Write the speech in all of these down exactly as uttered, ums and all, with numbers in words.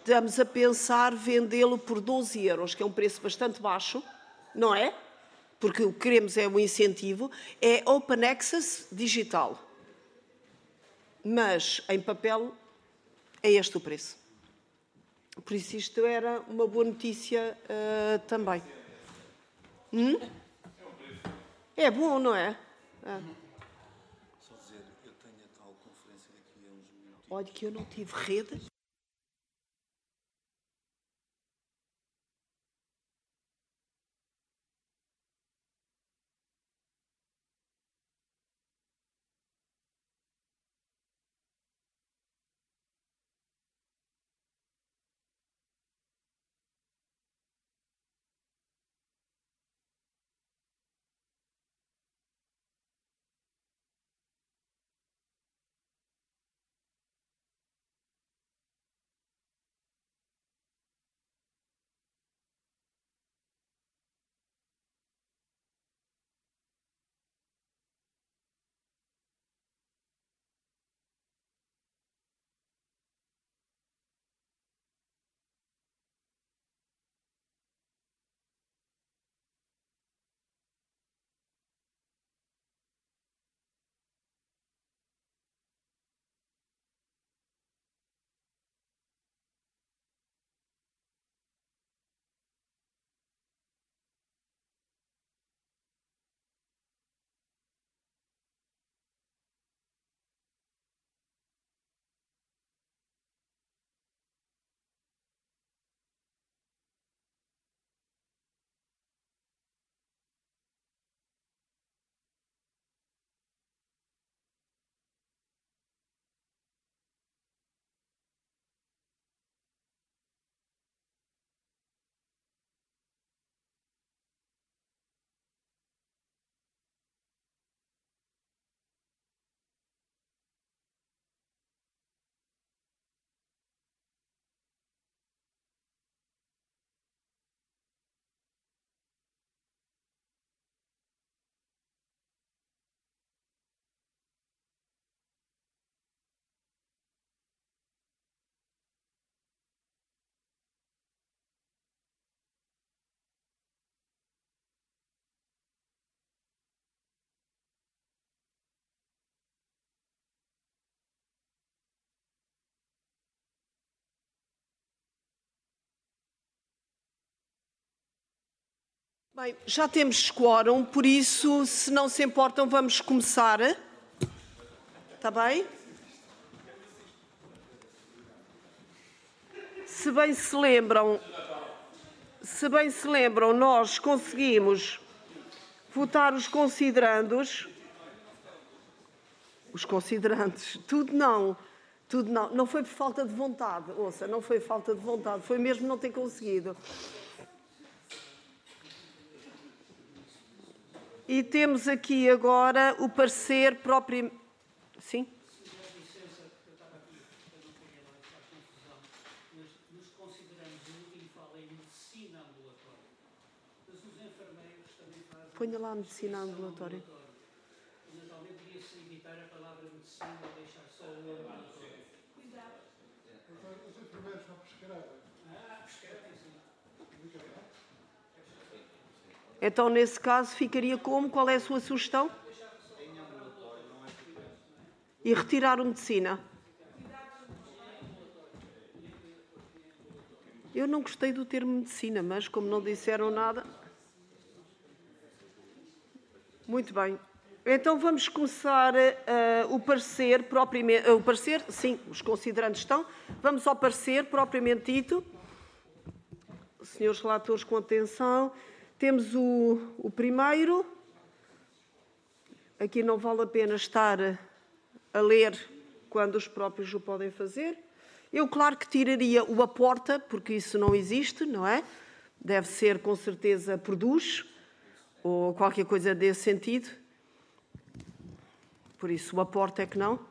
estamos a pensar vendê-lo por doze euros, que é um preço bastante baixo, não é? Porque o que queremos é um incentivo, é Open Access digital. Mas, em papel, é este o preço. Por isso, isto era uma boa notícia uh, também. Hum? É bom, não é? Ah. Só dizer, eu tenho a tal conferência daqui a uns minutos. Olha que eu não tive rede. Bem, já temos quórum, por isso, se não se importam, vamos começar. Está bem? Se bem se lembram, se bem se lembram, nós conseguimos votar os considerandos. Os considerantes, tudo não, tudo não. Não foi por falta de vontade, ouça, não foi falta de vontade, foi mesmo não ter conseguido. E temos aqui agora o parecer próprio... Sim? Nos consideramos o último fala em medicina ambulatória. Mas os enfermeiros também fazem... Ponha lá a medicina ambulatória. Naturalmente, podia-se evitar a palavra medicina ou deixar só o ambulatório. Cuidado. Os enfermeiros não prescrevem. Ah, prescrevem, sim. Então, nesse caso, ficaria como? Qual é a sua sugestão? E retirar o medicina. Eu não gostei do termo medicina, mas como não disseram nada... Muito bem. Então vamos começar uh, o parecer propriamente... Uh, o parecer, sim, os considerandos estão. Vamos ao parecer propriamente dito. Senhores relatores, com atenção... Temos o, o primeiro, aqui não vale a pena estar a, a ler quando os próprios o podem fazer. Eu, claro que tiraria o aporta, porque isso não existe, não é? Deve ser, com certeza, produz, ou qualquer coisa desse sentido. Por isso, o aporta é que não.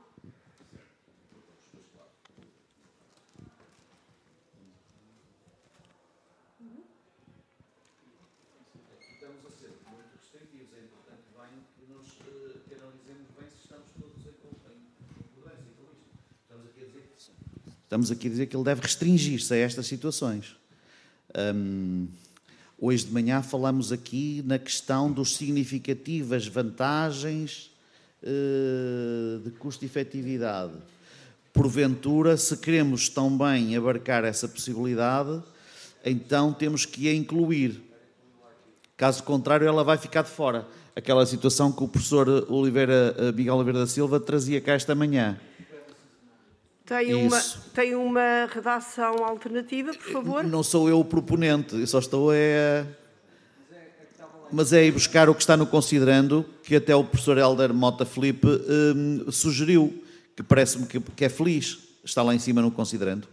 Estamos aqui a dizer que ele deve restringir-se a estas situações. Hum, hoje de manhã falamos aqui na questão dos significativas vantagens uh, de custo-efetividade. Porventura, se queremos também abarcar essa possibilidade, então temos que a incluir. Caso contrário, ela vai ficar de fora. Aquela situação que o professor Oliveira, Miguel Oliveira da Silva trazia cá esta manhã. Tem uma, tem uma redação alternativa, por favor? Não sou eu o proponente, eu só estou a... Mas é ir buscar o que está no considerando, que até o professor Helder Mota Filipe hum, sugeriu, que parece-me que, que é feliz. Está lá em cima no considerando.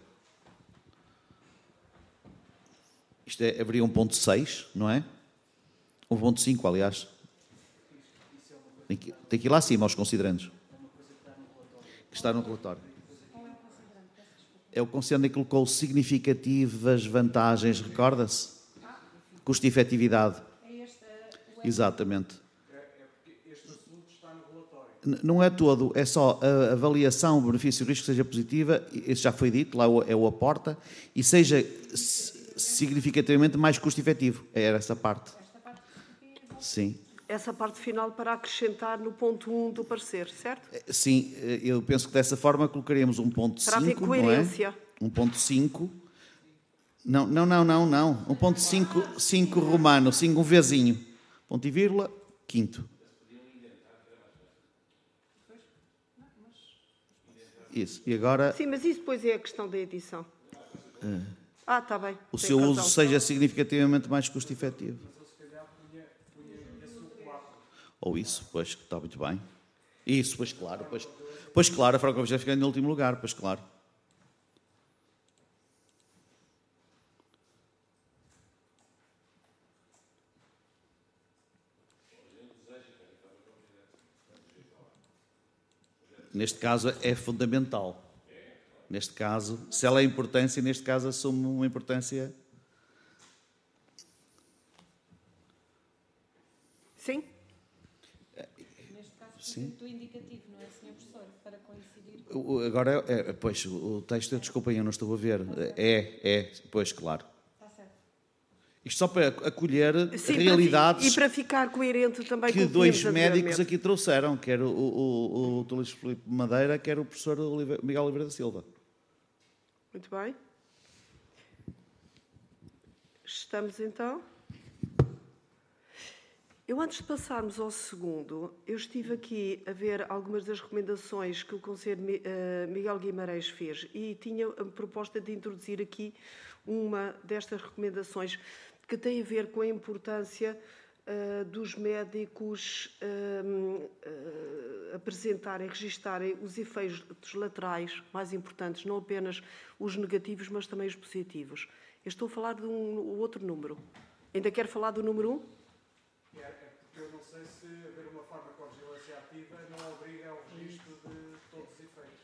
Isto é, haveria um ponto seis, não é? um ponto cinco, aliás. Tem que, tem que ir lá acima, aos considerandos. Que está no relatório. É o considerando que colocou significativas vantagens, recorda-se? Custo-efetividade. Exatamente. Não é todo, é só a avaliação, benefício-risco seja positiva, isso já foi dito, lá é o aporta, e seja significativamente mais custo-efetivo. Era essa parte. Sim. Essa parte final para acrescentar no ponto um do parecer, certo? Sim, eu penso que dessa forma colocaríamos um ponto cinco, para haver coerência. Não é? um ponto cinco. Não, não, não, não, não. um ponto cinco, cinco romano, cinco um vezinho. Ponto e vírgula, quinto. Isso. E agora... Sim, mas isso depois é a questão da edição. Uh, ah, está bem. O seu razão. uso seja significativamente mais custo-efetivo. Ou isso, pois, que está muito bem. Isso, pois claro. Pois, pois claro, a Franco já fica em último lugar, pois claro. Neste caso é fundamental. Neste caso, se ela é importância, neste caso assume uma importância... Sim. Neste caso, sim. Do indicativo, não é, senhor Professor? Para coincidir. Agora, é, pois, o texto, desculpem, eu não estou a ver. É, é, pois, claro. Está certo. Isto só para acolher sim, realidades... Para, e para ficar coerente também que com o que dois médicos aqui trouxeram, quer o, o, o, o Luís Filipe Madeira, quer o professor Oliveira, Miguel Oliveira da Silva. Muito bem. Estamos então... Eu, antes de passarmos ao segundo, eu estive aqui a ver algumas das recomendações que o Conselho Miguel Guimarães fez e tinha a proposta de introduzir aqui uma destas recomendações que tem a ver com a importância uh, dos médicos uh, uh, apresentarem, registarem os efeitos laterais mais importantes, não apenas os negativos, mas também os positivos. Eu estou a falar de um outro número. Ainda quero falar do número um? Eu não sei se haver uma farmacovigilancia ativa não obriga ao registro de todos os efeitos.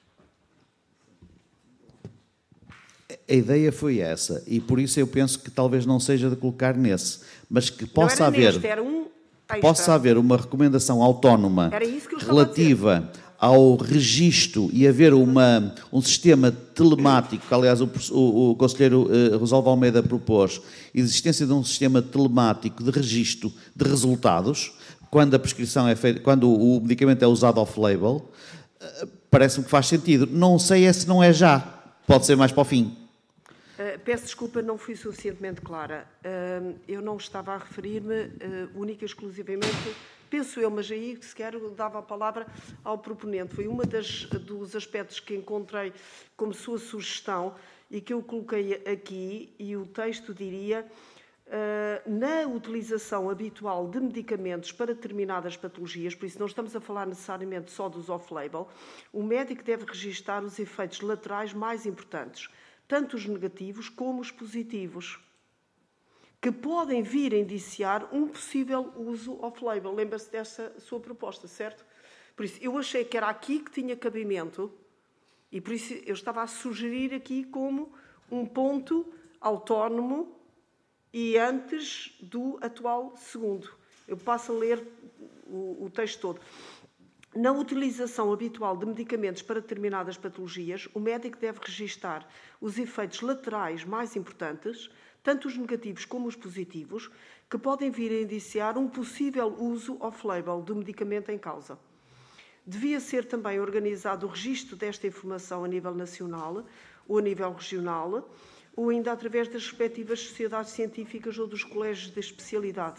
A ideia foi essa, e por isso eu penso que talvez não seja de colocar nesse, mas que possa não era haver, neste, era um possa haver uma recomendação autónoma relativa ao registro e haver uma, um sistema telemático, que aliás o, o, o conselheiro uh, Rosalvo Almeida propôs, existência de um sistema telemático de registro de resultados, quando a prescrição é feita, quando o, o medicamento é usado off-label, uh, parece-me que faz sentido. Não sei é se não é já, pode ser mais para o fim. Uh, peço desculpa, não fui suficientemente clara. Uh, eu não estava a referir-me uh, única e exclusivamente... Penso eu, mas aí sequer dava a palavra ao proponente. Foi um dos aspectos que encontrei como sua sugestão e que eu coloquei aqui, e o texto diria, uh, na utilização habitual de medicamentos para determinadas patologias, por isso não estamos a falar necessariamente só dos off-label, o médico deve registar os efeitos laterais mais importantes, tanto os negativos como os positivos, que podem vir a indiciar um possível uso off-label. Lembra-se dessa sua proposta, certo? Por isso, eu achei que era aqui que tinha cabimento e por isso eu estava a sugerir aqui como um ponto autónomo e antes do atual segundo. Eu passo a ler o, o texto todo. Na utilização habitual de medicamentos para determinadas patologias, o médico deve registar os efeitos laterais mais importantes, tanto os negativos como os positivos, que podem vir a indiciar um possível uso off-label do medicamento em causa. Devia ser também organizado o registro desta informação a nível nacional ou a nível regional, ou ainda através das respectivas sociedades científicas ou dos colégios de especialidade.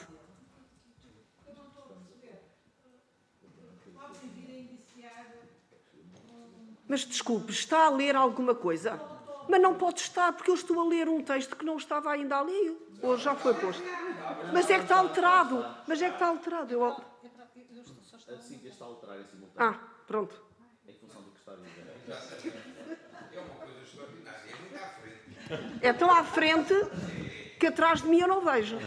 Mas, desculpe, está a ler alguma coisa? Mas não pode estar, porque eu estou a ler um texto que não estava ainda ali, ou já foi posto. Mas é que está alterado. Mas é que está alterado. Eu... Assim que está a alterar em simultâneo. Ah, pronto. Em função do que está a dizer. É uma coisa extraordinária. É muito à frente. É tão à frente que atrás de mim eu não vejo.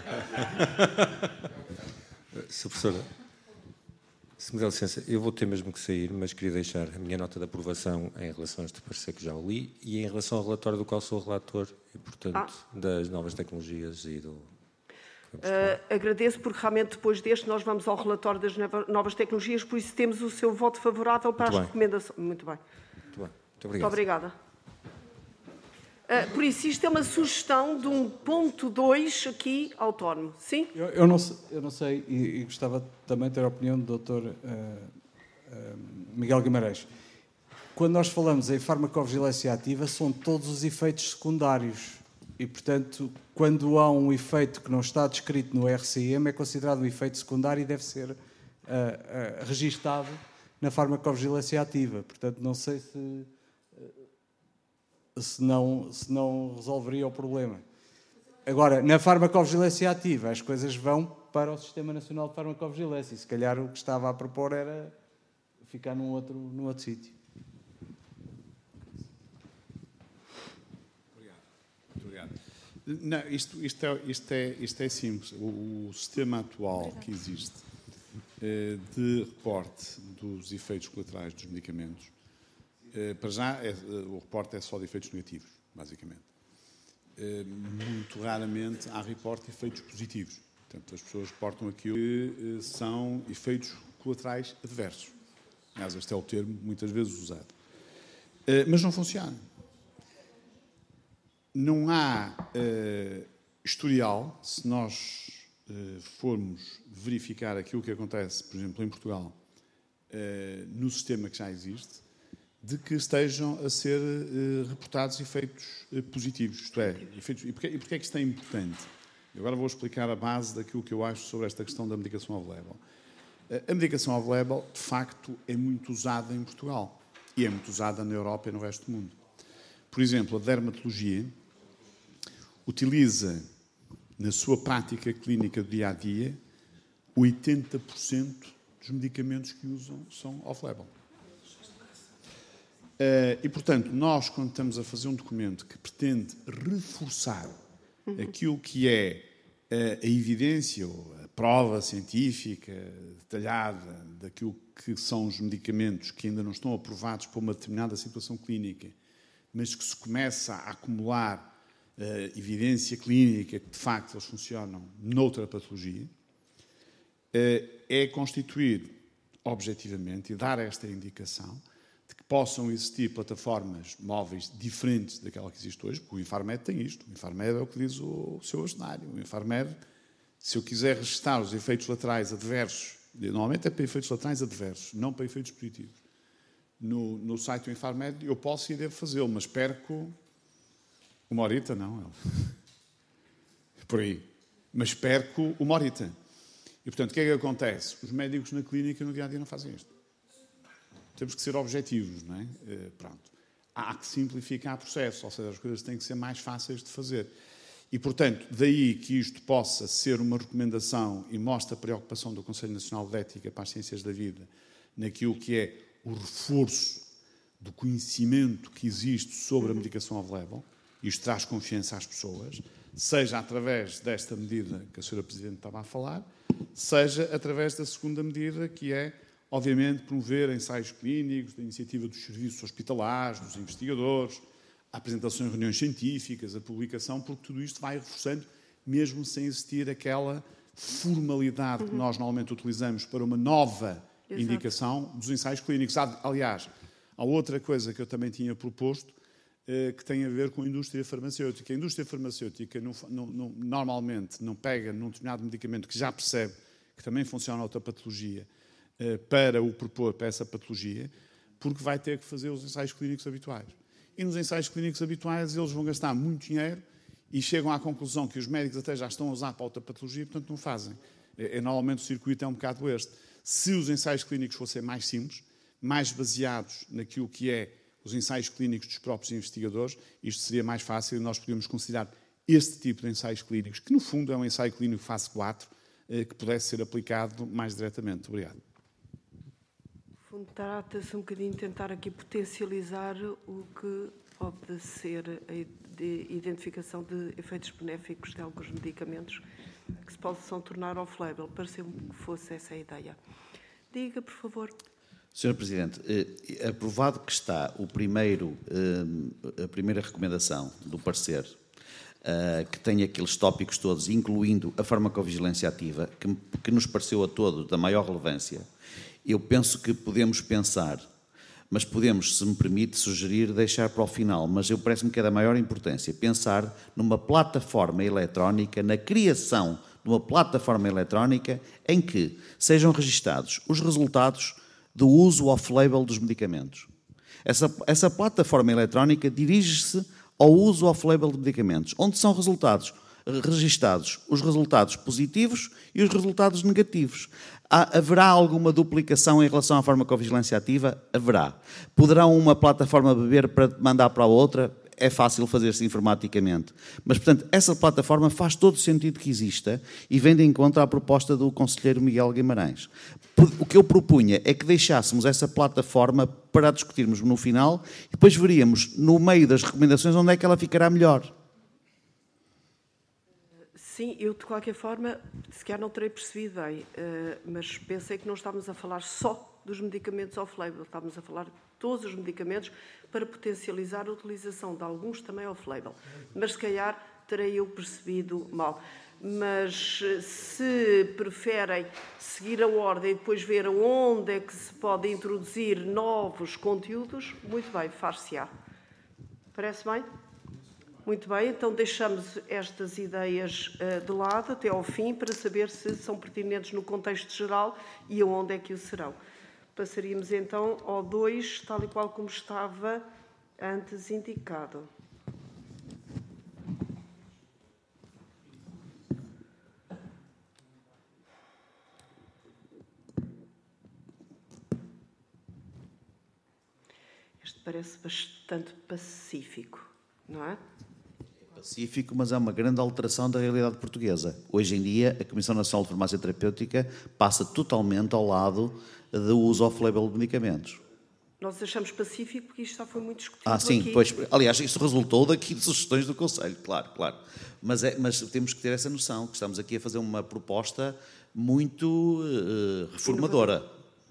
Senhora Professora, se me dá licença, eu vou ter mesmo que sair, mas queria deixar a minha nota de aprovação em relação a este parecer que já o li e em relação ao relatório do qual sou relator e, portanto, ah. das novas tecnologias e do... Uh, agradeço, porque realmente depois deste nós vamos ao relatório das novas tecnologias, por isso temos o seu voto favorável para Muito as bem. recomendações. Muito bem. Muito bem. Muito Muito obrigado. obrigada. Uh, por isso, isto é uma sugestão de um ponto dois aqui autónomo. Sim? Eu, eu, não, sei, eu não sei, e, e gostava também de ter a opinião do doutor uh, uh, Miguel Guimarães. Quando nós falamos em farmacovigilância ativa, são todos os efeitos secundários. E, portanto, quando há um efeito que não está descrito no R C M, é considerado um efeito secundário e deve ser uh, uh, registado na farmacovigilância ativa. Portanto, não sei se, uh, se, não, se não resolveria o problema. Agora, na farmacovigilância ativa, as coisas vão para o Sistema Nacional de Farmacovigilância. E, se calhar, o que estava a propor era ficar num outro, num outro sítio. Não, isto, isto, é, isto, é, isto é simples. O, o sistema atual que existe eh, de reporte dos efeitos colaterais dos medicamentos, eh, para já, é, o reporte é só de efeitos negativos, basicamente. Eh, muito raramente há reporte de efeitos positivos. Portanto, as pessoas reportam aquilo que eh, são efeitos colaterais adversos. Aliás, este é o termo muitas vezes usado. Eh, mas não funciona. Não há uh, historial, se nós uh, formos verificar aquilo que acontece, por exemplo, em Portugal, uh, no sistema que já existe, de que estejam a ser uh, reportados efeitos uh, positivos. Isto é, efeitos... E porquê, e porquê é que isto é importante? Eu agora vou explicar a base daquilo que eu acho sobre esta questão da medicação off-label. Uh, a medicação off-label, de facto, é muito usada em Portugal e é muito usada na Europa e no resto do mundo. Por exemplo, a dermatologia utiliza, na sua prática clínica do dia-a-dia, oitenta por cento dos medicamentos que usam são off-label. Uh, e, portanto, nós, quando estamos a fazer um documento que pretende reforçar uhum. aquilo que é uh, a evidência ou a prova científica detalhada daquilo que são os medicamentos que ainda não estão aprovados para uma determinada situação clínica, mas que se começa a acumular Uh, evidência clínica que, de facto, eles funcionam noutra patologia, uh, é constituir, objetivamente, e dar esta indicação de que possam existir plataformas móveis diferentes daquela que existe hoje, porque o Infarmed tem isto. O Infarmed é o que diz o, o seu bastonário. O Infarmed, se eu quiser registrar os efeitos laterais adversos, normalmente é para efeitos laterais adversos, não para efeitos positivos. No, no site do Infarmed, eu posso e devo fazê-lo, mas perco... Uma horita, não. Por aí. Mas perco uma horita. E, portanto, o que é que acontece? Os médicos na clínica, no dia-a-dia, não fazem isto. Temos que ser objetivos, não é? Pronto. Há que simplificar o processo, ou seja, as coisas têm que ser mais fáceis de fazer. E, portanto, daí que isto possa ser uma recomendação e mostra a preocupação do Conselho Nacional de Ética para as Ciências da Vida naquilo que é o reforço do conhecimento que existe sobre a medicação off-label. Isto traz confiança às pessoas, seja através desta medida que a senhora Presidente estava a falar, seja através da segunda medida, que é, obviamente, promover ensaios clínicos, da iniciativa dos serviços hospitalares, dos investigadores, a apresentação em reuniões científicas, a publicação, porque tudo isto vai reforçando, mesmo sem existir aquela formalidade que nós normalmente utilizamos para uma nova Exato. indicação dos ensaios clínicos. Aliás, há outra coisa que eu também tinha proposto, eh, que tem a ver com a indústria farmacêutica. A indústria farmacêutica não, não, não, normalmente não pega num determinado medicamento que já percebe que também funciona outra patologia, eh, para o propor para essa patologia, porque vai ter que fazer os ensaios clínicos habituais. E nos ensaios clínicos habituais eles vão gastar muito dinheiro e chegam à conclusão que os médicos até já estão a usar para outra patologia, portanto não fazem. É, é, normalmente o circuito é um bocado este. Se os ensaios clínicos fossem mais simples, mais baseados naquilo que é os ensaios clínicos dos próprios investigadores, isto seria mais fácil e nós podíamos considerar este tipo de ensaios clínicos, que no fundo é um ensaio clínico fase quatro, eh, que pudesse ser aplicado mais diretamente. Obrigado. No fundo, trata-se um bocadinho de tentar aqui potencializar o que pode ser a identificação de efeitos benéficos de alguns medicamentos que se possam tornar off-label. Pareceu-me que fosse essa a ideia. Diga, por favor. senhor Presidente, eh, aprovado que está o primeiro, eh, a primeira recomendação do parecer, eh, que tem aqueles tópicos todos, incluindo a farmacovigilância ativa, que, que nos pareceu a todos da maior relevância, eu penso que podemos pensar, mas podemos, se me permite, sugerir deixar para o final, mas eu parece-me que é da maior importância, pensar numa plataforma eletrónica, na criação de uma plataforma eletrónica em que sejam registados os resultados do uso off-label dos medicamentos. Essa, essa plataforma eletrónica dirige-se ao uso off-label de medicamentos, onde são resultados registados os resultados positivos e os resultados negativos. Há, haverá alguma duplicação em relação à farmacovigilância ativa? Haverá. Poderão uma plataforma beber para mandar para a outra? É fácil fazer-se informaticamente. Mas, portanto, essa plataforma faz todo o sentido que exista e vem de encontro à proposta do conselheiro Miguel Guimarães. O que eu propunha é que deixássemos essa plataforma para discutirmos no final e depois veríamos, no meio das recomendações, onde é que ela ficará melhor. Sim, eu de qualquer forma, sequer não terei percebido bem, mas pensei que não estávamos a falar só dos medicamentos off-label, estávamos a falar de todos os medicamentos para potencializar a utilização de alguns também off-label. Mas se calhar terei eu percebido mal. Mas se preferem seguir a ordem e depois ver onde é que se pode introduzir novos conteúdos, muito bem, far-se-á. Parece bem? Muito bem, então deixamos estas ideias uh, de lado até ao fim para saber se são pertinentes no contexto geral e aonde é que o serão. Passaríamos então ao dois, tal e qual como estava antes indicado. Este parece bastante pacífico, não é? Pacífico, mas é uma grande alteração da realidade portuguesa. Hoje em dia, a Comissão Nacional de Farmácia Terapêutica passa totalmente ao lado do uso off-label de medicamentos. Nós achamos pacífico porque isto já foi muito discutido Ah, sim, aqui. Pois, aliás, isso resultou daqui de sugestões do Conselho, claro, claro. Mas, é, mas temos que ter essa noção, que estamos aqui a fazer uma proposta muito uh, reformadora.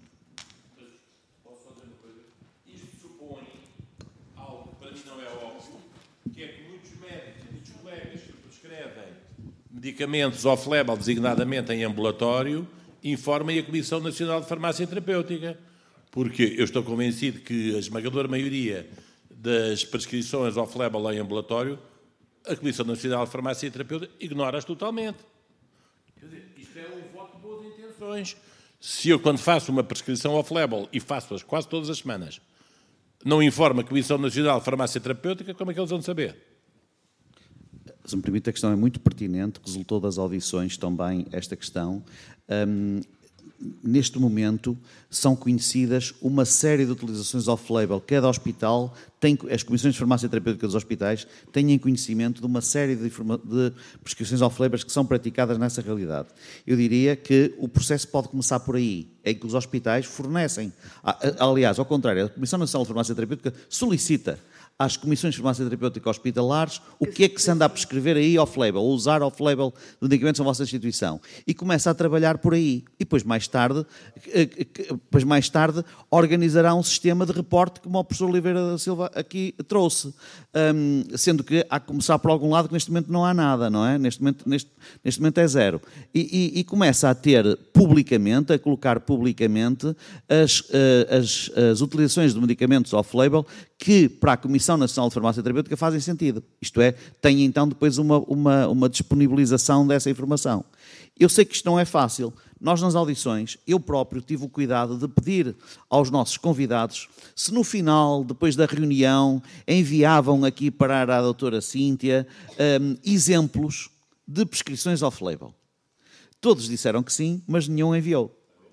Posso fazer uma coisa? Isto supõe algo que para mim não é óbvio, que é que muitos médicos e muitos colegas que prescrevem medicamentos off-label, designadamente em ambulatório, informem a Comissão Nacional de Farmácia Terapêutica. Porque eu estou convencido que a esmagadora maioria das prescrições off-label em ambulatório, a Comissão Nacional de Farmácia Terapêutica ignora-as totalmente. Quer dizer, isto é um voto de boas intenções. Se eu, quando faço uma prescrição off-label, e faço-as quase todas as semanas, não informo a Comissão Nacional de Farmácia Terapêutica, como é que eles vão saber? Se me permite, a questão é muito pertinente, resultou das audições também esta questão. Um, neste momento, são conhecidas uma série de utilizações off-label. Cada hospital, tem, as comissões de farmácia terapêutica dos hospitais, têm conhecimento de uma série de, de prescrições off-label que são praticadas nessa realidade. Eu diria que o processo pode começar por aí, em que os hospitais fornecem. Aliás, ao contrário, a Comissão Nacional de Farmácia Terapêutica solicita às comissões de farmácia terapêutica hospitalares o que é que se anda a prescrever aí off-label, ou usar off-label de medicamentos na vossa instituição. E começa a trabalhar por aí. E depois, mais tarde, depois, mais tarde organizará um sistema de reporte, como o professor Oliveira da Silva aqui trouxe. Um, sendo que há que começar por algum lado, que neste momento não há nada, não é? Neste momento, neste, neste momento é zero. E, e, e começa a ter publicamente, a colocar publicamente as, as, as utilizações de medicamentos off-label que, para a Comissão Nacional de Farmácia Terapêutica, fazem sentido. Isto é, tem então depois uma, uma, uma disponibilização dessa informação. Eu sei que isto não é fácil. Nós, nas audições, eu próprio tive o cuidado de pedir aos nossos convidados se no final, depois da reunião, enviavam aqui para a doutora Cíntia um, exemplos de prescrições off-label. Todos disseram que sim, mas nenhum enviou.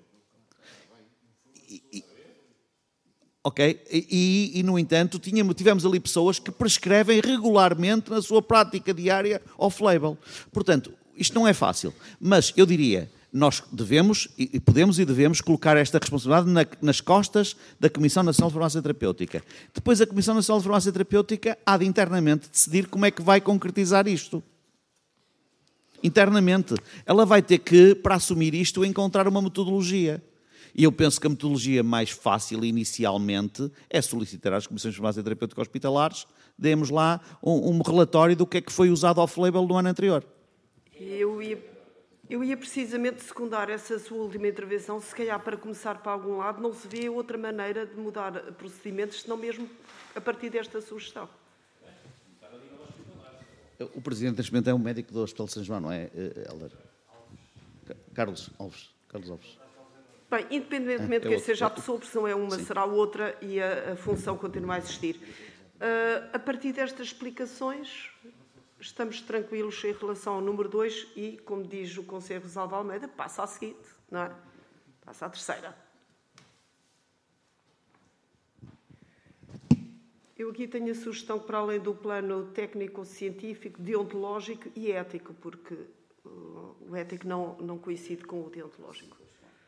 E, e, ok? E, e, e, no entanto, tínhamos, tivemos ali pessoas que prescrevem regularmente na sua prática diária off-label. Portanto, isto não é fácil. Mas eu diria, nós devemos, e podemos e devemos, colocar esta responsabilidade na, nas costas da Comissão Nacional de Farmácia Terapêutica. Depois a Comissão Nacional de Farmácia Terapêutica há de internamente decidir como é que vai concretizar isto. Internamente. Ela vai ter que, para assumir isto, encontrar uma metodologia. E eu penso que a metodologia mais fácil, inicialmente, é solicitar às Comissões de Farmácia Terapêutica Hospitalares, demos lá um, um relatório do que é que foi usado off-label no ano anterior. Eu ia, eu ia precisamente secundar essa sua última intervenção, se calhar para começar para algum lado, não se vê outra maneira de mudar procedimentos, senão mesmo a partir desta sugestão. O Presidente, neste momento, é um médico do Hospital de São João, não é, Helder? Carlos Alves. Carlos Alves. Bem, independentemente de é quem seja a pessoa, a opção é uma, sim, será outra e a, a função continua a existir. Uh, a partir destas explicações, estamos tranquilos em relação ao número dois e, como diz o Conselho Rosalva Almeida, passa à seguinte, não é? Passa à terceira. Eu aqui tenho a sugestão que, para além do plano técnico-científico, deontológico e ético, porque uh, o ético não, não coincide com o deontológico.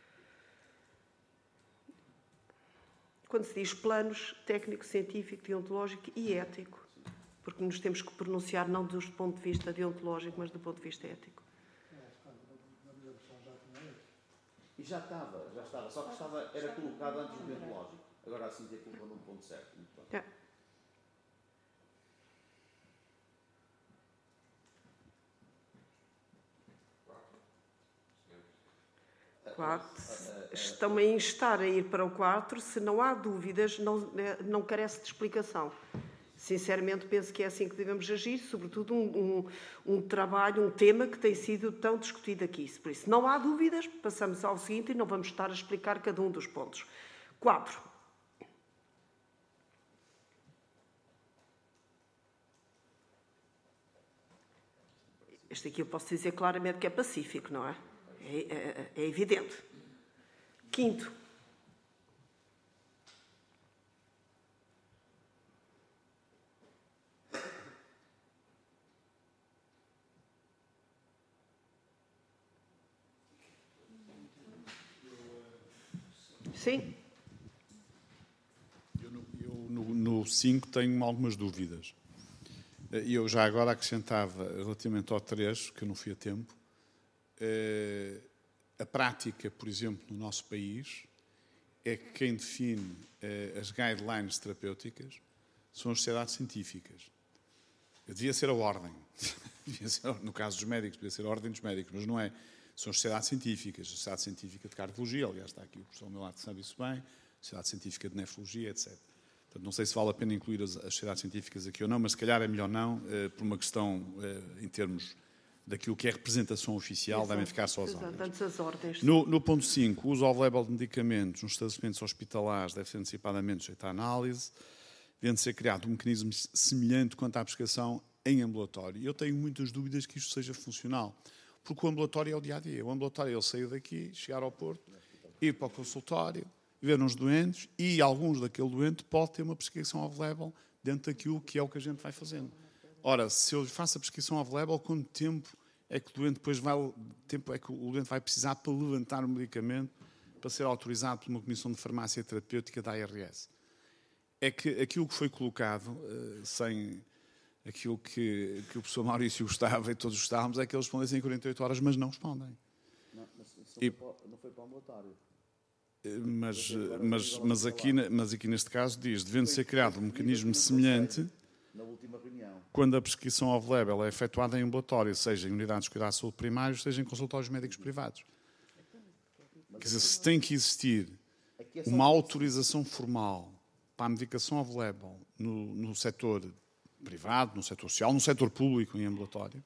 Quando se diz planos técnico, científico, deontológico e ético, porque nos temos que pronunciar não do ponto de vista deontológico, mas do ponto de vista ético. E já estava, já estava, só que estava, era colocado antes do deontológico. Agora assim tem colocado num ponto certo. É. quatro. Estão a instar a ir para o quatro. Se não há dúvidas, não, não carece de explicação. Sinceramente, penso que é assim que devemos agir, sobretudo um, um, um trabalho, um tema que tem sido tão discutido aqui. Por isso, não há dúvidas, passamos ao seguinte e não vamos estar a explicar cada um dos pontos. quatro. Este aqui eu posso dizer claramente que é pacífico, não é? É, é, é evidente. Quinto. Sim. Eu, eu no cinco tenho algumas dúvidas. E eu já agora acrescentava, relativamente ao três, que eu não fui a tempo, a prática, por exemplo, no nosso país, é que quem define as guidelines terapêuticas são as sociedades científicas. Devia ser a ordem. Devia ser, no caso dos médicos, devia ser a ordem dos médicos, mas não é. São as sociedades científicas. A Sociedade Científica de Cardiologia, aliás, está aqui o professor ao meu lado que sabe isso bem, a Sociedade Científica de Nefrologia, etcétera. Portanto, não sei se vale a pena incluir as, as sociedades científicas aqui ou não, mas se calhar é melhor não, eh, por uma questão, eh, em termos daquilo que é representação oficial, exato, devem ficar só as ordens. As ordens. No, no ponto cinco, o uso off-label de medicamentos nos estabelecimentos hospitalares deve ser antecipadamente sujeito à análise, devendo ser criado um mecanismo semelhante quanto à prescrição em ambulatório. Eu tenho muitas dúvidas que isto seja funcional, porque o ambulatório é o dia-a-dia. O ambulatório é ele sair daqui, chegar ao Porto, ir para o consultório, ver uns doentes, e alguns daquele doente pode ter uma prescrição off-label dentro daquilo que é o que a gente vai fazendo. Ora, se eu faço a prescrição off-label, quanto tempo é que o doente depois vai, tempo é que o doente vai precisar para levantar o medicamento para ser autorizado por uma comissão de farmácia terapêutica da A R S? é que aquilo que foi colocado, sem aquilo que, que o professor Maurício gostava e todos gostávamos, é que eles respondessem em quarenta e oito horas, mas não respondem. Não, mas E- não foi para o ambulatório. Mas, mas, mas, aqui, na- mas aqui neste caso diz, devendo ser criado um mecanismo semelhante Na última reunião. quando a prescrição off-label é efetuada em ambulatório, seja em unidades de cuidados de saúde primários, seja em consultórios médicos privados. Quer dizer, se tem que existir uma autorização formal para a medicação off-label no, no setor privado, no setor social, no setor público em ambulatório,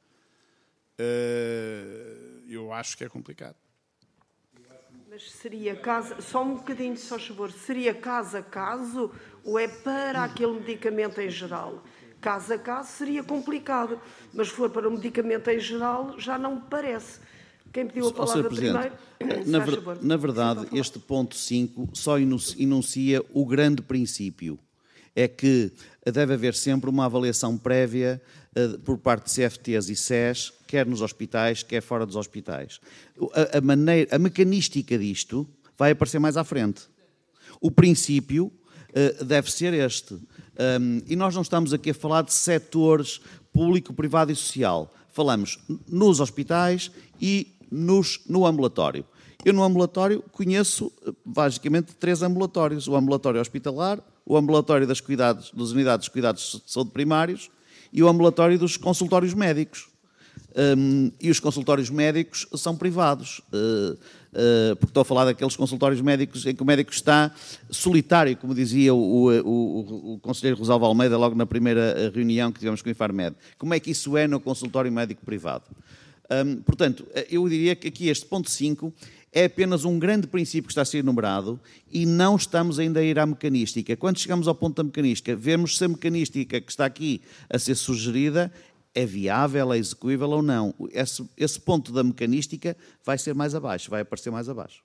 eh, eu acho que é complicado. Mas seria caso, só um bocadinho, só favor, seria caso a caso ou é para aquele medicamento em geral? Caso a caso seria complicado, mas se for para o medicamento em geral já não me parece. Quem pediu a Ó, senhor palavra Presidente, primeiro? na, Se faz ver- favor. na Sim, verdade, pode falar. este ponto cinco só enu- enuncia o grande princípio. É que deve haver sempre uma avaliação prévia eh, por parte de C F Ts e S E S, quer nos hospitais, quer fora dos hospitais. O- A, a maneira, a mecanística disto vai aparecer mais à frente. O princípio eh, deve ser este. Um, e nós não estamos aqui a falar de setores público, privado e social. Falamos nos hospitais e nos, no ambulatório. Eu no ambulatório conheço eh, basicamente três ambulatórios. O ambulatório hospitalar, o ambulatório das, cuidados, das unidades de cuidados de saúde primários e o ambulatório dos consultórios médicos. Um, e os consultórios médicos são privados, uh, uh, porque estou a falar daqueles consultórios médicos em que o médico está solitário, como dizia o, o, o, o conselheiro Rosalvo Almeida logo na primeira reunião que tivemos com o Infarmed. Como é que isso é no consultório médico privado? Um, portanto, eu diria que aqui este ponto cinco é apenas um grande princípio que está a ser enumerado e não estamos ainda a ir à mecanística. Quando chegamos ao ponto da mecanística, vemos se a mecanística que está aqui a ser sugerida é viável, é execuível ou não. Esse, esse ponto da mecanística vai ser mais abaixo, vai aparecer mais abaixo.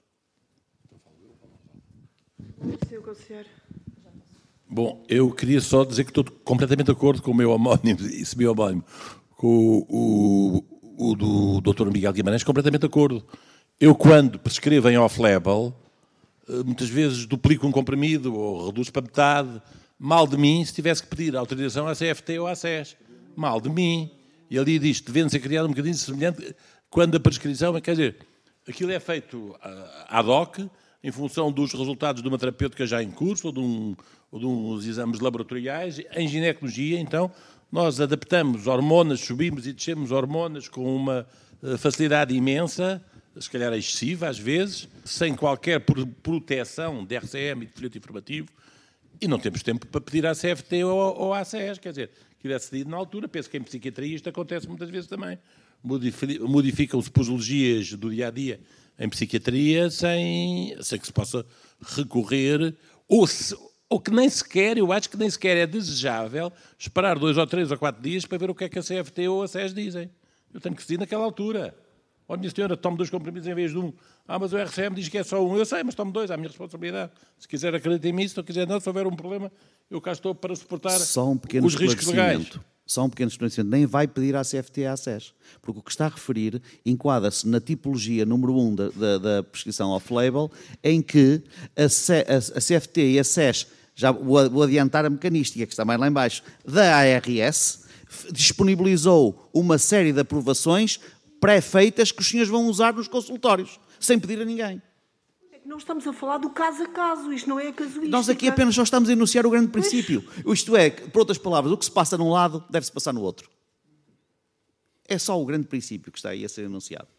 Senhor Conselheiro. Bom, eu queria só dizer que estou completamente de acordo com o meu homónimo, esse meu homónimo, com o, o, o do doutor Miguel Guimarães, completamente de acordo. Eu, quando prescrevo em off-label, muitas vezes duplico um comprimido ou reduzo para metade. Mal de mim se tivesse que pedir autorização à C F T ou à S E S. Mal de mim. E ali diz, devendo ser criado um bocadinho semelhante quando a prescrição, quer dizer, aquilo é feito ad hoc, em função dos resultados de uma terapêutica já em curso ou de, um, ou de uns exames laboratoriais. Em ginecologia, então, nós adaptamos hormonas, subimos e descemos hormonas com uma facilidade imensa, se calhar excessiva às vezes, sem qualquer proteção de R C M e de folheto informativo, e não temos tempo para pedir à C F T ou, ou à S E S, quer dizer, que é cedido na altura. Penso que em psiquiatria isto acontece muitas vezes também. Modificam-se posologias do dia-a-dia em psiquiatria sem, sem que se possa recorrer, ou, se, ou que nem sequer, eu acho que nem sequer é desejável esperar dois ou três ou quatro dias para ver o que é que a C F T ou a S E S dizem. Eu tenho que decidir naquela altura. Olha, minha senhora, tomo dois comprimidos em vez de um. Ah, mas o R C M diz que é só um. Eu sei, mas tomo dois, é a minha responsabilidade. Se quiser acreditar em mim, se não quiser não, se houver um problema, eu cá estou para suportar Só um pequeno os riscos legais. esclarecimento. Só um pequeno esclarecimento. Nem vai pedir à C F T e à S E S. Porque o que está a referir enquadra-se na tipologia número um da, da, da prescrição off-label, em que a, C, a, a C F T e a S E S, já vou, vou adiantar a mecanística, que está mais lá em baixo, da A R S, disponibilizou uma série de aprovações pré-feitas que os senhores vão usar nos consultórios, sem pedir a ninguém. Não estamos a falar do caso a caso, isto não é a casuística. Nós aqui apenas só estamos a enunciar o grande princípio. Isto é, por outras palavras, o que se passa num lado deve-se passar no outro. É só o grande princípio que está aí a ser enunciado.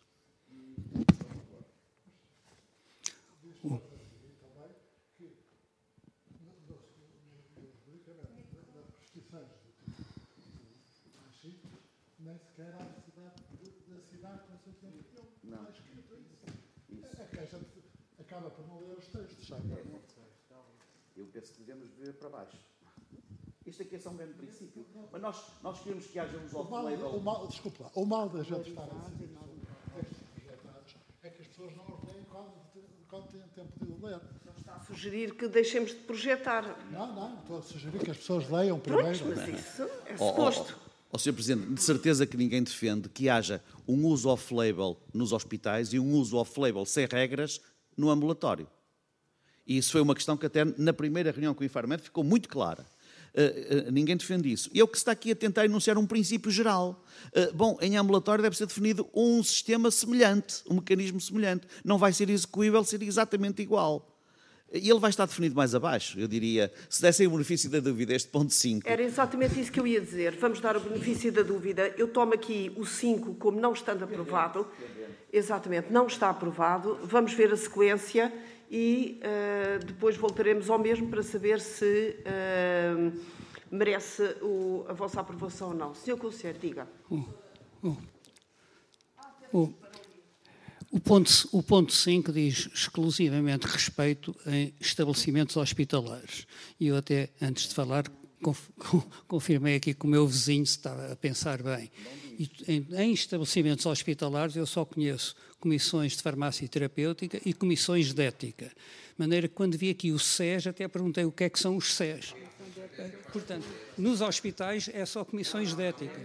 Nem sequer há necessidade de assinar com o seu tempo. Não está escrito isso. É que a gente acaba por não ler os textos, sabe? Eu penso que devemos ver para baixo. Isto aqui é só um grande princípio. Mas nós, nós queremos que haja uns off-label. Desculpa lá, o mal da gente estar a dizer textos projetados é que as pessoas não os leem quando, quando têm tempo de ler. Não está a sugerir que deixemos de projetar. Não, não, estou a sugerir que as pessoas leiam primeiro. Pronto, mas isso é Oh, suposto. oh, oh, senhor Presidente, de certeza que ninguém defende que haja um uso off-label nos hospitais e um uso off-label sem regras no ambulatório. E isso foi uma questão que até na primeira reunião com o Infarmed ficou muito clara. Uh, uh, ninguém defende isso. E é o que se está aqui a tentar enunciar um princípio geral. Uh, bom, em ambulatório deve ser definido um sistema semelhante, um mecanismo semelhante. Não vai ser execuível ser exatamente igual. E ele vai estar definido mais abaixo, eu diria. Se dessem o benefício da dúvida, este ponto cinco. Era exatamente isso que eu ia dizer. Vamos dar o benefício da dúvida. Eu tomo aqui o cinco como não estando aprovado. Exatamente, não está aprovado. Vamos ver a sequência e uh, depois voltaremos ao mesmo para saber se uh, merece o, a vossa aprovação ou não. senhor Conselheiro, diga. Uh, uh. Uh. O ponto, o ponto cinco diz exclusivamente respeito em estabelecimentos hospitalares. E eu até, antes de falar, conf, confirmei aqui que o meu vizinho estava a pensar bem. E em, em estabelecimentos hospitalares eu só conheço comissões de farmácia terapêutica e comissões de ética. De maneira que quando vi aqui o S E S, até perguntei o que é que são os S E S. Portanto, nos hospitais é só comissões de ética.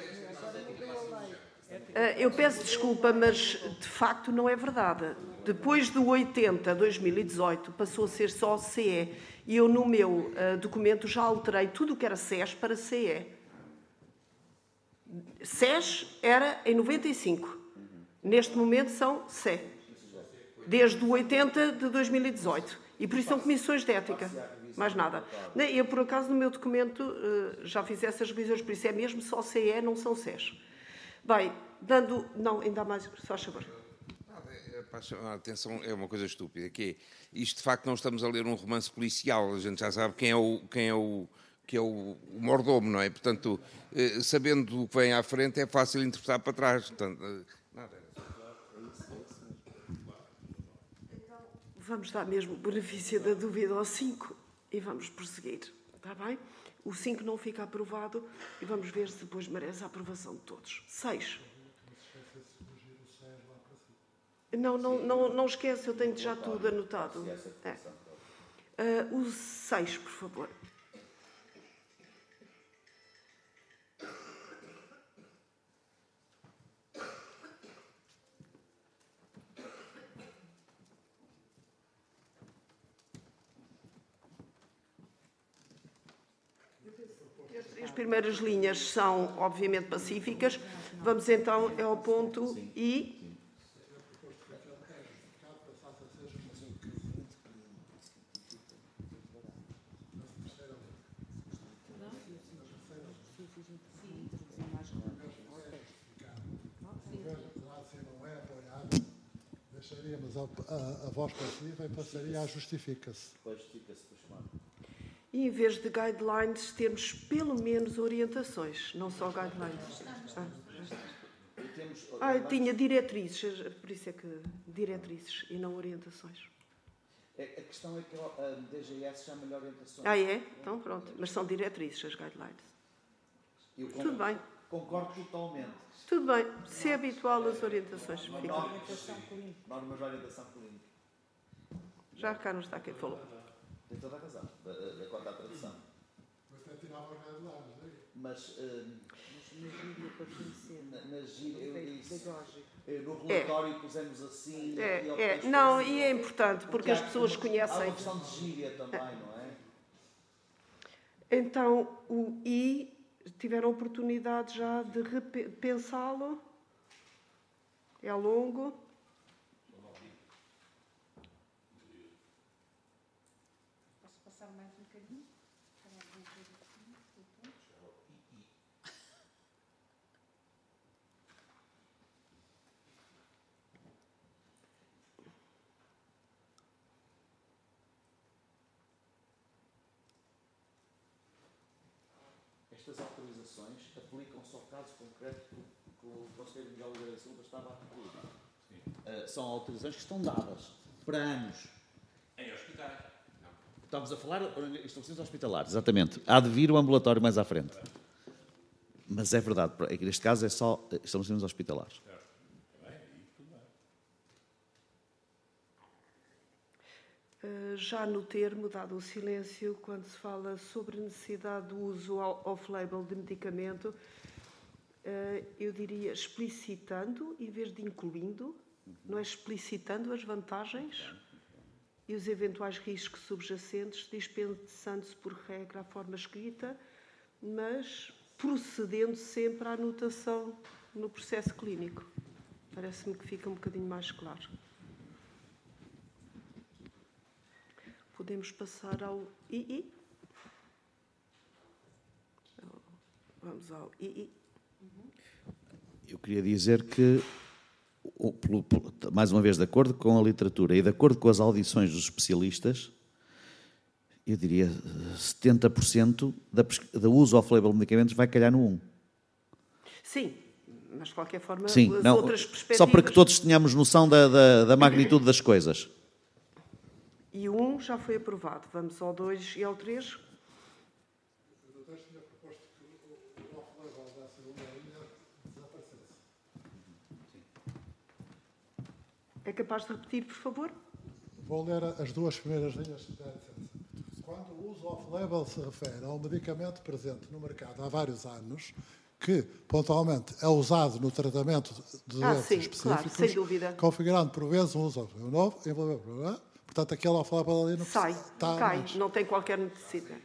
Eu peço desculpa, mas de facto não é verdade. Depois do oitenta a dois mil e dezoito passou a ser só C E. E eu no meu uh, documento já alterei tudo o que era S E S para C E. S E S era em noventa e cinco. Neste momento são C E. Desde o oitenta de dois mil e dezoito. E por isso são comissões de ética. Mais nada. Eu, por acaso, no meu documento uh, já fiz essas revisões, por isso é mesmo só C E, não são S E S. Bem, dando... Não, ainda há mais, só faz favor. Para chamar a atenção, é uma coisa estúpida, que é, isto de facto não estamos a ler um romance policial, a gente já sabe quem é o, quem é o, que é o, o mordomo, não é? Portanto, eh, sabendo o que vem à frente, é fácil interpretar para trás. Portanto, eh, nada. Então, vamos dar mesmo o benefício da dúvida ao cinco e vamos prosseguir, está bem? O cinco não fica aprovado e vamos ver se depois merece a aprovação de todos. seis. Não, não, não, não esquece, eu tenho já tudo anotado. É. Uh, o seis, por favor. As primeiras linhas são, obviamente, pacíficas. Vamos então ao ponto I. Deixaríamos a, a, a voz passiva e passaria a justifica-se. E em vez de guidelines, temos pelo menos orientações, não só guidelines. Ah, ah tinha diretrizes, por isso é que diretrizes e não orientações. A questão é que a D G S chama-lhe orientações. Ah, é? Então pronto, mas são diretrizes as guidelines. Eu Tudo bem. Concordo totalmente. Tudo bem, se é habitual as orientações. Normas de orientação clínica. Já cá não está quem falou. Tem toda a razão, quanto à tradução. Mas até tirava os guidelines, não é? Mas na gíria, no É. relatório pusemos assim. É, é. Não, e é importante, porque as pessoas conhecem. Há uma questão de gíria também, não é? Então, o I, tiveram oportunidade já de repensá-lo? É longo? Posso passar mais um bocadinho? Estas autorizações aplicam-se ao caso concreto que o Conselheiro Miguel Oliveira Silva estava a referir. Uh, são autorizações que estão dadas para anos. Em hospitais. Estamos a falar de estabelecimentos hospitalares, exatamente. Há de vir o ambulatório mais à frente. Mas é verdade, neste caso é só estabelecimentos hospitalares. Já no termo, dado o silêncio, quando se fala sobre necessidade do uso off-label de medicamento, eu diria explicitando, em vez de incluindo, não é explicitando as vantagens? e os eventuais riscos subjacentes, dispensando-se por regra a forma escrita, mas procedendo sempre à anotação no processo clínico. Parece-me que fica um bocadinho mais claro. Podemos passar ao I I. Vamos ao I I. Eu queria dizer que, mais uma vez, de acordo com a literatura e de acordo com as audições dos especialistas, eu diria setenta por cento da, da uso off-label de medicamentos vai calhar no um. Sim, mas de qualquer forma, Sim, as não, outras perspectivas... só para que todos tenhamos noção da, da, da magnitude das coisas. E o um já foi aprovado. Vamos ao dois e ao três. O doutor tinha proposto que o off-label da segunda linha desaparecesse. É capaz de repetir, por favor? Vou ler as duas primeiras linhas, se der licença. Quando o uso off-label se refere a um medicamento presente no mercado há vários anos, que, pontualmente, é usado no tratamento de Ah, doenças sim, específicos, claro, sem dúvida. configurando por vezes um uso off-label novo, em blá, blá, blá, blá. Portanto, aquele off-label ali não Sai, está cai, mais. não tem qualquer necessidade.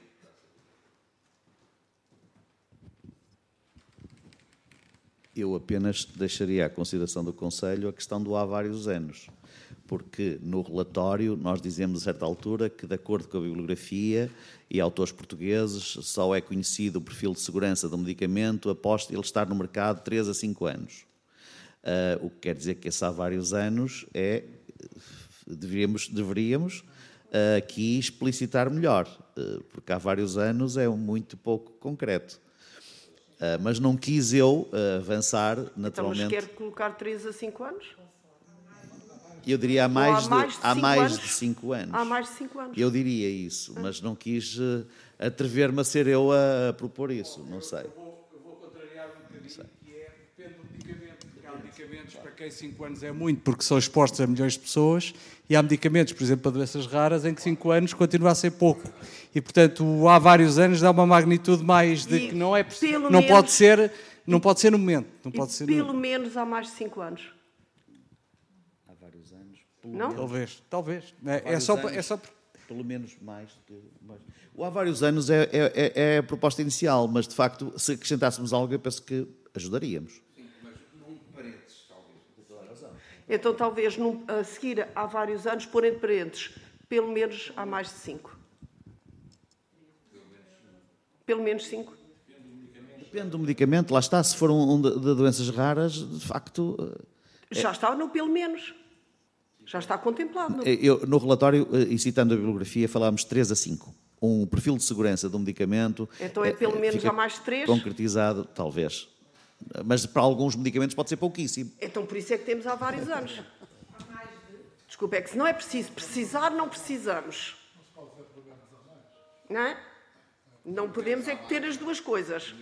Eu apenas deixaria à consideração do Conselho a questão do há vários anos, porque no relatório nós dizemos a certa altura que, de acordo com a bibliografia e autores portugueses, só é conhecido o perfil de segurança do medicamento após ele estar no mercado três a cinco anos. Uh, o que quer dizer que esse há vários anos é, deveríamos, deveríamos uh, aqui explicitar melhor, uh, porque há vários anos é muito pouco concreto. Uh, mas não quis eu uh, avançar naturalmente. Então, mas quer colocar três a cinco anos? Eu diria há mais, há mais de, de, há cinco mais anos? de cinco anos. Há mais de cinco anos. Eu diria isso, mas não quis uh, atrever-me a ser eu a, a propor isso, não sei. Eu vou, eu vou contrariar um bocadinho, que é, depende do medicamento, porque há medicamentos para quem cinco anos é muito, porque são expostos a milhões de pessoas, e há medicamentos, por exemplo, para doenças raras, em que cinco anos continua a ser pouco. E, portanto, há vários anos dá uma magnitude mais de E que não é pelo não menos, pode ser, não pode ser no momento, não e pode ser pelo no... menos há mais de cinco anos. Há vários anos. Não? Talvez, talvez. É, é só, anos, é só pelo menos mais do que mais. O há vários anos é, é, é a proposta inicial, mas de facto, se acrescentássemos algo, eu penso que ajudaríamos. Sim, mas num parênteses, talvez. Toda a razão. Então, talvez, num, a seguir, há vários anos, pôr entre parênteses, pelo menos há mais de cinco. Pelo menos cinco. Depende do medicamento, lá está, se for um, um de, de doenças raras, de facto... É... Já está no pelo menos. Já está contemplado. No... Eu, no relatório, e citando a bibliografia, falámos três a cinco. Um perfil de segurança do medicamento... Então é pelo menos há mais de três? Concretizado, talvez. Mas para alguns medicamentos pode ser pouquíssimo. Então por isso é que temos há vários anos. Desculpa, é que se não é preciso precisar, não precisamos. Não é? Não podemos é que ter as duas coisas.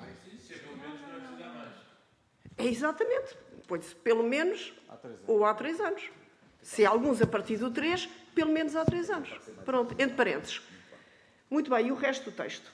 É exatamente. Pois pelo menos ou há três anos. Se há alguns a partir do três, pelo menos há três anos. Pronto, entre parênteses. Muito bem, e o resto do texto?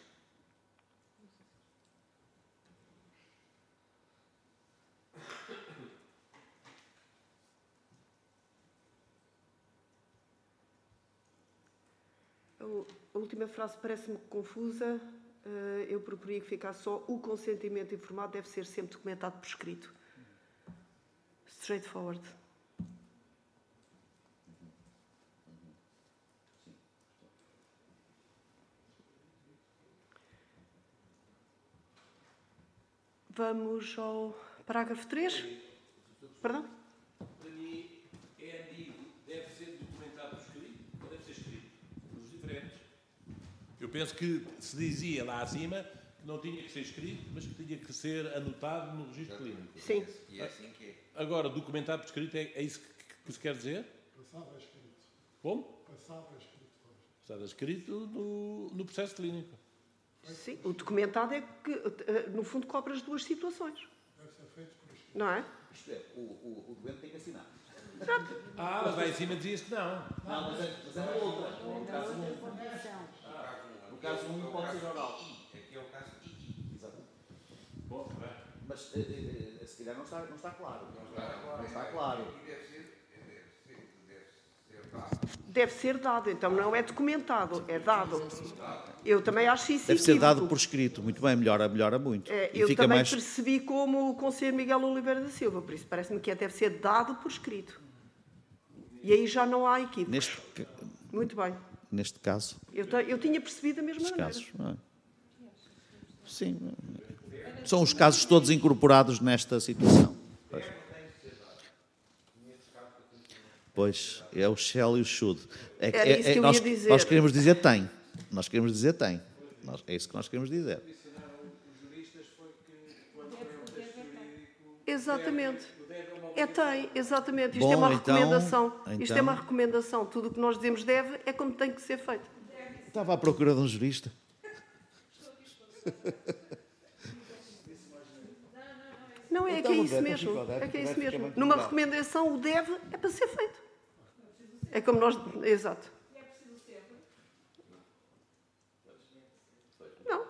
A última frase parece-me confusa. Eu proporia que ficasse só: o consentimento informado deve ser sempre documentado por escrito. Straightforward. Vamos ao parágrafo três. Perdão? Para mim, é ambíguo. Deve ser documentado por escrito ou deve ser escrito? Os diferentes. Eu penso que se dizia lá acima que não tinha que ser escrito, mas que tinha que ser anotado no registro clínico. Sim. E é assim que é. Agora, documentado por escrito, é, é isso que, que se quer dizer? Passado é escrito. Como? Passado é escrito. Está escrito no, no processo clínico. Sim, o documentado é que, no fundo, cobre as duas situações. Deve ser feito por escrito. Não é? Isto é, o, o, o doente tem que assinar. Exato. Ah, mas lá em cima dizia-se que não. Não, mas é, mas é na outra. No caso um, no caso um pode ser oral. Aqui é o caso I. Exatamente. Bom, bem. Mas eh, eh, se calhar não está, não está claro. Não está, não está claro. Deve ser, deve ser, deve ser, Deve ser dado, então não é documentado, é dado. Eu também acho isso Deve ser equívoco. dado por escrito. Muito bem, melhora, melhora muito. É, E eu fica também mais... percebi como o conselheiro Miguel Oliveira da Silva, por isso parece-me que é, deve ser dado por escrito. E aí já não há equívocos. Neste, Muito bem. neste caso, Eu, te- eu tinha percebido da mesma nestes maneira. casos, não é? Sim. São os casos todos incorporados nesta situação. Pois, pois é o shall e o should. É, Era é- isso é- que eu nós, ia dizer. nós queremos dizer tem. Nós queremos dizer tem. Nós- é isso que nós queremos dizer. Exatamente. É tem, exatamente. Isto Bom, é uma então- recomendação. Isto então- é uma recomendação. Tudo o que nós dizemos deve é como tem que ser feito. Estava à procura de um jurista. Não, é Então, que é o isso deve mesmo. fica o deve, É que é o isso deve fica mesmo. muito Numa bom. recomendação, o deve é para ser feito. É como nós... Exato. Não.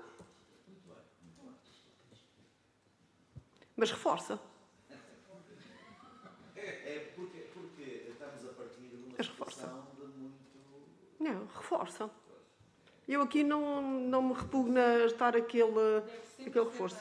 Mas reforça. É porque, porque estamos a partir de uma Mas reforça. situação de muito... Não, reforça. Eu aqui não, não me repugna estar aquele, aquele reforço.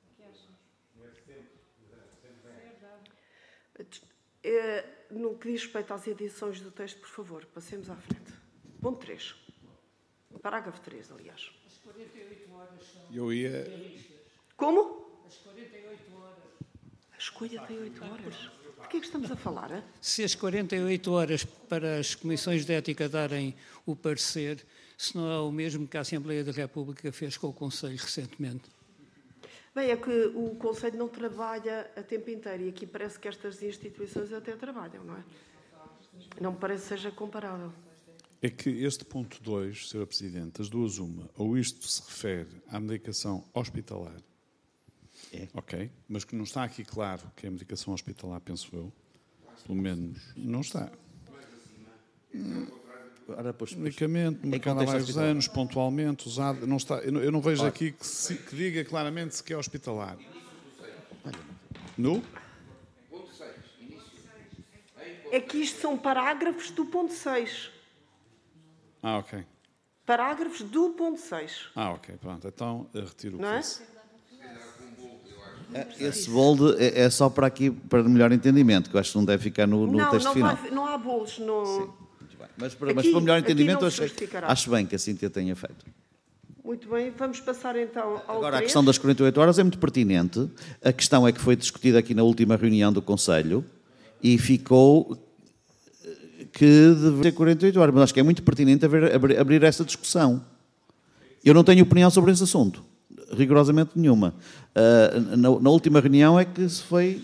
É, no que diz respeito às edições do texto, por favor, passemos à frente. Ponto três. Parágrafo três, aliás. As quarenta e oito horas são... Eu ia... Como? As quarenta e oito horas. As quarenta e oito horas? De que é que estamos a falar? Hein? Se as quarenta e oito horas para as comissões de ética darem o parecer, se não é o mesmo que a Assembleia da República fez com o Conselho recentemente. Bem, é que o Conselho não trabalha a tempo inteiro e aqui parece que estas instituições até trabalham, não é? Não me parece que seja comparável. É que este ponto dois, senhora Presidente, as duas uma, ou isto se refere à medicação hospitalar, É. ok, mas que não está aqui claro que é medicação hospitalar, penso eu, pelo menos não está. Ora, pois, pois. Medicamento, no Em mercado há contexto vários hospitalar. anos, pontualmente, usado, não está, eu, não, eu não vejo Ora. aqui que, se- que diga claramente se que é hospitalar. No? É que isto são parágrafos do ponto seis. Ah, ok. Parágrafos do ponto seis. Ah, ok, pronto, então eu retiro o que Não é? disse. Esse bold é, é só para aqui, para melhor entendimento, que eu acho que não deve ficar no, no Não, texto não, final. vai- não há bolos. No... Muito bem. Mas, para, mas Aqui- para melhor aqui entendimento, não eu se achei- justificará. acho bem que a Cíntia tenha feito. Muito bem, vamos passar então ao Agora, a três. questão das quarenta e oito horas é muito pertinente. A questão é que foi discutida aqui na última reunião do Conselho e ficou que deve ser quarenta e oito horas. Mas acho que é muito pertinente haver, abrir, abrir essa discussão. Eu não tenho opinião sobre esse assunto, rigorosamente nenhuma. Uh, na, na última reunião é que se foi...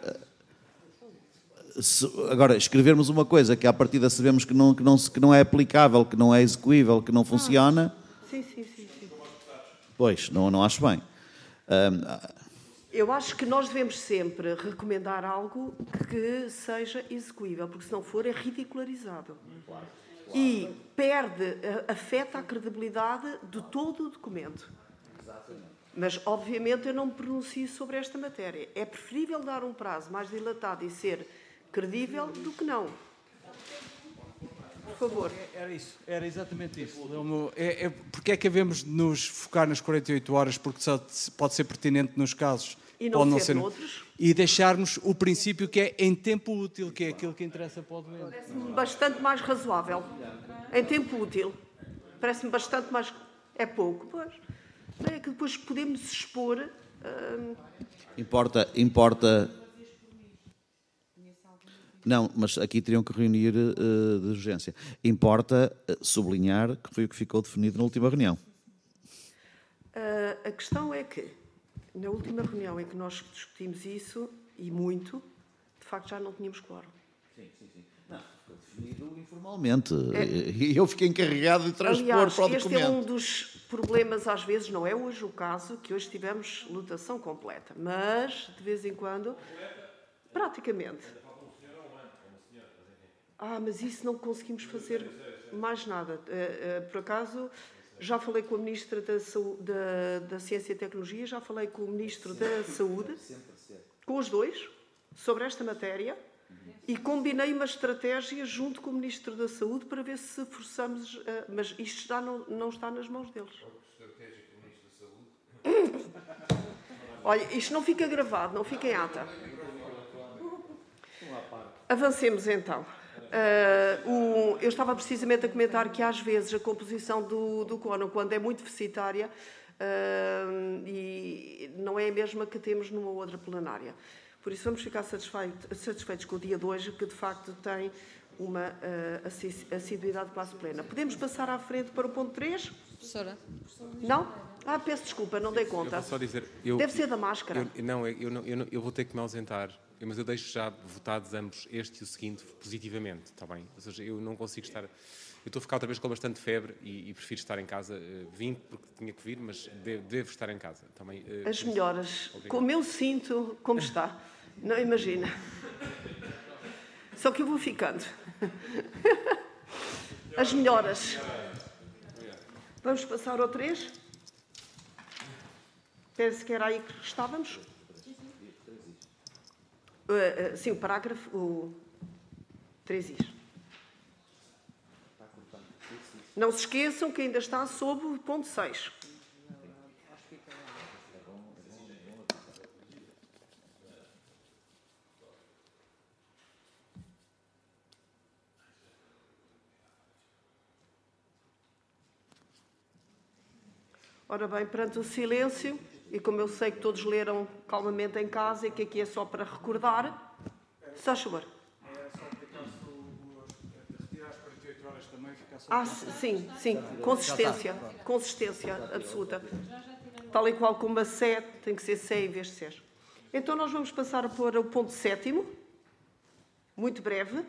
uh, se- agora, escrevermos uma coisa que à partida sabemos que não, que, não, se- que não é aplicável, que não é execuível, que não funciona... Sim, sim, sim, sim. Pois, não, não acho bem. Ah, Eu acho que nós devemos sempre recomendar algo que seja execuível, porque se não for é ridicularizado. E perde, eh, afeta a credibilidade de todo o documento. Mas, obviamente, eu não me pronuncio sobre esta matéria. É preferível dar um prazo mais dilatado e ser credível do que não. Por favor. Era isso, era exatamente isso. É, é, porque é que devemos nos focar nas quarenta e oito horas, porque só pode ser pertinente nos casos. E não pode ser noutros. E deixarmos o princípio que é em tempo útil, que é aquilo que interessa para o doente. Parece-me bastante mais razoável. Em tempo útil. Parece-me bastante mais... É pouco, pois. É que depois podemos expor... hum, importa, importa... Não, mas aqui teriam que reunir uh, de urgência. Importa uh, sublinhar que foi o que ficou definido na última reunião. Uh, a questão é que, na última reunião em que nós discutimos isso, e muito, de facto já não tínhamos quórum. Sim, sim, sim. Não, ficou definido informalmente. E eu fiquei encarregado de transpor Aliás, para o este documento. é um dos problemas, às vezes, não é hoje o caso, que hoje tivemos lotação completa, mas, de vez em quando, praticamente. Ah, mas isso não conseguimos fazer mais nada. Uh, uh, por acaso, já falei com a Ministra da, Saúde, da, da Ciência e Tecnologia, já falei com o Ministro da Saúde, com os dois, sobre esta matéria, E combinei uma estratégia junto com o Ministro da Saúde para ver se forçamos, uh, mas isto já não, não está nas mãos deles. Estratégia com o Ministro da Saúde? Olha, isto não fica gravado, não fica em ata. Avancemos então. Uh, o, eu estava precisamente a comentar que às vezes a composição do, do quórum, quando é muito deficitária, uh, e não é a mesma que temos numa outra plenária. Por isso vamos ficar satisfeitos, satisfeitos com o dia de hoje, que de facto tem uma uh, assiduidade quase plena. Podemos passar à frente para o ponto três? Professora? Não? Ah, peço desculpa, não dei conta. Eu vou só dizer, eu, Deve ser da máscara. Eu, não, eu, não, eu, não, eu vou ter que me ausentar, mas eu deixo já votados ambos, este e o seguinte, positivamente, está bem? Ou seja, eu não consigo estar... Eu estou a ficar outra vez com bastante febre e, e prefiro estar em casa. Uh, vim porque tinha que vir, mas devo, devo estar em casa. Também, uh, As melhoras. Como eu sinto, como está. Não imagina. Só que eu vou ficando. As melhoras. Vamos passar ao três? Penso que era aí que estávamos. Uh, uh, sim, o parágrafo, o três is. Não se esqueçam que ainda está sob o ponto seis. Ora bem, perante o silêncio, e como eu sei que todos leram calmamente em casa e que aqui é só para recordar, se faz favor. Ah, sim, sim, consistência, consistência absoluta. Tal e qual como a C tem que ser C em vez de C. Então nós vamos passar para o ponto sétimo, muito breve,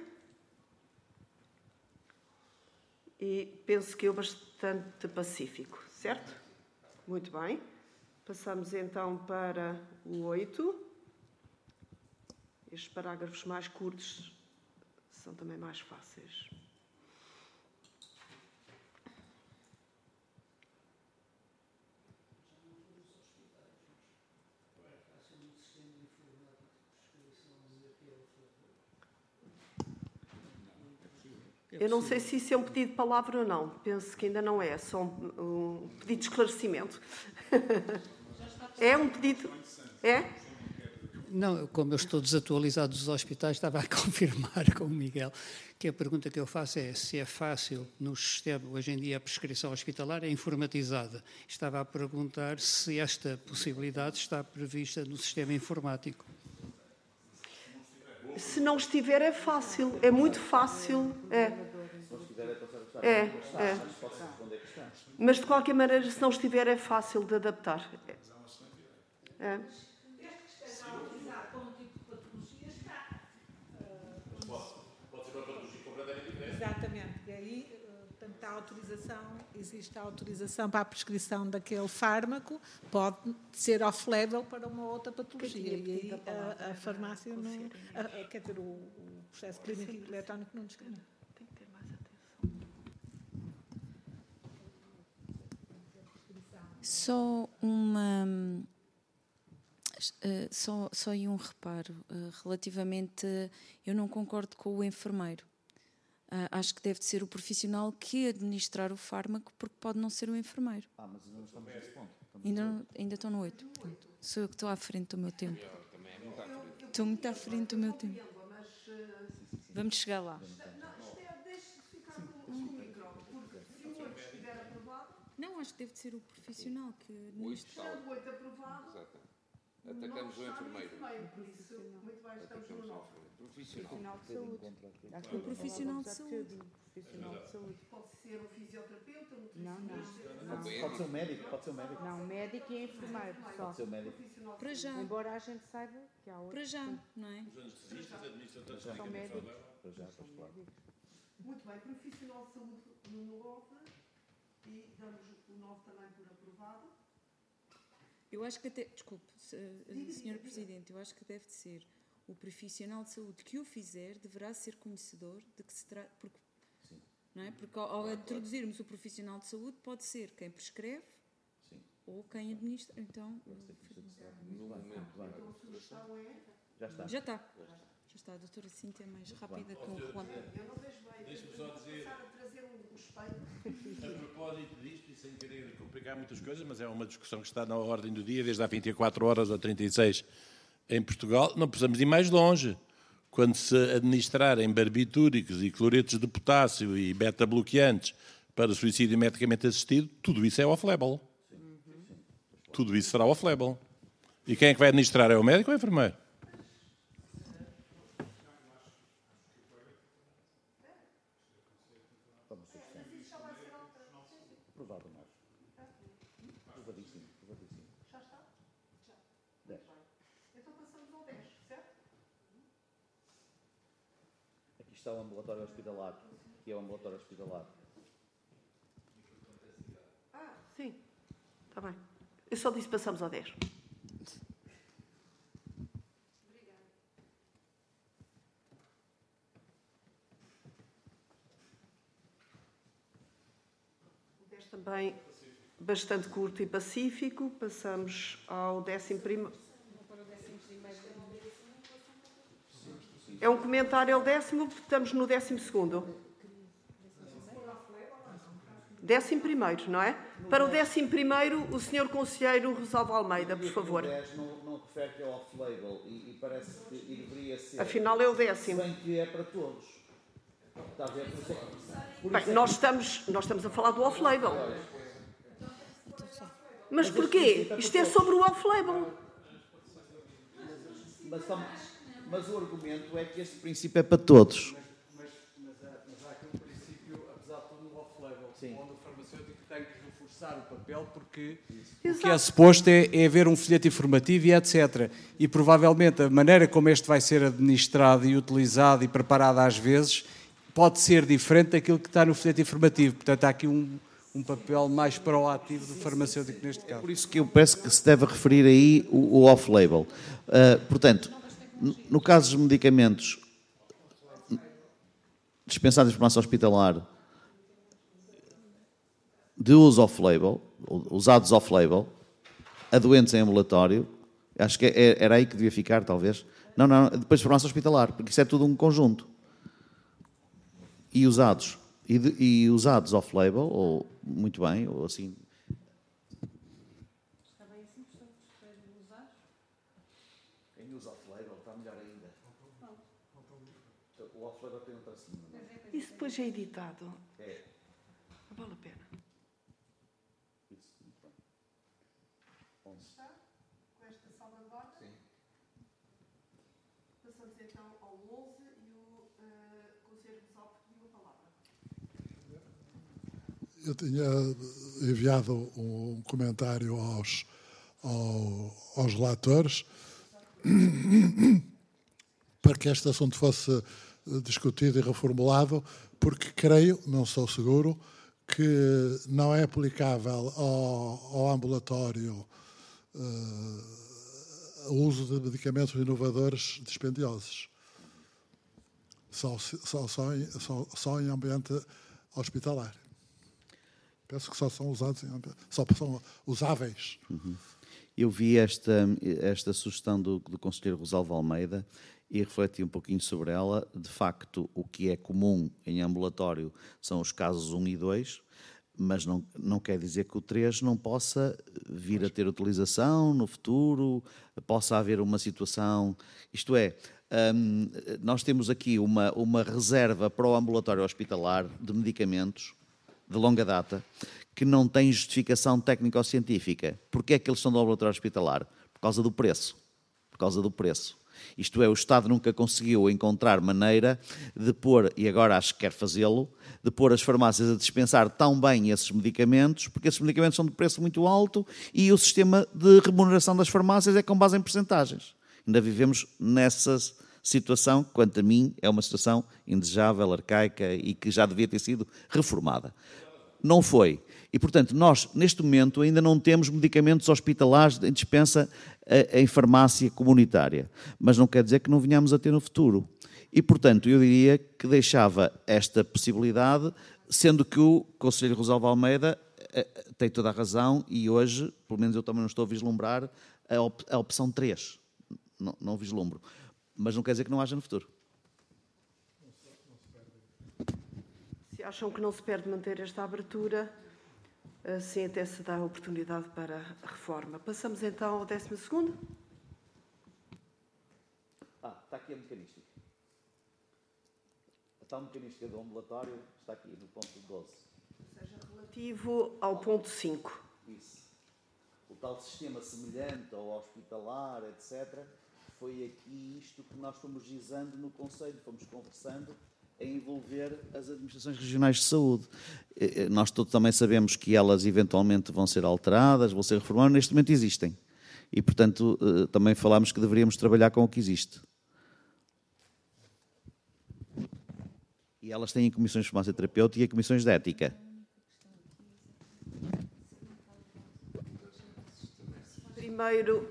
e penso que é bastante pacífico, certo? Muito bem. Passamos então para o oito. Estes parágrafos mais curtos são também mais fáceis. Eu não sei se isso é um pedido de palavra ou não. Penso que ainda não é. É só um, um pedido de esclarecimento. É um pedido... É? Não, como eu estou desatualizado dos hospitais, estava a confirmar com o Miguel que a pergunta que eu faço é se é fácil no sistema, hoje em dia a prescrição hospitalar é informatizada. Estava a perguntar se esta possibilidade está prevista no sistema informático. Se não estiver é fácil, é muito fácil. É. É, é. Mas de qualquer maneira, se não estiver é fácil de adaptar. É. Exatamente. E aí, portanto, a autorização, existe a autorização para a prescrição daquele fármaco, pode ser off-label para uma outra patologia. E aí a, a farmácia não... A, a, quer dizer, o, o processo clínico e eletrónico não discrimina. Tem que ter mais atenção. Só uma... Uh, só, só aí um reparo. Uh, relativamente... Eu não concordo com o enfermeiro. Uh, acho que deve ser o profissional que administrar o fármaco, porque pode não ser o enfermeiro. Ah, mas ainda não estamos nesse ponto. Ainda, não, ainda estão no oito. Pronto. Sou eu que estou à frente do meu tempo. Estou muito à frente do meu tempo. Vamos chegar lá. Não, acho que deve ser o profissional que administra. Estando oito aprovado, atacamos o enfermeiro. Atacamos o profissional de saúde. O profissional de saúde. Profissional de saúde. Pode ser um fisioterapeuta, um Não, não. Pode ser, pode ser um médico, pode ser um médico. Não, médico e enfermeiro só. Pode ser um médico. Para já. Embora a gente saiba que há outros. Para já, não é? Os anestesistas, administradores São médicos. Para já, para claro. Muito bem, profissional de saúde no nove e damos o nove também por aprovado. Eu acho que até, desculpe, senhora Presidente, eu acho que deve ser o profissional de saúde que o fizer deverá ser conhecedor de que se trata, porque, não é? Porque ao, ao introduzirmos o profissional de saúde pode ser quem prescreve Sim. ou quem administra. Então, no momento então a sugestão é... Já está. Já está. Já está, a doutora Cíntia é mais rápida que um relâmpago. Deixe-me só dizer, a propósito disto, e sem querer complicar muitas coisas, mas é uma discussão que está na ordem do dia, desde há vinte e quatro horas ou trinta e seis em Portugal, não precisamos ir mais longe. Quando se administrarem barbitúricos e cloretos de potássio e beta-bloqueantes para suicídio medicamente assistido, tudo isso é off-label. Tudo isso será off-label. E quem é que vai administrar? É o médico ou é o enfermeiro? Aqui está o ambulatório hospitalar, que é o ambulatório hospitalar. Ah, sim. Está bem. Eu só disse passamos ao dez. O dez também bastante curto e pacífico. Passamos ao décimo primeiro. É um comentário ao décimo, estamos no décimo segundo. Décimo primeiro, não é? Para o décimo primeiro, o senhor Conselheiro Rosalvo Almeida, por favor. O dez não, não refere que é off-label e, e parece que e deveria ser. Afinal é o décimo. Bem que é para todos. Está a ver? Por isso é, por Bem, isso é nós estamos, nós estamos a falar do off-label. Mas porquê? Isto é sobre o off-label. Mas, mas o argumento é que este princípio é para todos. Mas, mas, mas, há, mas há aqui um princípio, apesar de tudo, no off-label, onde o farmacêutico tem que reforçar o papel, porque Exato. o que é suposto é, é haver um folheto informativo e etcétera. E provavelmente a maneira como este vai ser administrado e utilizado e preparado às vezes pode ser diferente daquilo que está no folheto informativo. Portanto, há aqui um, um papel mais proativo do farmacêutico neste caso. É por isso que eu penso que se deve referir aí o, o off-label. Uh, portanto, no caso dos medicamentos dispensados em farmácia hospitalar de uso off-label, usados off-label, a doentes em ambulatório, acho que era aí que devia ficar, talvez. Não, não, depois de farmácia hospitalar, porque isso é tudo um conjunto. E usados, e, de, e usados off-label, ou muito bem, ou assim. Está bem assim, portanto, prefere usar? Quem usa off-label está melhor ainda. O off-label tem um tracinho. Isso depois é editado. É. Não vale a pena. Isso, muito bem. onze. Está? Com esta salvaguarda? Sim. Passamos então ao onze e o uh, Conselheiro Rosalvo pediu a palavra. Eu tinha enviado um comentário aos, ao, aos relatores para que este assunto fosse discutido e reformulado, porque creio, não sou seguro, que não é aplicável ao, ao ambulatório uh, o uso de medicamentos inovadores dispendiosos. Só, só, só, em, só, só em ambiente hospitalar. Penso que só são usados, em, só são usáveis. Uhum. Eu vi esta, esta sugestão do, do Conselheiro Rosalvo Almeida e refleti um pouquinho sobre ela. De facto, o que é comum em ambulatório são os casos um e dois, mas não, não quer dizer que o três não possa vir a ter utilização no futuro, possa haver uma situação... Isto é, um, nós temos aqui uma, uma reserva para o ambulatório hospitalar de medicamentos de longa data, que não tem justificação técnico-científica. Porquê é que eles são do ambulatório hospitalar? Por causa do preço. Por causa do preço. Isto é, o Estado nunca conseguiu encontrar maneira de pôr, e agora acho que quer fazê-lo, de pôr as farmácias a dispensar tão bem esses medicamentos, porque esses medicamentos são de preço muito alto e o sistema de remuneração das farmácias é com base em percentagens. Ainda vivemos nessa situação, quanto a mim, é uma situação indesejável, arcaica e que já devia ter sido reformada. Não foi. E, portanto, nós, neste momento, ainda não temos medicamentos hospitalares em dispensa em farmácia comunitária. Mas não quer dizer que não venhamos a ter no futuro. E, portanto, eu diria que deixava esta possibilidade, sendo que o Conselheiro Rosalvo Almeida tem toda a razão e hoje, pelo menos eu também não estou a vislumbrar, a, op a opção três. Não, não vislumbro. mas não quer dizer que não haja no futuro. Se acham que não se perde manter esta abertura, assim até se dá a oportunidade para a reforma. Passamos então ao décimo segundo. Ah, está aqui a mecanística. A tal mecanística do ambulatório está aqui no ponto doze. Ou seja, relativo ao ponto cinco. Isso. O tal sistema semelhante ao hospitalar, etcétera, foi aqui isto que nós fomos gizando no Conselho, fomos conversando a envolver as administrações regionais de saúde. Nós todos também sabemos que elas eventualmente vão ser alteradas, vão ser reformadas, neste momento existem. E, portanto, também falámos que deveríamos trabalhar com o que existe. E elas têm comissões de farmácia terapêutica e comissões de ética. Primeiro...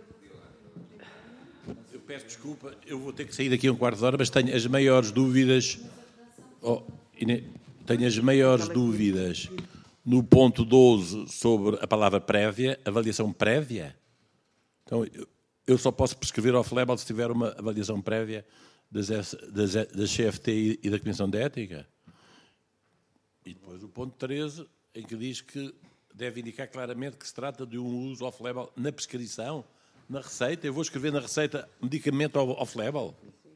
Eu peço desculpa, eu vou ter que sair daqui a um quarto de hora, mas tenho as maiores dúvidas... Oh, tenho as maiores dúvidas no ponto doze sobre a palavra prévia, avaliação prévia. Então, eu só posso prescrever off-label se tiver uma avaliação prévia das, das, das C F T e da Comissão de Ética. E depois o ponto treze, em que diz que deve indicar claramente que se trata de um uso off-label na prescrição, na receita. Eu vou escrever na receita medicamento off-label.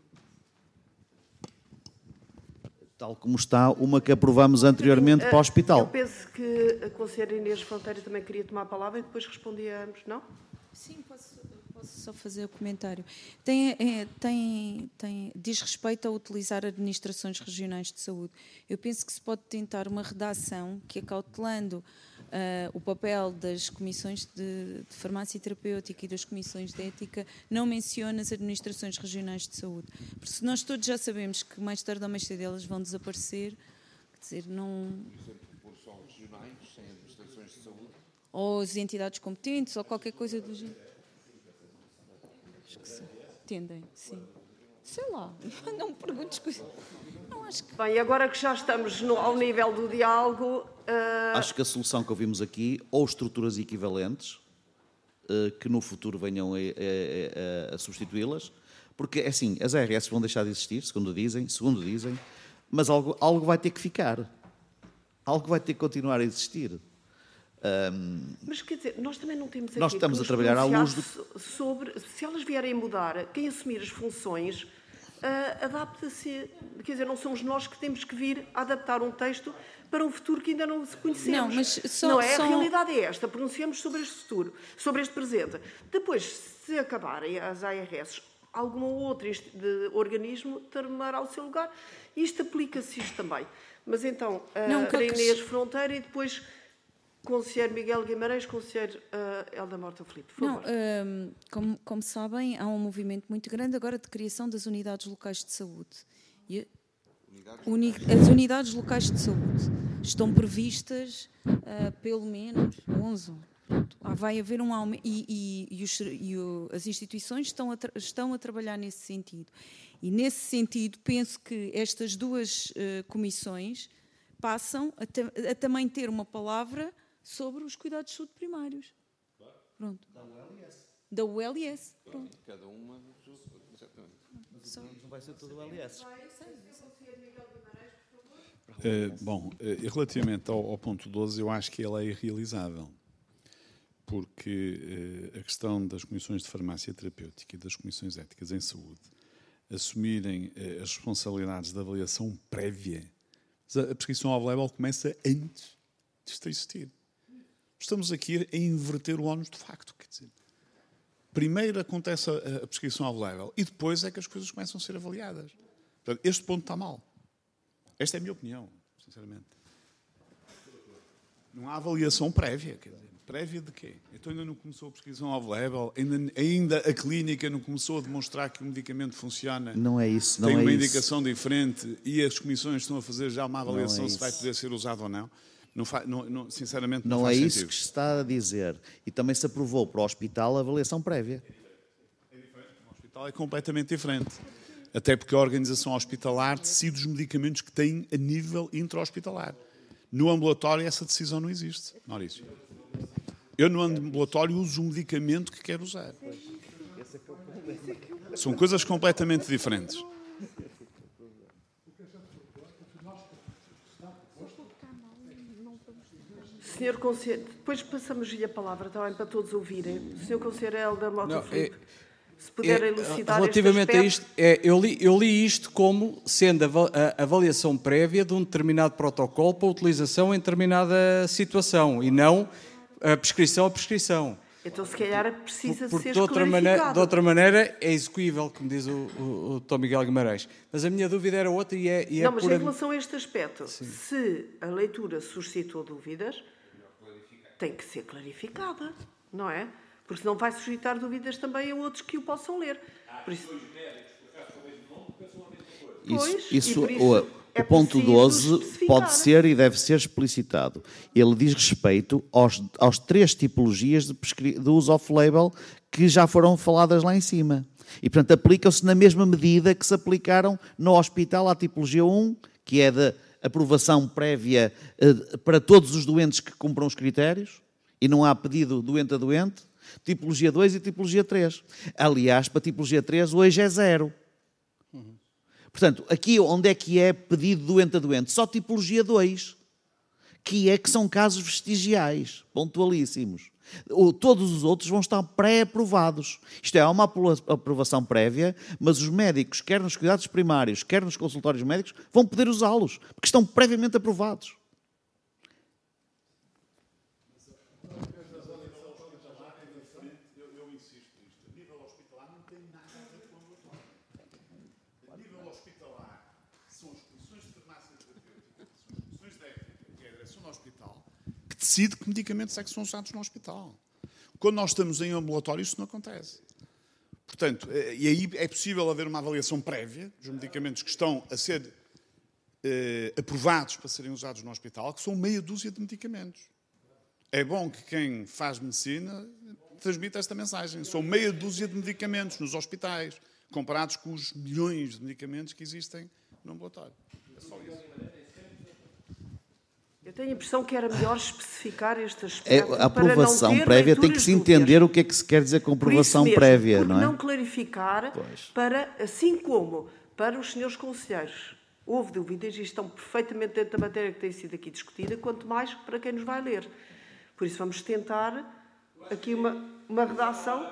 Tal como está uma que aprovamos anteriormente para o hospital. Eu penso que a conselheira Inês Fronteira também queria tomar a palavra e depois respondia a ambos, não? Sim, posso, posso só fazer o comentário. Tem, é, tem, tem, diz respeito a utilizar administrações regionais de saúde. Eu penso que se pode tentar uma redação que, acautelando Uh, o papel das comissões de, de farmácia terapêutica e das comissões de ética, não menciona as administrações regionais de saúde. Porque se nós todos já sabemos que mais tarde ou mais cedo elas vão desaparecer, quer dizer, não... Por exemplo, por só regionais, sem administrações de saúde? Ou as entidades competentes, ou qualquer coisa do género. Acho que sim. Entendem? Sim. Sei lá, não me perguntes coisas... Não, acho que... Bem, agora que já estamos no, ao nível do diálogo... Uh... Acho que a solução que ouvimos aqui, ou estruturas equivalentes, uh, que no futuro venham a, a, a, a substituí-las, porque, é assim, as A R S vão deixar de existir, segundo dizem, segundo dizem, mas algo, algo vai ter que ficar. Algo vai ter que continuar a existir. Um, mas, quer dizer, nós também não temos aqui nós estamos que a trabalhar à luz do... sobre, se elas vierem mudar, quem assumir as funções... Uh, adapta-se, quer dizer, não somos nós que temos que vir a adaptar um texto para um futuro que ainda não se conhecemos. Não, mas só, não é? só... A realidade é esta, pronunciamos sobre este futuro, sobre este presente. Depois, se acabarem as A R S, algum outro de organismo tomará o seu lugar. Isto aplica-se isto também. Mas então, uh, para Inês Fronteira e depois... Conselheiro Miguel Guimarães, Conselheiro uh, Elda Morta Filipe, por favor. Não, um, como, como sabem, há um movimento muito grande agora de criação das unidades locais de saúde. E uni, as unidades locais de saúde estão previstas uh, pelo menos onze. Pronto, vai haver um aumento e, e, e, os, e o, as instituições estão a, estão a trabalhar nesse sentido. E nesse sentido, penso que estas duas uh, comissões passam a, te, a também ter uma palavra sobre os cuidados de saúde primários. Pronto. Da U L S. Da U L S. Pronto. Cada uma... Exatamente. Mas não vai ser tudo U L S. Uh, bom, uh, relativamente ao, ao ponto doze, eu acho que ele é irrealizável. Porque uh, a questão das comissões de farmácia terapêutica e das comissões éticas em saúde assumirem uh, as responsabilidades da avaliação prévia. A prescrição off-label começa antes disto existir. Estamos aqui a inverter o ónus de facto. Quer dizer, primeiro acontece a, a prescrição off-label e depois é que as coisas começam a ser avaliadas. Portanto, este ponto está mal. Esta é a minha opinião, sinceramente. Não há avaliação prévia. Quer dizer, prévia de quê? Então ainda não começou a prescrição off-label, ainda, ainda a clínica não começou a demonstrar que o medicamento funciona. Não é isso, não tem é uma isso. indicação diferente e as comissões estão a fazer já uma avaliação é se vai poder ser usado ou não. Não fa, não, não, sinceramente, não, não faz é sentido. isso que se está a dizer. E também se aprovou para o hospital a avaliação prévia. É diferente. O hospital é completamente diferente. Até porque a organização hospitalar decide os medicamentos que tem a nível intra-hospitalar. No ambulatório essa decisão não existe, Maurício. Eu no ambulatório uso o medicamento que quero usar. São coisas completamente diferentes. Senhor Conselheiro, depois passamos-lhe a palavra, está bem, para todos ouvirem. O senhor Conselheiro Helder Mota Filipe, se puder é, elucidar relativamente este a isto, é, eu, li, eu li isto como sendo a, a avaliação prévia de um determinado protocolo para utilização em determinada situação e não a prescrição a prescrição. Então, se calhar, precisa Porque ser de outra, esclarificado. maneira, de outra maneira é execuível, como diz o, o, o Dr Miguel Guimarães. Mas a minha dúvida era outra e é... E é não, mas pura... em relação a este aspecto, Sim. se a leitura suscitou dúvidas, tem que ser clarificada, não é? Porque senão vai suscitar dúvidas também a outros que o possam ler. Por isso... Isso, isso, por isso o, é o ponto doze especificar. pode ser e deve ser explicitado. Ele diz respeito aos, aos três tipologias de, prescri... de uso off-label que já foram faladas lá em cima. E, portanto, aplicam-se na mesma medida que se aplicaram no hospital à tipologia um, que é de aprovação prévia uh, para todos os doentes que cumpram os critérios, e não há pedido doente a doente, tipologia dois e tipologia três. Aliás, para a tipologia três, hoje é zero. Uhum. Portanto, aqui onde é que é pedido doente a doente? Só tipologia dois, que é que são casos vestigiais, pontualíssimos. Todos os outros vão estar pré-aprovados. Isto é, há uma aprovação prévia, mas os médicos, quer nos cuidados primários, quer nos consultórios médicos, vão poder usá-los, porque estão previamente aprovados. Decide que medicamentos é que são usados no hospital. Quando nós estamos em ambulatório, isso não acontece. Portanto, e aí é possível haver uma avaliação prévia dos medicamentos que estão a ser eh, aprovados para serem usados no hospital, que são meia dúzia de medicamentos. É bom que quem faz medicina transmita esta mensagem. São meia dúzia de medicamentos nos hospitais, comparados com os milhões de medicamentos que existem no ambulatório. É só isso. Eu tenho a impressão que era melhor especificar este aspecto. É, a aprovação para não ter prévia tem que se entender dúvidas. O que é que se quer dizer com aprovação mesmo, prévia, porque não é? não clarificar, Pois. para, assim como para os senhores conselheiros houve dúvidas e estão perfeitamente dentro da matéria que tem sido aqui discutida, quanto mais para quem nos vai ler. Por isso vamos tentar aqui uma, uma redação.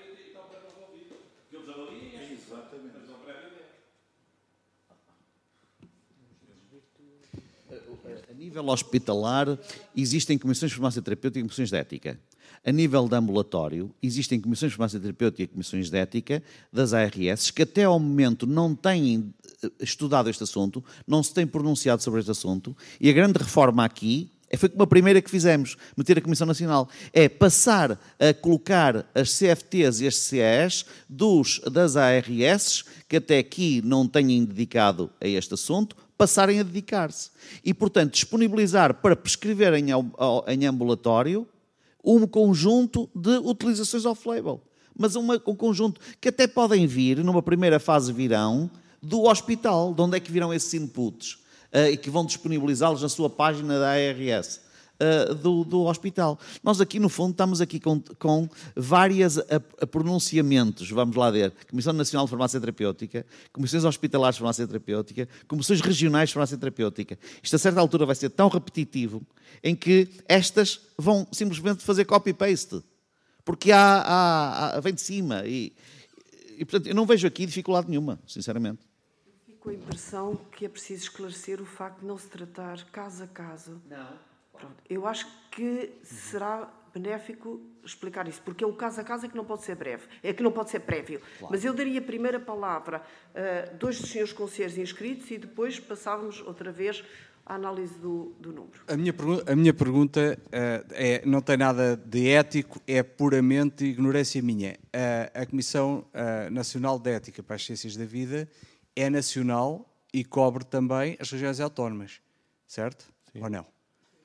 A nível hospitalar, existem comissões de farmácia terapêutica e comissões de ética. A nível de ambulatório, existem comissões de farmácia terapêutica e comissões de ética das A R S que até ao momento não têm estudado este assunto, não se têm pronunciado sobre este assunto, e a grande reforma aqui foi como a primeira que fizemos, meter a Comissão Nacional, é passar a colocar as C F Ts e as C E Es dos, das A R S, que até aqui não têm dedicado a este assunto, passarem a dedicar-se. E, portanto, disponibilizar para prescrever em, em ambulatório um conjunto de utilizações off-label. Mas uma, um conjunto que até podem vir, numa primeira fase virão, do hospital, de onde é que virão esses inputs, uh, e que vão disponibilizá-los na sua página da A R S. Uh, do, do hospital. Nós aqui, no fundo, estamos aqui com, com vários pronunciamentos, vamos lá ver, Comissão Nacional de Farmácia Terapêutica, Comissões Hospitalares de Farmácia Terapêutica, Comissões Regionais de Farmácia Terapêutica. Isto, a certa altura, vai ser tão repetitivo, em que estas vão simplesmente fazer copy-paste, porque há, há, há, vem de cima, e, e, portanto, eu não vejo aqui dificuldade nenhuma, sinceramente. Fico com a impressão que é preciso esclarecer o facto de não se tratar caso a caso. Não. Pronto. Eu acho que será benéfico explicar isso, porque é o caso a caso é que não pode ser breve, é que não pode ser prévio. Claro. Mas eu daria a primeira palavra a dois dos senhores conselheiros inscritos e depois passávamos outra vez à análise do, do número. A minha, a minha pergunta uh, é, não tem nada de ético, é puramente ignorância minha. Uh, a Comissão uh, Nacional de Ética para as Ciências da Vida é nacional e cobre também as regiões autónomas, certo? Sim. Ou não?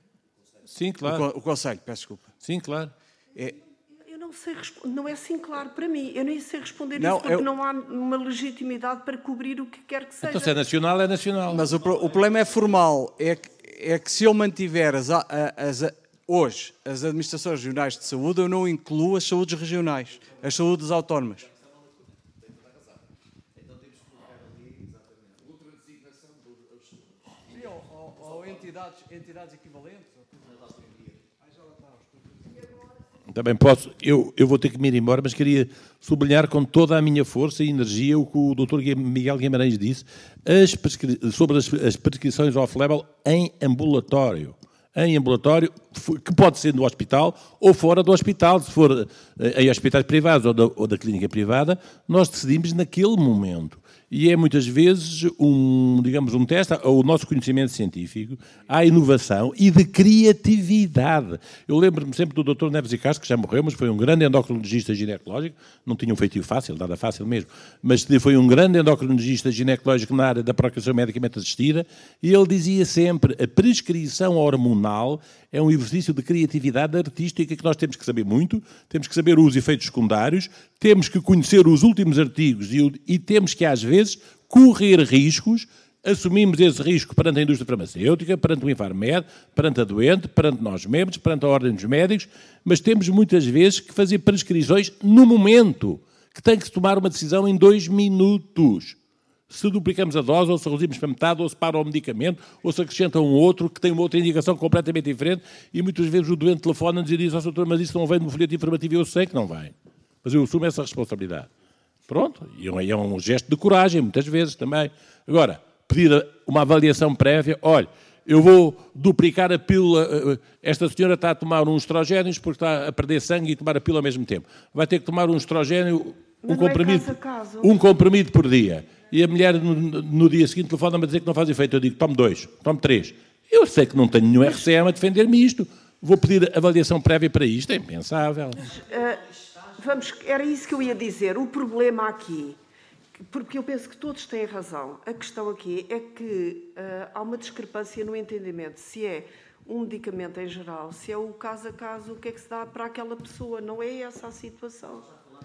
Sim, claro. O, o Conselho, peço desculpa. Sim, claro. É... Eu não sei, não é assim claro para mim. Eu nem sei responder não, isso, porque eu... não há uma legitimidade para cobrir o que quer que seja. Então, se é nacional, é nacional. Mas o, o problema é formal. É que, é que se eu mantiver as, as, as, hoje as administrações regionais de saúde, eu não incluo as saúdes regionais, as saúdes autónomas. Ou, ou, ou entidades, entidades equivalentes? Também posso, eu, eu vou ter que me ir embora, mas queria sublinhar com toda a minha força e energia o que o doutor Miguel Guimarães disse as prescri... sobre as, as prescrições off-label em ambulatório. Em ambulatório, que pode ser no hospital ou fora do hospital. Se for em hospitais privados ou da, ou da clínica privada, nós decidimos naquele momento. E é muitas vezes um, digamos, um teste ao nosso conhecimento científico, à inovação e de criatividade. Eu lembro-me sempre do doutor Neves e Castro, que já morreu, mas foi um grande endocrinologista ginecológico, não tinha um feitio fácil, nada fácil mesmo, mas foi um grande endocrinologista ginecológico na área da procriação medicamente assistida, e ele dizia sempre: a prescrição hormonal é um exercício de criatividade artística que nós temos que saber muito, temos que saber os efeitos secundários, temos que conhecer os últimos artigos e, e temos que, às vezes, correr riscos. Assumimos esse risco perante a indústria farmacêutica, perante o Infarmed, perante a doente, perante nós mesmos, perante a ordem dos médicos, mas temos muitas vezes que fazer prescrições no momento, que tem que se tomar uma decisão em dois minutos. Se duplicamos a dose, ou se reduzimos para metade, ou se para o medicamento, ou se acrescenta um outro que tem uma outra indicação completamente diferente, e muitas vezes o doente telefona-nos e diz: ó, doutor, mas isso não vem no folheto informativo, e eu sei que não vem. Mas eu assumo essa responsabilidade. Pronto, e é um gesto de coragem, muitas vezes também. Agora, pedir uma avaliação prévia: olha, eu vou duplicar a pílula, esta senhora está a tomar uns estrogénios porque está a perder sangue e tomar a pílula ao mesmo tempo. Vai ter que tomar um estrogénio, um comprimido, é caso a caso. um comprimido por dia. E a mulher, no, no dia seguinte, telefona-me a dizer que não faz efeito. Eu digo: tome dois, tome três. Eu sei que não tenho nenhum R C M a defender-me isto. Vou pedir avaliação prévia para isto. É impensável. Uh, vamos, era isso que eu ia dizer. O problema aqui, porque eu penso que todos têm razão, a questão aqui é que uh, há uma discrepância no entendimento se é um medicamento em geral, se é o caso a caso, o que é que se dá para aquela pessoa. Não é essa a situação.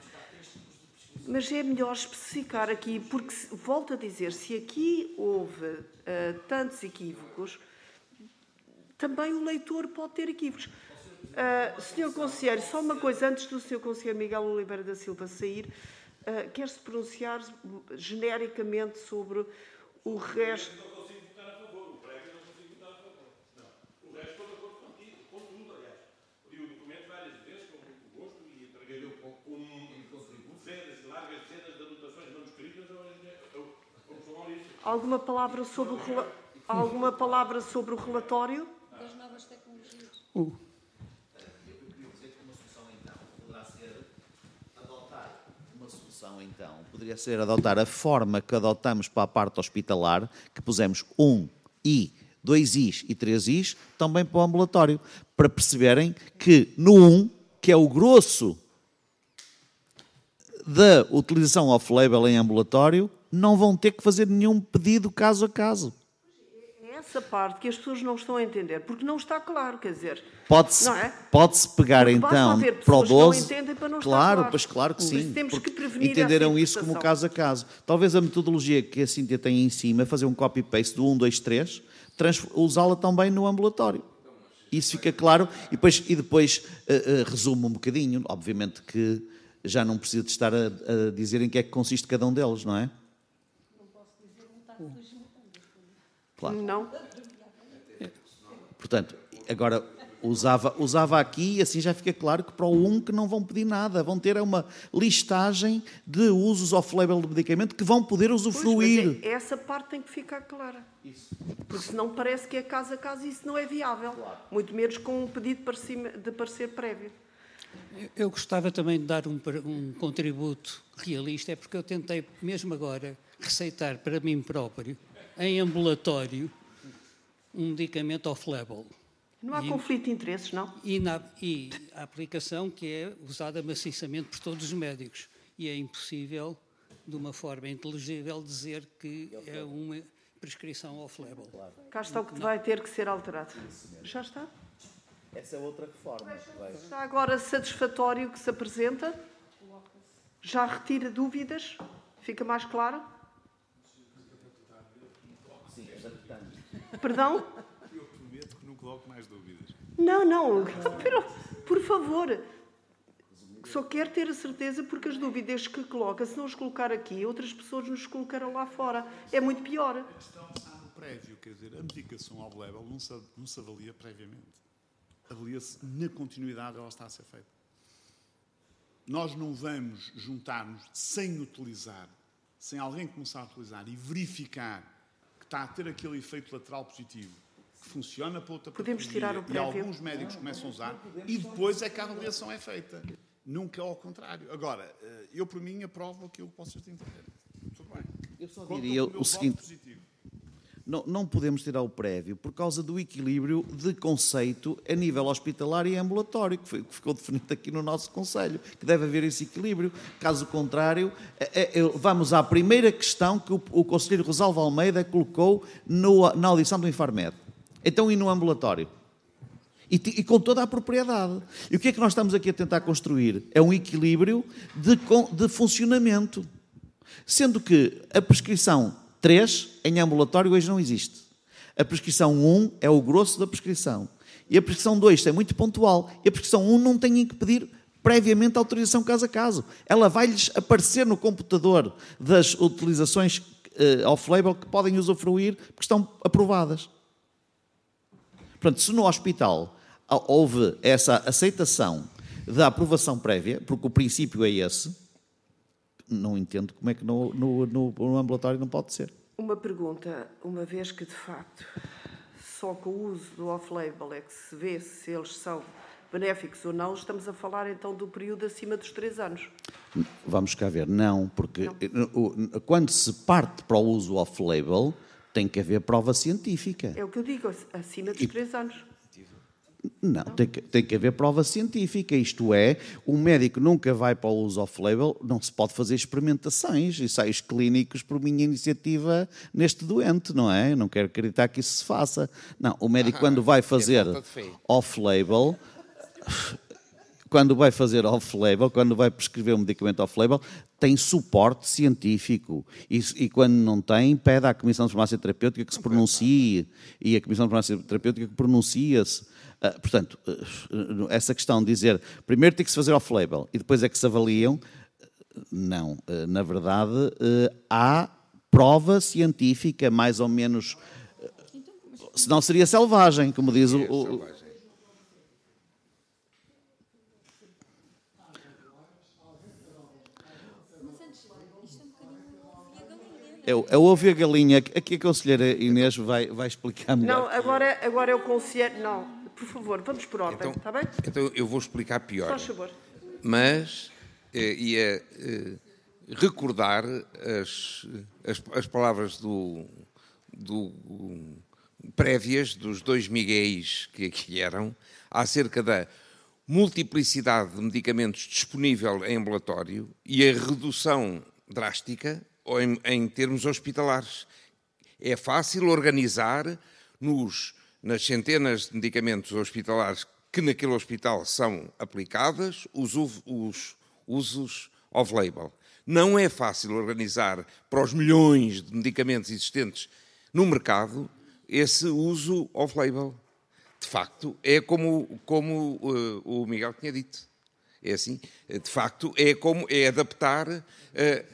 Mas é melhor especificar aqui, porque, volto a dizer, se aqui houve uh, tantos equívocos, também o leitor pode ter equívocos. Uh, senhor Conselheiro, só uma coisa, antes do senhor Conselheiro Miguel Oliveira da Silva sair, uh, quer-se pronunciar genericamente sobre o resto... Eu não consigo votar a favor, o prévio não consigo votar a favor. Não, o resto estou de acordo contigo, com tudo, aliás. Li o documento várias vezes, com muito gosto, e entreguei-lhe com dezenas e largas dezenas de anotações manuscritas ao professor Maurício. Alguma palavra sobre o, rela... Alguma palavra sobre o relatório? Das novas tecnologias. Uh. Eu queria dizer que uma solução, então, poderá ser adotar uma solução, então, poderia ser adotar a forma que adotamos para a parte hospitalar, que pusemos um I, dois Is e três Is, também para o ambulatório, para perceberem que no um, que é o grosso da utilização off-label em ambulatório, não vão ter que fazer nenhum pedido caso a caso. É essa parte que as pessoas não estão a entender, porque não está claro, quer dizer... Pode-se é? pode-se pegar, porque então, para o doze... Que não para não claro, claro. pois claro que sim. Temos que prevenir entenderam isso como caso a caso. Talvez a metodologia que a Cíntia tem em cima, fazer um copy-paste do um, dois, três, usá-la também no ambulatório. Isso fica claro. E depois, e depois uh, uh, resumo um bocadinho. Obviamente que já não preciso de estar a, a dizer em que é que consiste cada um deles, não é? Não posso dizer metade. Claro. Não. Portanto, agora usava, usava aqui e assim já fica claro que para o um que não vão pedir nada, vão ter uma listagem de usos off-label de medicamento que vão poder usufruir. Pois, mas é, essa parte tem que ficar clara. Isso. Porque senão parece que é caso a caso e isso não é viável. Claro. Muito menos com um pedido de parecer, de parecer prévio. Eu gostava também de dar um, um contributo realista, é porque eu tentei, mesmo agora, receitar para mim próprio, em ambulatório, um medicamento off-label. Não há e, conflito de interesses, não? E, na, e a aplicação que é usada maciçamente por todos os médicos. E é impossível, de uma forma inteligível, dizer que é uma prescrição off-label. Cá está o que vai ter que ser alterado. Já está? Essa é outra reforma. Está agora satisfatório que se apresenta? Já retira dúvidas? Fica mais claro? Sim, Perdão? Eu prometo que não coloco mais dúvidas. Não, não. Por favor. Só quero ter a certeza porque as dúvidas que coloca, se não os colocar aqui, outras pessoas nos colocarão lá fora. É muito pior. A questão está no prévio, quer dizer, a medicação off-label não se, não se avalia previamente. Avalia-se na continuidade ela está a ser feita. Nós não vamos juntar-nos sem utilizar, sem alguém começar a utilizar e verificar que está a ter aquele efeito lateral positivo, que funciona para outra Podemos tirar o e prévio. alguns médicos começam a usar, e depois é que a avaliação é feita. Nunca ao contrário. Agora, eu por mim aprovo aquilo que vocês têm de entender. Tudo bem. Eu só diria o seguinte, não, não podemos tirar o prévio por causa do equilíbrio de conceito a nível hospitalar e ambulatório, que, foi, que ficou definido aqui no nosso Conselho, que deve haver esse equilíbrio. Caso contrário, é, é, vamos à primeira questão que o, o Conselheiro Rosalvo Almeida colocou no, na audição do Infarmed. Então, e no ambulatório? E, e com toda a propriedade. E o que é que nós estamos aqui a tentar construir? É um equilíbrio de, de funcionamento. Sendo que a prescrição três em ambulatório hoje não existe. A prescrição um é o grosso da prescrição. E a prescrição dois é muito pontual. E a prescrição um não tem que pedir previamente autorização caso a caso. Ela vai-lhes aparecer no computador das utilizações uh, off-label que podem usufruir porque estão aprovadas. Portanto, se no hospital houve essa aceitação da aprovação prévia, porque o princípio é esse, não entendo como é que no, no, no, no ambulatório não pode ser. Uma pergunta, uma vez que, de facto, só com o uso do off-label é que se vê se eles são benéficos ou não, estamos a falar então do período acima dos três anos. Vamos cá ver, não, porque não. Quando se parte para o uso off-label, tem que haver prova científica. É o que eu digo, acima dos três anos. Não, tem que, tem que haver prova científica, isto é, o médico nunca vai para o uso off-label, não se pode fazer experimentações, ensaios clínicos por minha iniciativa neste doente, não é? Não quero acreditar que isso se faça. Não, o médico ah, quando vai fazer off-label, quando vai fazer off-label, quando vai prescrever um medicamento off-label, tem suporte científico. E, e quando não tem, pede à Comissão de Farmácia Terapêutica que se pronuncie, e a Comissão de Farmácia Terapêutica que pronuncia-se. Uh, portanto, uh, essa questão de dizer primeiro tem que se fazer off-label e depois é que se avaliam, não. Uh, na verdade, uh, há prova científica mais ou menos, uh, senão seria selvagem, como diz o... o Eu, eu ouvi a galinha, aqui a conselheira Inês vai, vai explicar melhor. Não, agora, agora eu conselheiro... Não, por favor, vamos por ordem, então, está bem? Então eu vou explicar pior. Faz favor. Mas eh, ia eh, recordar as, as, as palavras do, do um, prévias dos dois miguéis que aqui eram, acerca da multiplicidade de medicamentos disponível em ambulatório e a redução drástica ou em, em termos hospitalares. É fácil organizar nos, nas centenas de medicamentos hospitalares que naquele hospital são aplicadas os, os usos off-label. Não é fácil organizar para os milhões de medicamentos existentes no mercado esse uso off-label. De facto, é como, como uh, o Miguel tinha dito. É assim, de facto, é como é adaptar... Uh,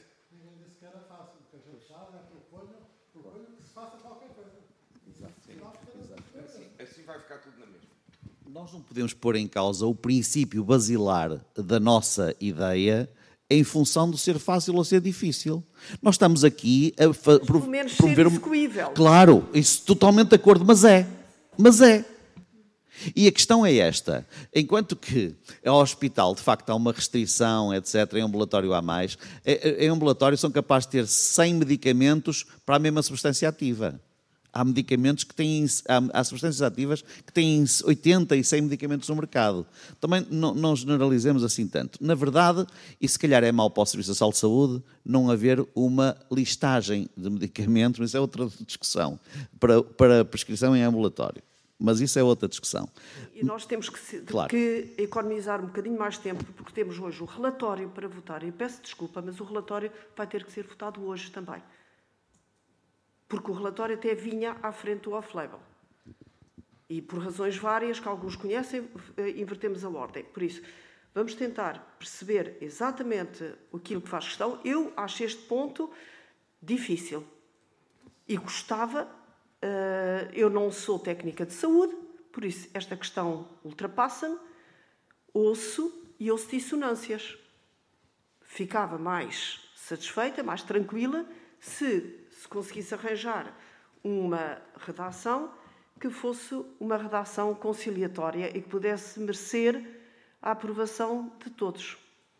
Nós não podemos pôr em causa o princípio basilar da nossa ideia em função de ser fácil ou ser difícil. Nós estamos aqui a fa- Mas, pelo menos promover... ser execuível. Claro, isso totalmente de acordo, mas é. Mas é. E a questão é esta. Enquanto que ao hospital, de facto, há uma restrição, etcétera, em ambulatório há mais, em ambulatório são capazes de ter cem medicamentos para a mesma substância ativa. Há medicamentos que têm, há, há substâncias ativas que têm oitenta e cem medicamentos no mercado. Também não, não generalizemos assim tanto. Na verdade, e se calhar é mau para o Serviço Nacional de Saúde, não haver uma listagem de medicamentos, mas isso é outra discussão, para, para prescrição em ambulatório. Mas isso é outra discussão. E nós temos que, se, claro. que economizar um bocadinho mais tempo, porque temos hoje o relatório para votar. E peço desculpa, mas o relatório vai ter que ser votado hoje também. Porque o relatório até vinha à frente do off-label. E por razões várias, que alguns conhecem, invertemos a ordem. Por isso, vamos tentar perceber exatamente aquilo que faz questão. Eu acho este ponto difícil. E gostava Uh, eu não sou técnica de saúde, por isso esta questão ultrapassa-me. Ouço e ouço dissonâncias. Ficava mais satisfeita, mais tranquila, se se conseguisse arranjar uma redação que fosse uma redação conciliatória e que pudesse merecer a aprovação de todos.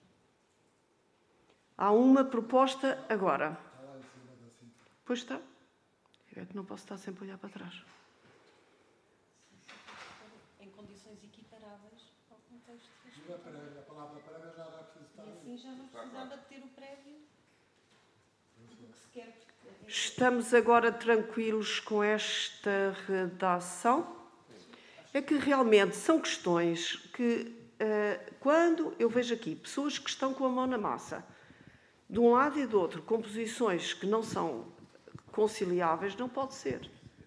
Há uma proposta agora. Pois está. É que não posso estar sempre a olhar para trás. Em condições equiparáveis ao contexto das E a palavra prévia já era preciso estar. E assim já não precisava de ter o prévio do que se quer. Estamos agora tranquilos com esta redação? É que realmente são questões que, quando eu vejo aqui pessoas que estão com a mão na massa, de um lado e do outro, com posições que não são conciliáveis, não pode ser.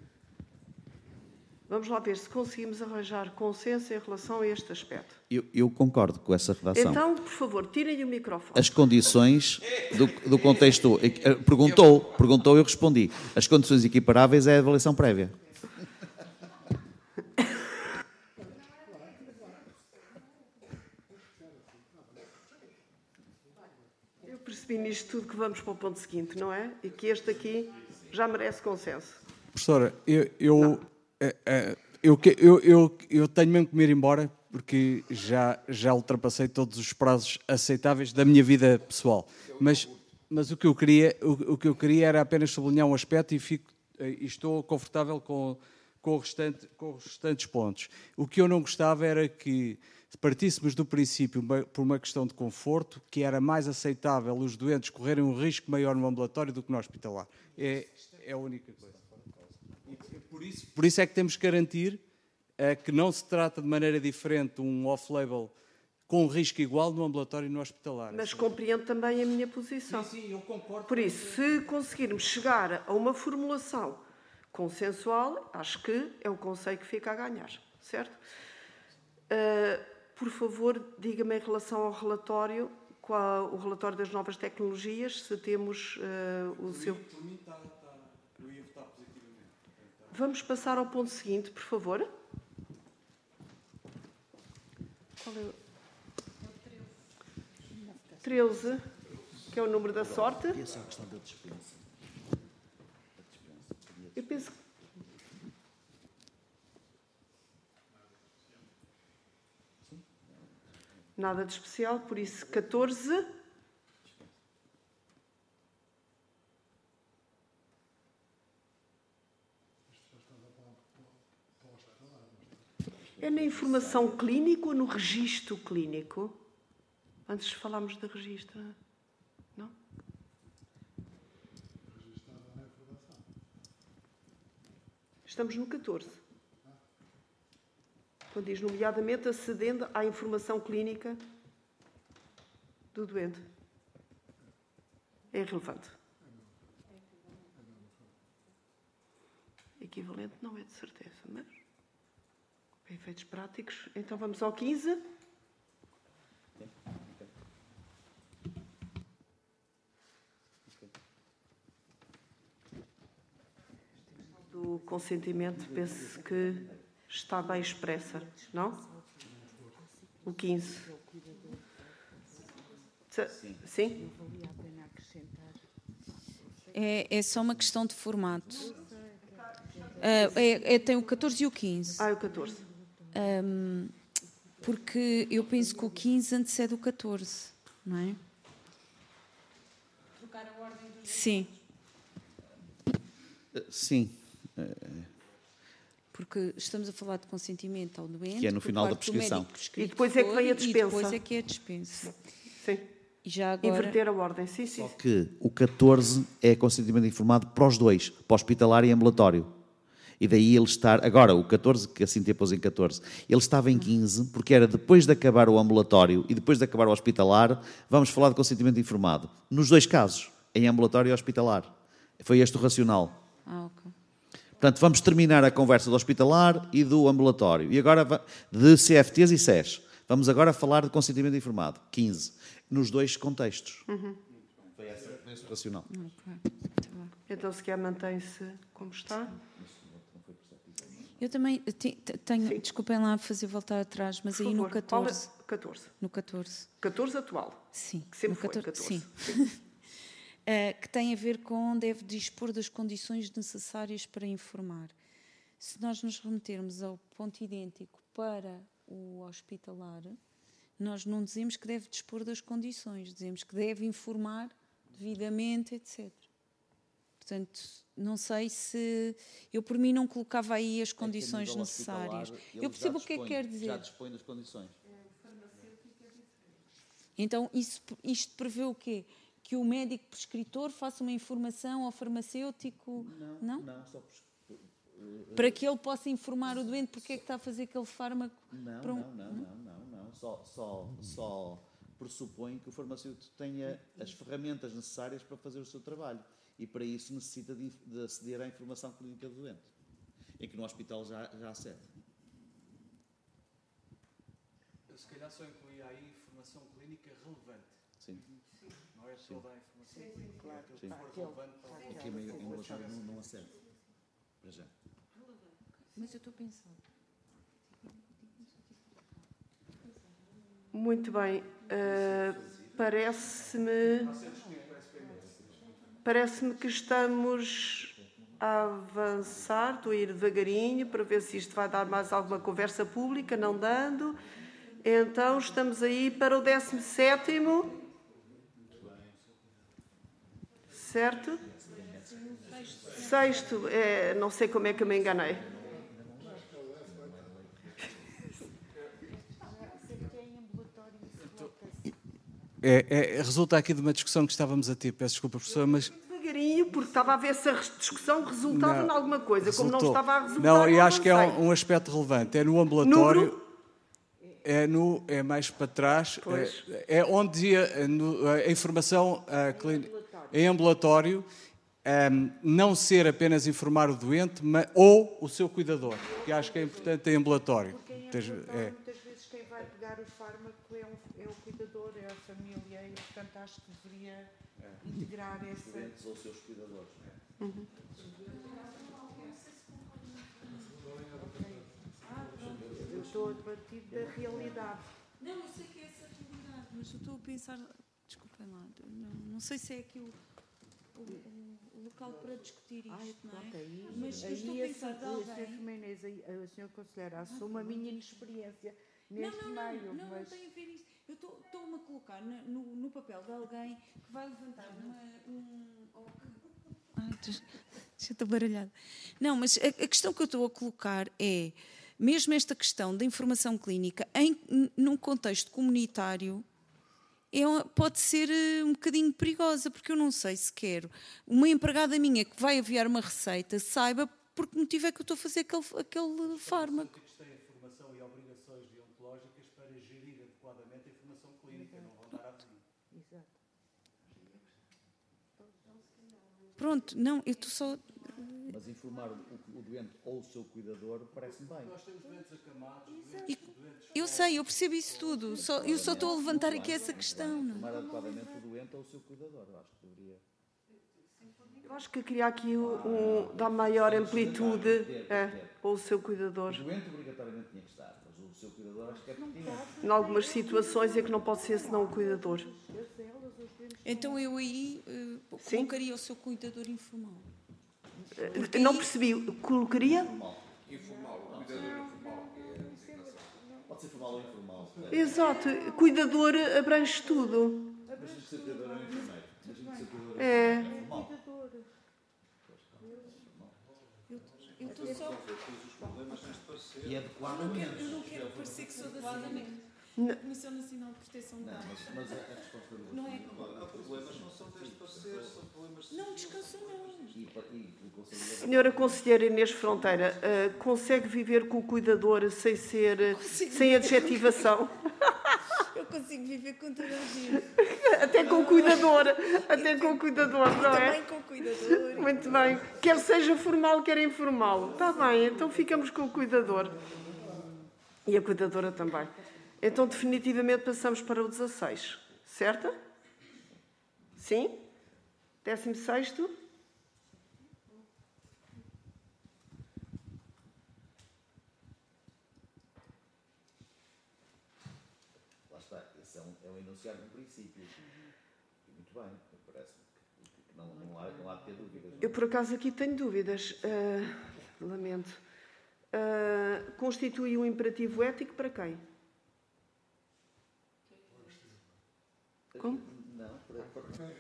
Vamos lá ver se conseguimos arranjar consenso em relação a este aspecto. Eu, eu concordo com essa redação. Então, por favor, tirem o microfone. As condições do, do contexto... Perguntou, perguntou, eu respondi. As condições equiparáveis é a avaliação prévia. Eu percebi nisto tudo que vamos para o ponto seguinte, não é? E que este aqui já merece consenso. Professora, eu, eu, eu, eu, eu, eu tenho mesmo que me ir embora porque já, já ultrapassei todos os prazos aceitáveis da minha vida pessoal. Mas, mas o, que eu queria, o, o que eu queria era apenas sublinhar um aspecto e, fico, e estou confortável com, com, o restante, com os restantes pontos. O que eu não gostava era que partíssemos do princípio, por uma questão de conforto, que era mais aceitável os doentes correrem um risco maior no ambulatório do que no hospitalar. É, é a única coisa. E por isso, por isso é que temos que garantir é, que não se trata de maneira diferente um off-label com risco igual no ambulatório e no hospitalar. Mas compreendo também a minha posição. Sim, sim, eu concordo. Por isso, se conseguirmos chegar a uma formulação consensual, acho que é o conselho que fica a ganhar, certo? Uh, por favor, diga-me em relação ao relatório, qual, o relatório das novas tecnologias, se temos uh, o seu... Por mim está, está, eu ia votar positivamente. Vamos passar ao ponto seguinte, por favor. Qual é o... treze, que é o número da sorte. E essa é a questão da dispensa. Eu penso que... Nada de especial, por isso catorze. É na informação clínica ou no registro clínico? Antes falámos de registro, não? Estamos no catorze. Quando diz, nomeadamente, acedendo à informação clínica do doente. É irrelevante. Equivalente não é de certeza, mas... Para efeitos práticos. Então vamos ao quinze. Do consentimento, penso que está bem expressa, não? O quinze. Sim? É, é só uma questão de formato. Uh, é, é, tem o catorze e o quinze. Ah, é o catorze. Um, porque eu penso que o quinze antecede o catorze, não é? Trocar a ordem dos... Sim. Sim. Porque estamos a falar de consentimento ao doente, que é no final da prescrição. E depois é que vem a dispensa. E depois é que é a dispensa. Sim. E já agora... Inverter a ordem, sim, sim. Só que o catorze é consentimento informado para os dois, para o hospitalar e ambulatório. E daí ele estar... Agora, o catorze, que assim te pôs em catorze, ele estava em quinze, porque era depois de acabar o ambulatório e depois de acabar o hospitalar, vamos falar de consentimento informado. Nos dois casos, em ambulatório e hospitalar. Foi este o racional. Ah, ok. Portanto, vamos terminar a conversa do hospitalar e do ambulatório. E agora, de C F Ts e S E S. Vamos agora falar de consentimento informado. quinze. Nos dois contextos. Uhum. Foi esse o racional. Okay. Então, se quer, mantém-se como está. Eu também te- te- tenho, Sim. desculpem lá fazer voltar atrás, mas Por aí favor, no catorze. Qual é? catorze. No catorze. catorze atual. Sim. Que sempre no foi catorze, catorze. Sim. uh, que tem a ver com deve dispor das condições necessárias para informar. Se nós nos remetermos ao ponto idêntico para o hospitalar, nós não dizemos que deve dispor das condições, dizemos que deve informar devidamente, etcétera. Portanto, não sei se... Eu, por mim, não colocava aí as condições é que necessárias. Eu percebo o que é que quer dizer. Já dispõe das condições. Então, isso, isto prevê o quê? Que o médico prescritor faça uma informação ao farmacêutico? Não, não? não só para que ele possa informar o doente porque é que está a fazer aquele fármaco? Não, para um... não, não, não, não, não. Só, só, só pressupõe que o farmacêutico tenha as ferramentas necessárias para fazer o seu trabalho. E para isso necessita de, de aceder à informação clínica do doente, em que no hospital já, já acede. Eu se calhar só incluía aí informação clínica relevante. Sim. Não é toda a informação sim, clínica. claro. Sim. Para aquele, relevante para o que em ambulatório não, não acede. Para já. Mas eu estou a pensar. Muito bem. Uh, parece-me... Parece-me que estamos a avançar, estou a ir devagarinho para ver se isto vai dar mais alguma conversa pública, não dando. Então, estamos aí para o décimo sétimo. Certo? Sexto, é, não sei como é que eu me enganei. É, é, resulta aqui de uma discussão que estávamos a ter. Peço desculpa, professora, mas... Devagarinho, porque estava a ver se a discussão resultava em alguma coisa. Resultou. Como não estava a resultar, não, e eu acho que é sei. um, um aspecto relevante. É no ambulatório... Número? É, no, é mais para trás. É, é onde ia no, a informação a clínica, em ambulatório, um, não ser apenas informar o doente, mas, ou o seu cuidador, que acho que é importante em ambulatório. Porque em ambulatório, é. muitas vezes, quem vai pegar o fármaco é, um, é o cuidador, é a família, e, portanto, acho que deveria integrar os essa... doentes ou os seus cuidadores. Uhum. Eu estou a debater da realidade. Não, eu sei que é essa realidade, mas eu estou a pensar... Desculpem lá, não, não sei se é aqui o, o, o local para discutir isto, Ai, não é? pronto, aí, mas eu aí estou a pensar de alguém... senhora Jiménez, a senhora conselheira, assume a minha inexperiência neste não, não, meio. Não, não, mas... não tem a ver isso. Eu estou-me a colocar no, no, no papel de alguém que vai levantar uma, um... Oh, ai, já estou baralhada. Não, mas a, a questão que eu estou a colocar é, mesmo esta questão da informação clínica, em, num contexto comunitário, é, pode ser um bocadinho perigosa, porque eu não sei se quero uma empregada minha que vai aviar uma receita saiba por que motivo é que eu estou a fazer aquele, aquele fármaco. Tem informação e obrigações deontológicas para gerir adequadamente a informação clínica, não vão dar a fim. Exato. Pronto, não, eu estou só... Mas informar o, o doente ou o seu cuidador parece-me bem. Nós temos doentes acamados, E, eu sei, eu percebo isso tudo, só, eu só estou a levantar aqui essa questão. Não? Informar adequadamente o doente ou o seu cuidador, eu acho que deveria... Eu acho que queria aqui um, um, dar maior amplitude é, ou o seu cuidador. O doente obrigatoriamente tinha que estar, mas o seu cuidador acho que é pertinente. Em algumas situações é que não pode ser senão o cuidador. Então eu aí uh, colocaria o seu cuidador informal. Porque não aí... percebi, colocaria? Informal, o cuidador informal. Pode ser formal ou informal. Exato, cuidador abrange tudo. Mas tem que ser cuidador ou enfermeiro. Imagina que ser cuidador é informal. Eu estou só... E adequadamente. Eu não quero parecer que sou da da Comissão Nacional de Proteção de Dados. Mas, mas a, a resposta do... Não é? Há problemas, não são deste parecer, são problemas... Não, descanso não. Senhora Conselheira Inês Fronteira, uh, consegue viver com o cuidador sem ser... sem adjetivação? Eu consigo viver com toda a gente. Até com o cuidador. Até com o cuidador, não é? Também com o cuidador. Muito bem. Quer seja formal, quer informal. Está bem, então ficamos com o cuidador. E a cuidadora também. Então, definitivamente, passamos para o dezasseis. Certo? Sim? décimo sexto. Esse é um, é um enunciado de um princípio. E muito bem, parece-me que, que não, não, há, não há de ter dúvidas. Não? Eu, por acaso, aqui tenho dúvidas. Uh, lamento. Uh, constitui um imperativo ético para quem? Como? Não, para, para...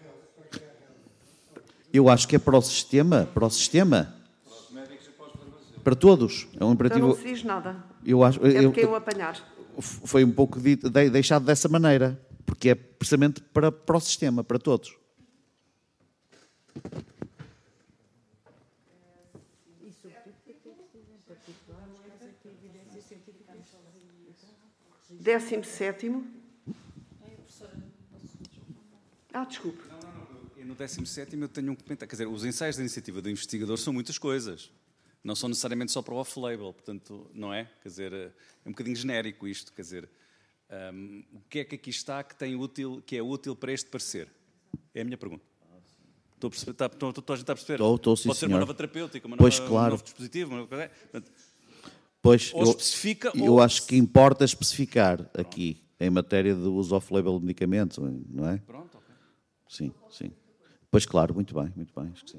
Eu acho que é para o sistema, para o sistema. Para todos. É um imperativo. Então não se diz nada. Eu acho, é eu, de quem o apanhar. Foi um pouco de, de, deixado dessa maneira, porque é precisamente para, para o sistema, para todos. Décimo sétimo. Ah, desculpe. Não, não, não. Eu, no décimo sétimo eu tenho um comentário. Quer dizer, os ensaios da iniciativa do investigador são muitas coisas. Não são necessariamente só para o off-label, portanto, não é? Quer dizer, é um bocadinho genérico isto. Quer dizer, um, o que é que aqui está que, tem útil, que é útil para este parecer? É a minha pergunta. Estou a perceber? Está, estou, estou, a perceber? Estou, estou, sim, Pode ser senhor. uma nova terapêutica, uma pois, nova, claro. um novo dispositivo. Uma coisa, portanto, pois, ou eu, especifica eu ou... acho que importa especificar Pronto. aqui, em matéria do uso off-label de medicamentos, não é? Pronto, ok. Sim, sim. Pois claro, muito bem, muito bem, acho que sim.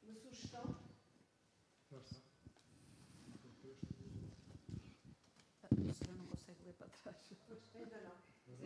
A senhora não consegue ler para trás. Ainda não.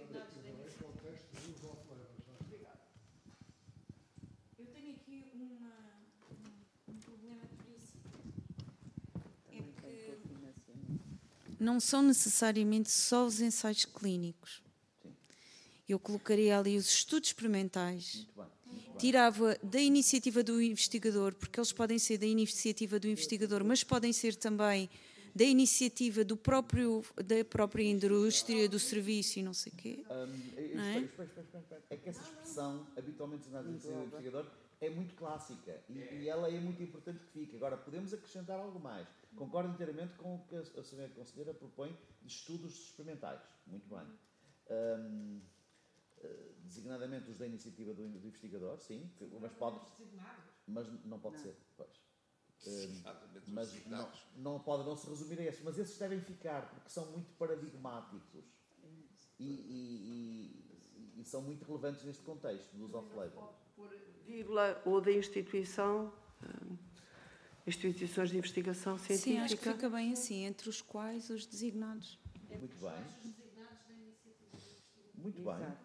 Eu tenho aqui uma, um, um problema de princípio. É que não são necessariamente só os ensaios clínicos. Eu colocaria ali os estudos experimentais, tirava da iniciativa do investigador, porque eles podem ser da iniciativa do investigador, mas podem ser também da iniciativa do próprio, da própria indústria, do serviço e não sei o quê. Um, não é? Espera, espera, espera, espera. É que essa expressão, habitualmente usada no investigador, é muito clássica e, e ela é muito importante que fique. Agora, podemos acrescentar algo mais. Concordo inteiramente com o que a senhora conselheira propõe de estudos experimentais. Muito bem. Um, designadamente os da iniciativa do, do investigador, sim, mas pode, mas não pode não. ser, pois. Um, mas não, não pode não se resumir a esses, mas esses devem ficar porque são muito paradigmáticos e, e, e, e são muito relevantes neste contexto dos off-label. Por vírgula ou da instituição, instituições de investigação científica. Sim, acho que fica bem assim, entre os quais os designados. Muito bem. Muito bem.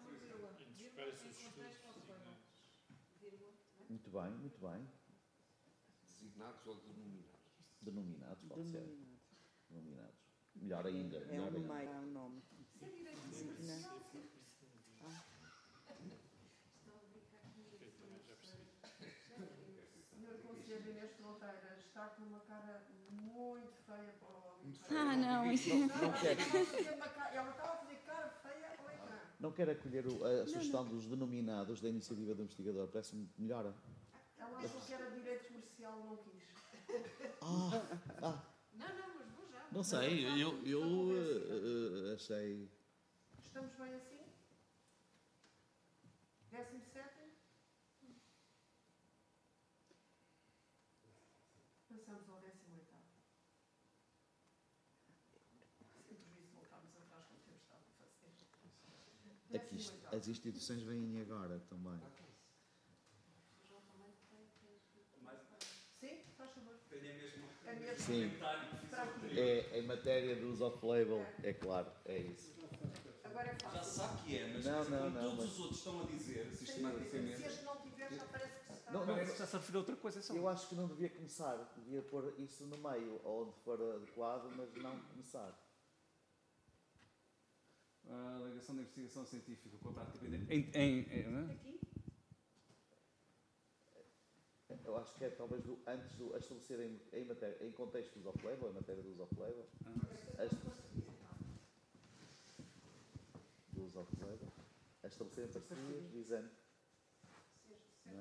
Muito bem, muito bem. Designados ou denominados? Denominados, pode ser. Denominados. Melhor ainda. É melhor um ainda. meio, é um nome. Senhor Conselheiro Inês Fronteira, está com uma cara muito feia para o muito feia. Ah, não. Não, não quero. Ela estava a fazer cara feia ao ecrã. Não quero acolher o, a não, sugestão não. dos denominados da iniciativa do investigador. Parece-me melhor. Ela achou que era direito comercial, não quis. Ah, ah. Não, não, mas vou já. Não sei, eu, eu uh, uh, achei... Estamos bem assim? Décimo sétimo? Passamos ao décimo oitavo. Sempre isso, voltámos atrás como temos estado a fazer. Aqui, as instituições vêm agora também. Sim, faz favor. Tenho a mesma, é mesmo Sim, é, em matéria do uso off-label, é claro, é isso. Agora é fácil. Já sabe que é, mas não, dizer, não, não, todos mas... os outros estão a dizer sistematicamente. Se este não tiver, já parece que está. Não, não, parece que já se referiu a outra coisa. É só... Eu acho que não devia começar, devia pôr isso no meio, onde for adequado, mas não começar. A alegação da investigação científica, o contrato de em, em, em, não é? Aqui? Eu acho que é talvez do, antes do a estabelecer em, em, matéria, em contexto dos off-label, em matéria dos off-label, ah. dos off-label, a estabelecer parcerias visando. Não é?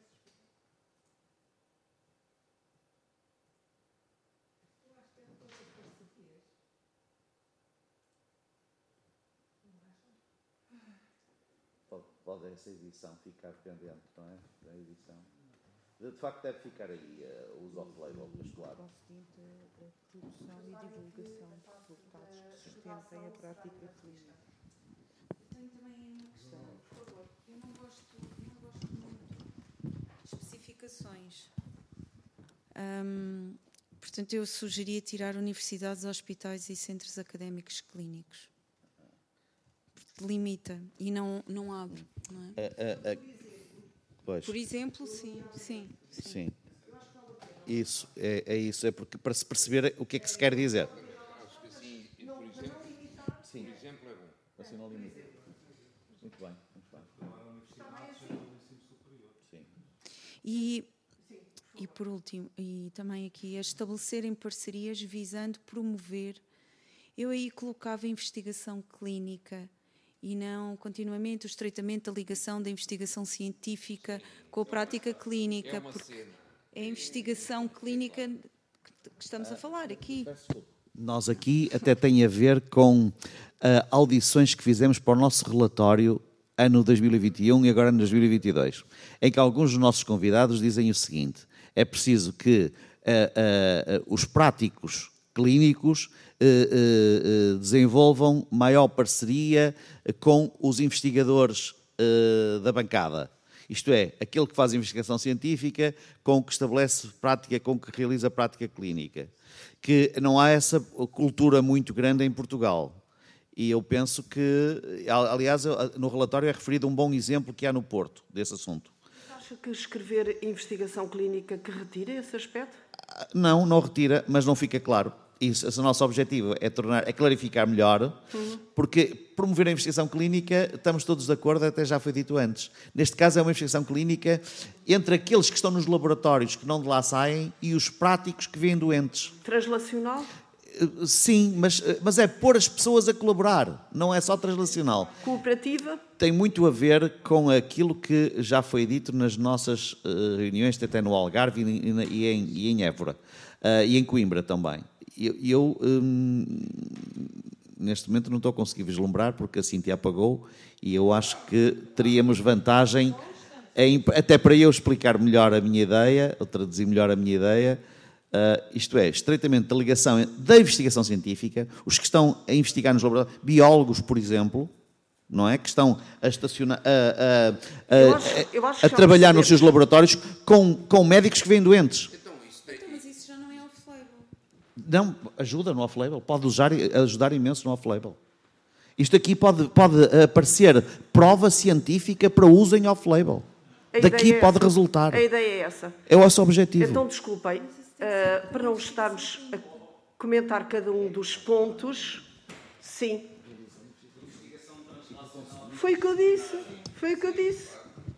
Pode, pode essa edição ficar pendente, não é? Da edição. De facto, deve ficar aí uh, os off-label postulado. O seguinte, a produção e divulgação de resultados que sustentem a prática clínica. Eu tenho tenho também uma questão, por favor. Eu não gosto, eu não gosto muito de especificações. Hum, portanto, eu sugeria tirar universidades, hospitais e centros académicos clínicos. Porque limita e não, não abre, não é? A, a, a, pois. Por exemplo, sim, sim. Sim. Sim. Isso, é, é isso. É porque, para se perceber o que é que se quer dizer. Acho que assim, por exemplo, sim. Por exemplo é bom. Assim não limita. Muito bem, muito bem. Sim. E, e por último, e também aqui, a estabelecerem parcerias visando promover, eu aí colocava investigação clínica e não continuamente o estreitamento da ligação da investigação científica com a prática clínica, porque é a investigação clínica que estamos a falar aqui. Nós aqui até tem a ver com uh, audições que fizemos para o nosso relatório ano dois mil e vinte e um e agora ano dois mil e vinte e dois, em que alguns dos nossos convidados dizem o seguinte: é preciso que uh, uh, os práticos clínicos uh, uh, uh, desenvolvam maior parceria com os investigadores uh, da bancada. Isto é, aquele que faz investigação científica com o que estabelece prática, com o que realiza prática clínica. Que não há essa cultura muito grande em Portugal. E eu penso que, aliás, no relatório é referido um bom exemplo que há no Porto, desse assunto. Acha que escrever investigação clínica que retira esse aspecto? Não, não retira, mas não fica claro. Isso, esse é o nosso objetivo, é, tornar, é clarificar melhor, uhum. Porque promover a investigação clínica, estamos todos de acordo, até já foi dito antes. Neste caso é uma investigação clínica entre aqueles que estão nos laboratórios, que não de lá saem, e os práticos que vêm doentes. Translacional? Sim, mas, mas é pôr as pessoas a colaborar, não é só translacional. Cooperativa? Tem muito a ver com aquilo que já foi dito nas nossas uh, reuniões, até no Algarve e, e, em, e em Évora, uh, e em Coimbra também. Eu, eu hum, neste momento não estou a conseguir vislumbrar porque a Cíntia apagou e eu acho que teríamos vantagem, em, até para eu explicar melhor a minha ideia, ou traduzir melhor a minha ideia, uh, isto é, estreitamente da ligação da investigação científica, os que estão a investigar nos laboratórios, biólogos, por exemplo, não é? Que estão a estacionar, a, a, a, eu acho, eu acho a trabalhar nos seus laboratórios com, com médicos que vêm doentes. Não, ajuda no off-label, pode usar, ajudar imenso no off-label. Isto aqui pode, pode aparecer prova científica para uso em off-label. Daqui é pode essa. resultar. A ideia é essa. É o nosso objetivo. Então, desculpem, uh, para não estarmos a comentar cada um dos pontos, sim. Foi o que eu disse, foi o que eu disse.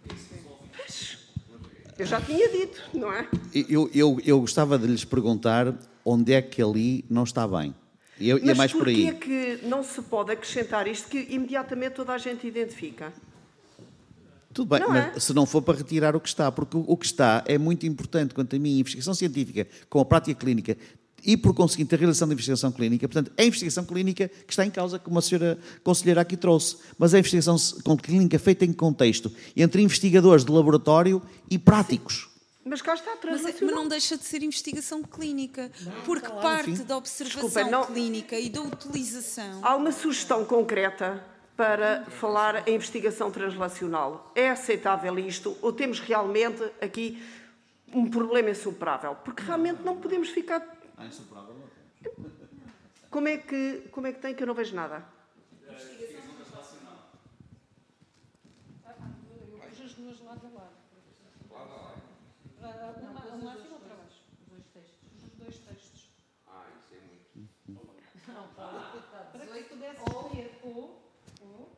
Eu já tinha dito, não é? Eu, eu, eu gostava de lhes perguntar onde é que ali não está bem. E, eu, Mas e é mais por aí. Mas porquê é que não se pode acrescentar isto que imediatamente toda a gente identifica? Tudo bem, não mas é? se não for para retirar o que está, porque o, o que está é muito importante quanto a mim, a investigação científica com a prática clínica e, por conseguinte, a realização da investigação clínica. Portanto, é a investigação clínica que está em causa, como a senhora conselheira aqui trouxe, mas é a investigação clínica feita em contexto entre investigadores de laboratório e práticos. Mas cá está, mas, mas não deixa de ser investigação clínica, não, porque claro, parte sim. da observação Desculpa, não... clínica e da utilização... Há uma sugestão concreta para falar em investigação translacional. É aceitável isto ou temos realmente aqui um problema insuperável? Porque realmente não podemos ficar... Ah, insuperável não. Como é que, como é que tem que eu não vejo nada? Investigação translacional. Eu vejo as duas lado a lado. Um lá acima, outra abaixo. Os dois textos. Os dois textos. Ah, isso é muito. Não, para que pudesse escolher ou, ou.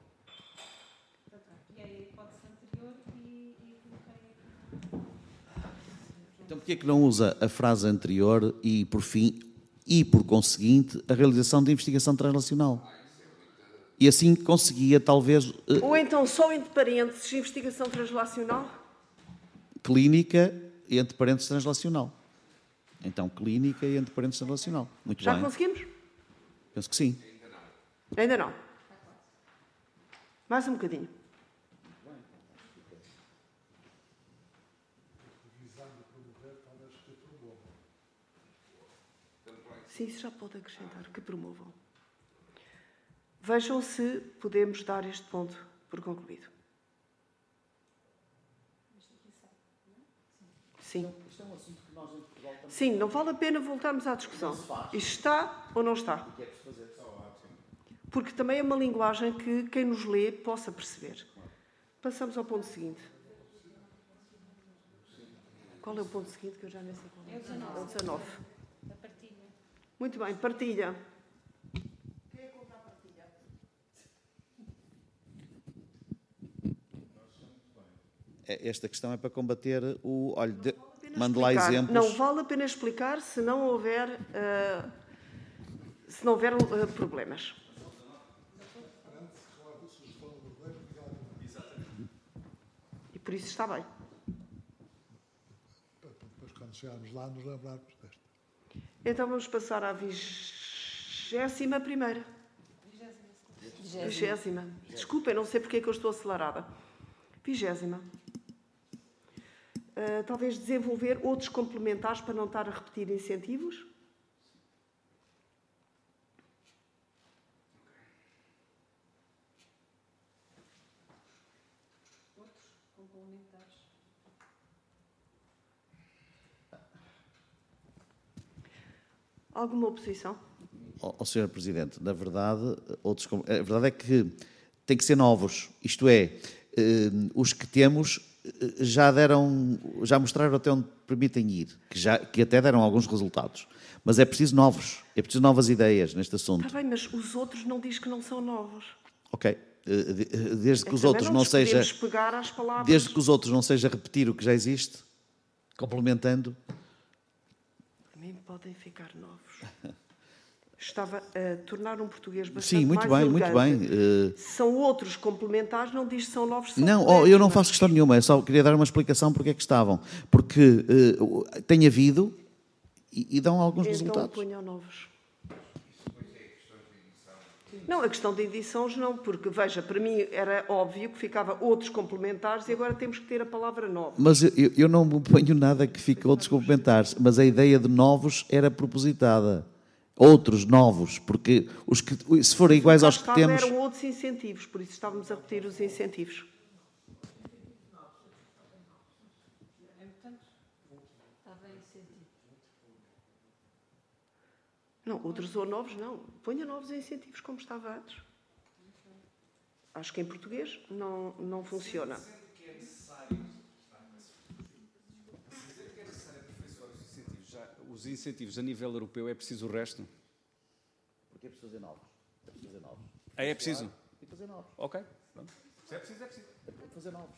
E aí, hipótese anterior e, e coloquei aqui. Então, porquê é que não usa a frase anterior e, por fim, e, por conseguinte, a realização de investigação translacional? E assim conseguia, talvez... Ou então, só entre parênteses, investigação translacional? Clínica... e entre parênteses translacional. Então, clínica e entre parênteses translacional. Muito Já bem. Já conseguimos? Penso que sim. Ainda não. Mais um bocadinho. Sim, isso já pode acrescentar. Que promovam. Vejam se podemos dar este ponto por concluído. Sim. Isto é um assunto que nós em Portugal também... Sim, não vale a pena voltarmos à discussão. Isto está ou não está? O que é que se fazer? Porque também é uma linguagem que quem nos lê possa perceber. Passamos ao ponto seguinte. Qual é o ponto seguinte que eu já nem sei qual é? É o dezanove. É o dezanove. A partilha. Muito bem, partilha. Quem é contra a partilha? Esta questão é para combater o... Olha, de... Apenas mando lá explicar. exemplos. Não vale a pena explicar se não houver, uh, se não houver uh, problemas. E por isso está bem. Depois, quando chegarmos lá, nos lembrarmos desta. Então vamos passar à vigésima primeira. Vigésima. Desculpem, não sei porque é que eu estou acelerada. Vigésima. Uh, talvez desenvolver outros complementares para não estar a repetir incentivos. Outros complementares. Alguma oposição? Ó oh, senhor Presidente, na verdade, outros, a verdade é que tem que ser novos. Isto é, eh, os que temos já deram, já mostraram até onde permitem ir, que, já, que até deram alguns resultados. Mas é preciso novos, é preciso novas ideias neste assunto. Está bem, mas os outros não diz que não são novos. Ok, desde que É os que outros não não nos seja, podemos pegar às palavras. desde que os outros não seja repetir o que já existe, complementando. Para mim podem ficar novos. Estava a tornar um português bastante Sim, muito mais bem, muito elegante. bem. Uh... São outros complementares, não diz que são novos. São Não, oh, eu não faço questão nenhuma, eu só queria dar uma explicação porque é que estavam. Porque uh, tem havido e, e dão alguns então, resultados. Ponham novos. Não, a questão de edições não, porque, veja, para mim era óbvio que ficava outros complementares e agora temos que ter a palavra nova. Mas eu, eu não me ponho nada que fique outros complementares, mas a ideia de novos era propositada. Outros novos, porque os que, se forem iguais aos que temos... eram outros incentivos, por isso estávamos a repetir os incentivos. Não, outros ou novos não. Ponha novos incentivos como estava antes. Acho que em português não, não funciona. Os incentivos a nível europeu é preciso o resto? Porque é preciso fazer novos. É preciso fazer novos. Ah, é preciso? Tem que fazer novos. Ok. Pronto. Se é preciso, é preciso. É para fazer novos.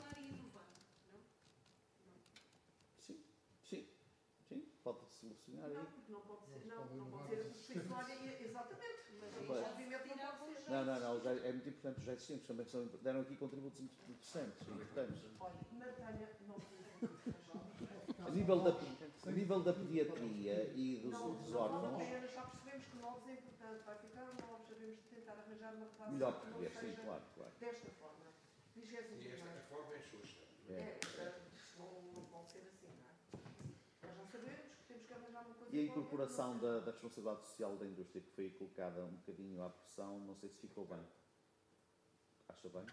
Sim, sim. Sim, pode solucionar aí. Não, porque não pode ser, não, não pode ser a exatamente, mas aí obviamente não pode ser. Não, não, não, já, é muito importante os já existentes, também são, deram aqui contributos interessantes, importantes. Olha, mantenha, não A nível da, a nível da pediatria e dos, não, dos não, órfãos... Não, já percebemos que novos é importante, vai ficar novos, devemos tentar arranjar uma redação melhor que não português, sim, seja claro, claro. desta forma. Vigésimo E esta primeiro. forma é xuxa. É, não, não pode ser assim, não é? Nós não sabemos que temos que arranjar uma coisa... E a incorporação da, da responsabilidade social da indústria, que foi colocada um bocadinho à pressão, não sei se ficou bem. Acha bem?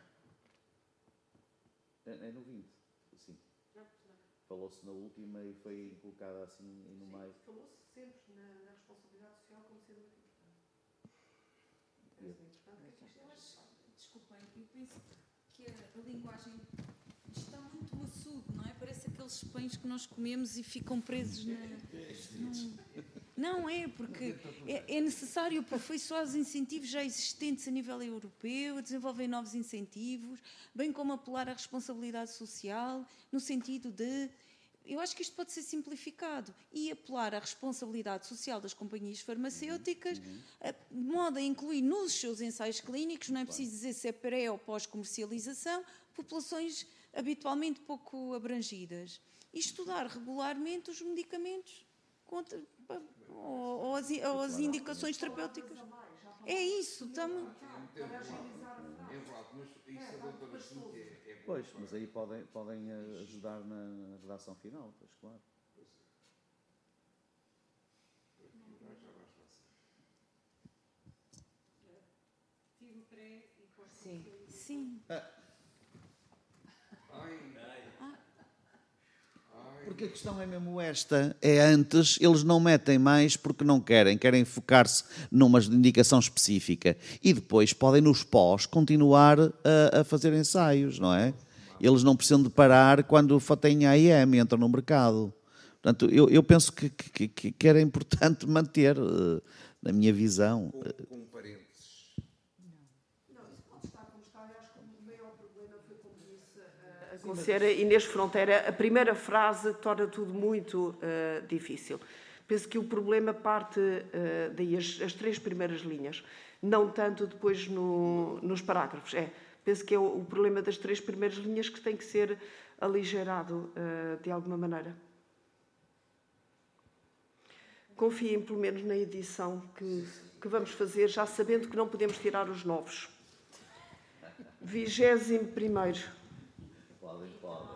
É, é no vinte, sim. Falou-se na última e foi colocada assim no meio. Falou-se sempre na, na responsabilidade social como sendo muito importante. Desculpem, eu penso que a, a linguagem está muito maçudo, não é? Parece aqueles pães que nós comemos e ficam presos na... Não, não é, porque é, é necessário aperfeiçoar os incentivos já existentes a nível europeu, desenvolver novos incentivos, bem como apelar à responsabilidade social, no sentido de... Eu acho que isto pode ser simplificado e apelar à responsabilidade social das companhias farmacêuticas, de modo a incluir nos seus ensaios clínicos, não é preciso dizer se é pré ou pós-comercialização, populações habitualmente pouco abrangidas. E estudar regularmente os medicamentos contra, ou, ou, as, ou as indicações terapêuticas. É isso, estamos... Pois, mas aí podem, podem ajudar na, na redação final, pois claro. pré-constituído, pré e pós-constituído. Sim. Ah. Porque a questão é mesmo esta, é antes, eles não metem mais porque não querem, querem focar-se numa indicação específica e depois podem nos pós continuar a, a fazer ensaios, não é? Eles não precisam de parar quando têm A I M e entram no mercado. Portanto, eu, eu penso que, que, que era importante manter, na minha visão. Com parênteses. A conselheira Inês Fronteira, a primeira frase torna tudo muito uh, difícil. Penso que o problema parte uh, daí, as, as três primeiras linhas, não tanto depois no, nos parágrafos. É, penso que é o, o problema das três primeiras linhas que tem que ser aligerado uh, de alguma maneira. Confiem pelo menos na edição que, que vamos fazer, já sabendo que não podemos tirar os novos. Vigésimo primeiro. Podem, podem.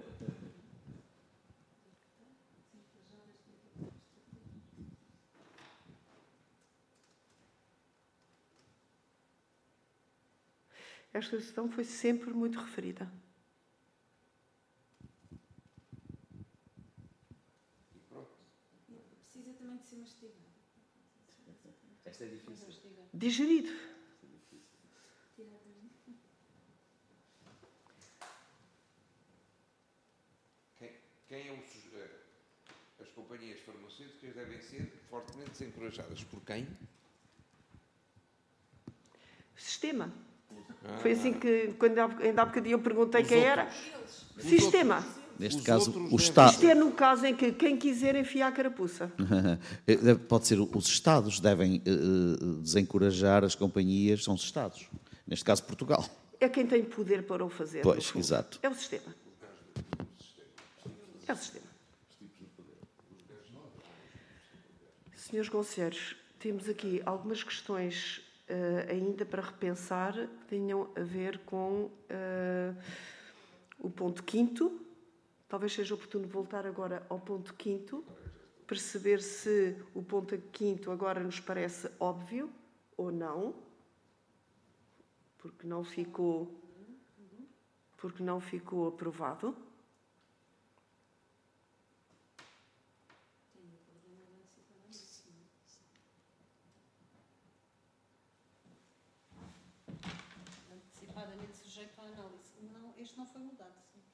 Esta questão foi sempre muito referida. Precisa também de ser mastigado. Esta é difícil. Digerido. Quem, quem é o sujeito? As companhias farmacêuticas devem ser fortemente desencorajadas. Por quem? Sistema. Ah. Foi assim que, quando ainda há bocadinho eu perguntei Os quem outros. era. Os Sistema. outros. Neste Os caso, outros o devem Estado. Isto é no caso em que quem quiser enfiar a carapuça. Pode ser, os Estados devem uh, desencorajar as companhias, são os Estados. Neste caso, Portugal. É quem tem poder para o fazer. Pois, exato. É o sistema. É o sistema. Senhores conselheiros, temos aqui algumas questões uh, ainda para repensar que tenham a ver com uh, o ponto quinto. Talvez seja oportuno voltar agora ao ponto quinto, perceber se o ponto quinto agora nos parece óbvio ou não, porque não ficou, porque não ficou aprovado. Antecipadamente sujeito à análise. Não, este não foi mudado.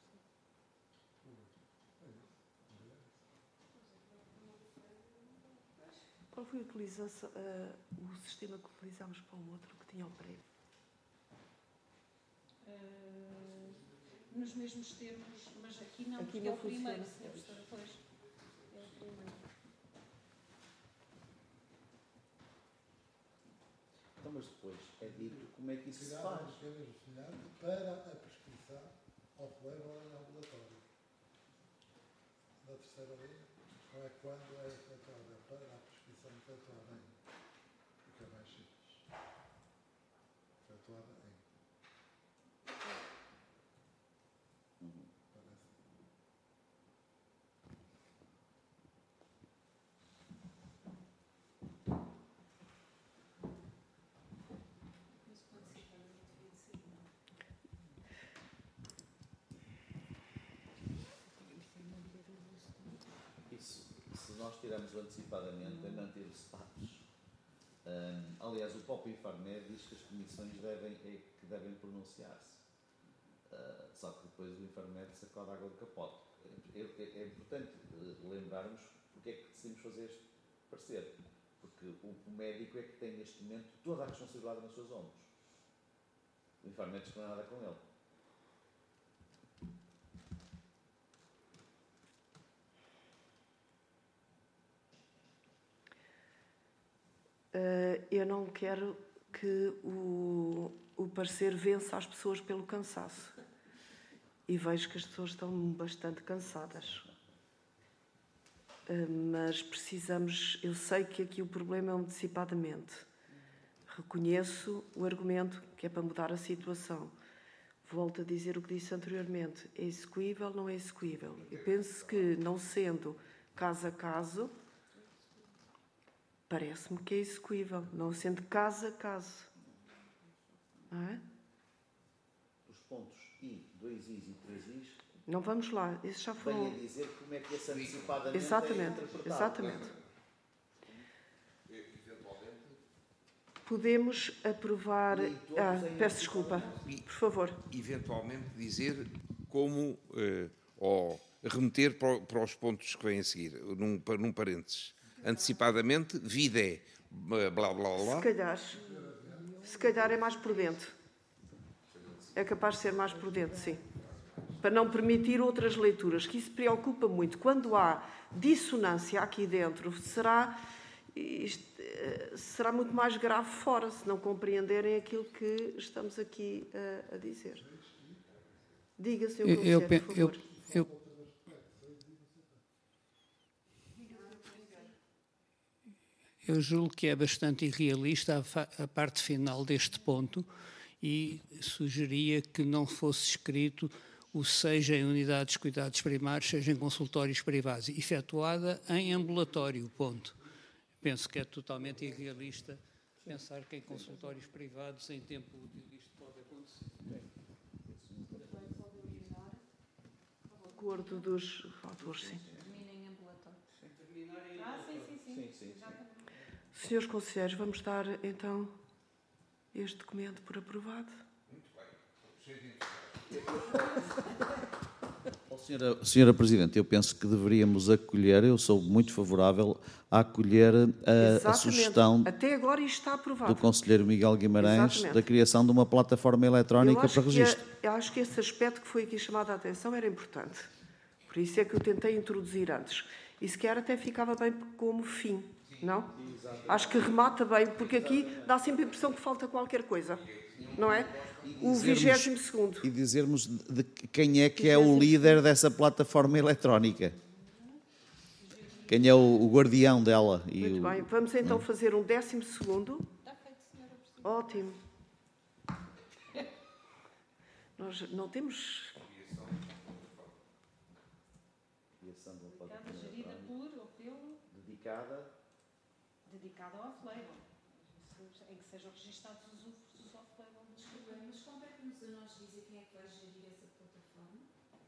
Qual foi a utilização, uh, o sistema que utilizámos para o outro, que tinha o prévio? Uh, nos mesmos termos, mas aqui não, Aqui porque não é o primeiro, funciona. senhor professor, pois. É o primeiro. Então, mas depois é dito como é que isso se Cuidado, faz. para a prescrição off-label em ambulatório. Na terceira linha, não é quando é efetuada, para a prescrição efetuada em. Fica mais simples. Efetuada em. Uhum. Parece. Isso, se nós tiramos o antecipadamente, é manter os status. Um, aliás, o próprio Infarmed diz que as comissões devem, é, que devem pronunciar-se. Uh, só que depois o Infarmed sacode a água do capote. É, é, é importante uh, lembrarmos porque é que decidimos fazer este parecer. Porque o, o médico é que tem neste momento toda a responsabilidade nas suas ombros. O Infarmed diz que não é nada com ele. Uh, eu não quero que o, o parecer vença as pessoas pelo cansaço. E vejo que as pessoas estão bastante cansadas. Uh, mas precisamos... Eu sei que aqui o problema é um antecipadamente. Reconheço o argumento que é para mudar a situação. Volto a dizer o que disse anteriormente. É execuível, não é execuível. Eu penso que, não sendo caso a caso... Parece-me que é execuível, não sendo caso a caso. Não é? Os pontos I, dois Is e três Is... Não vamos lá, isso já foram... Vem a dizer como é que esse antecipadamente Exatamente, é interpretado. exatamente. Podemos aprovar... Ah, peço desculpa, por favor. Eventualmente dizer como, eh, ou remeter para, para os pontos que vêm a seguir, num, num parênteses. Antecipadamente, vide, blá, blá, blá. Se calhar, se calhar é mais prudente. É capaz de ser mais prudente, sim. Para não permitir outras leituras, que isso preocupa muito. Quando há dissonância aqui dentro, será... Isto, será muito mais grave fora, se não compreenderem aquilo que estamos aqui a, a dizer. Diga, senhor Conselheiro, por favor. Eu, eu, eu julgo que é bastante irrealista a, a parte final deste ponto e sugeria que não fosse escrito o seja em unidades de cuidados primários, seja em consultórios privados, efetuada em ambulatório, ponto. Penso que é totalmente irrealista pensar que em consultórios privados, em tempo útil, isto pode acontecer. O acordo dos autores, sim. Terminem em ambulatório. Ah, sim, sim, sim. sim, sim. Senhores Conselheiros, vamos dar, então, este documento por aprovado? Muito bem. Oh, senhora, senhora Presidente, eu penso que deveríamos acolher, eu sou muito favorável a acolher a, a sugestão Até agora isto está aprovado. do Conselheiro Miguel Guimarães Exatamente. da criação de uma plataforma eletrónica para registro. É, eu acho que esse aspecto que foi aqui chamado a atenção era importante. Por isso é que eu tentei introduzir antes. E sequer até ficava bem como fim, não? Acho que remata bem, porque aqui dá sempre a impressão que falta qualquer coisa, não é? O vigésimo segundo. E dizermos de quem é que é o líder dessa plataforma eletrónica. Quem é o, o guardião dela. E Muito o... bem. Vamos então fazer um décimo segundo. Ótimo. Nós não temos... Dedicada, gerida por ou pelo... Dedicada... Dedicada ao off-label. Em que sejam registados os usos off-label dos programas. Mas compete-nos a nós dizer quem é que vai gerir essa plataforma?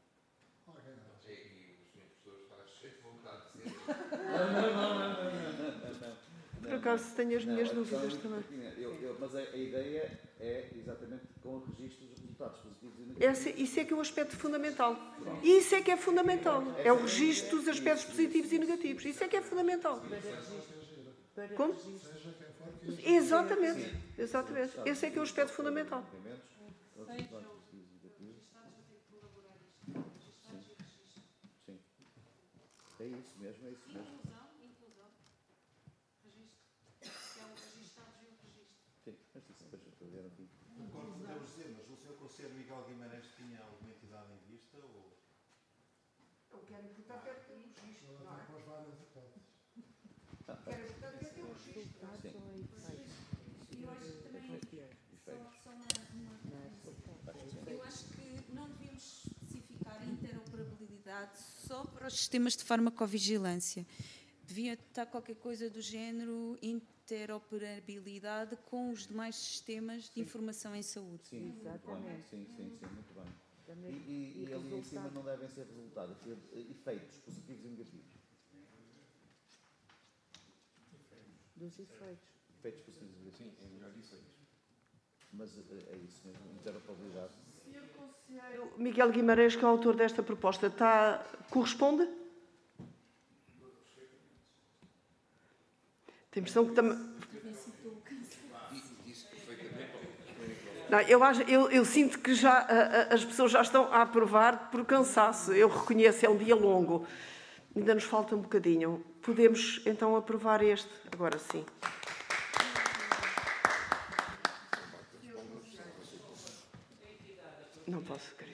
Não, não, não, não, não. Por acaso tenho as minhas dúvidas também. Eu, eu, mas a, a ideia é exatamente com o registro dos resultados positivos e negativos. Esse, isso é que é o aspecto fundamental. Isso é que é fundamental. É o registro dos aspectos positivos e negativos. Isso é que é fundamental. Como? Exatamente. Exatamente. Esse é que é o aspecto fundamental. É isso mesmo, é isso mesmo. Concordo com o Deus dizer, mas o senhor Conselheiro Miguel Guimarães tinha alguma entidade em vista? Ou... Eu quero importar quero ter o registro, não é? Com as várias hipóteses. Quero importar quero ter o registro. Eu acho que também, só, só uma, uma, eu acho que não devíamos especificar interoperabilidade só para os sistemas de farmacovigilância. Devia estar qualquer coisa do género interoperabilidade com os demais sistemas de informação em saúde. Sim, exatamente. Sim, sim, sim, muito bem. E, e, e ali em cima não devem ser resultados, efeitos positivos e negativos. Dos efeitos. Efeitos positivos e negativos. Sim, é melhor efeitos. Mas é isso mesmo, interoperabilidade. senhor Conselheiro Miguel Guimarães, que é o autor desta proposta, está, corresponde? Tem a impressão que também... Não, eu, acho, eu, eu sinto que já, a, a, as pessoas já estão a aprovar por cansaço. Eu reconheço, é um dia longo. Ainda nos falta um bocadinho. Podemos, então, aprovar este? Agora sim. Não posso querer.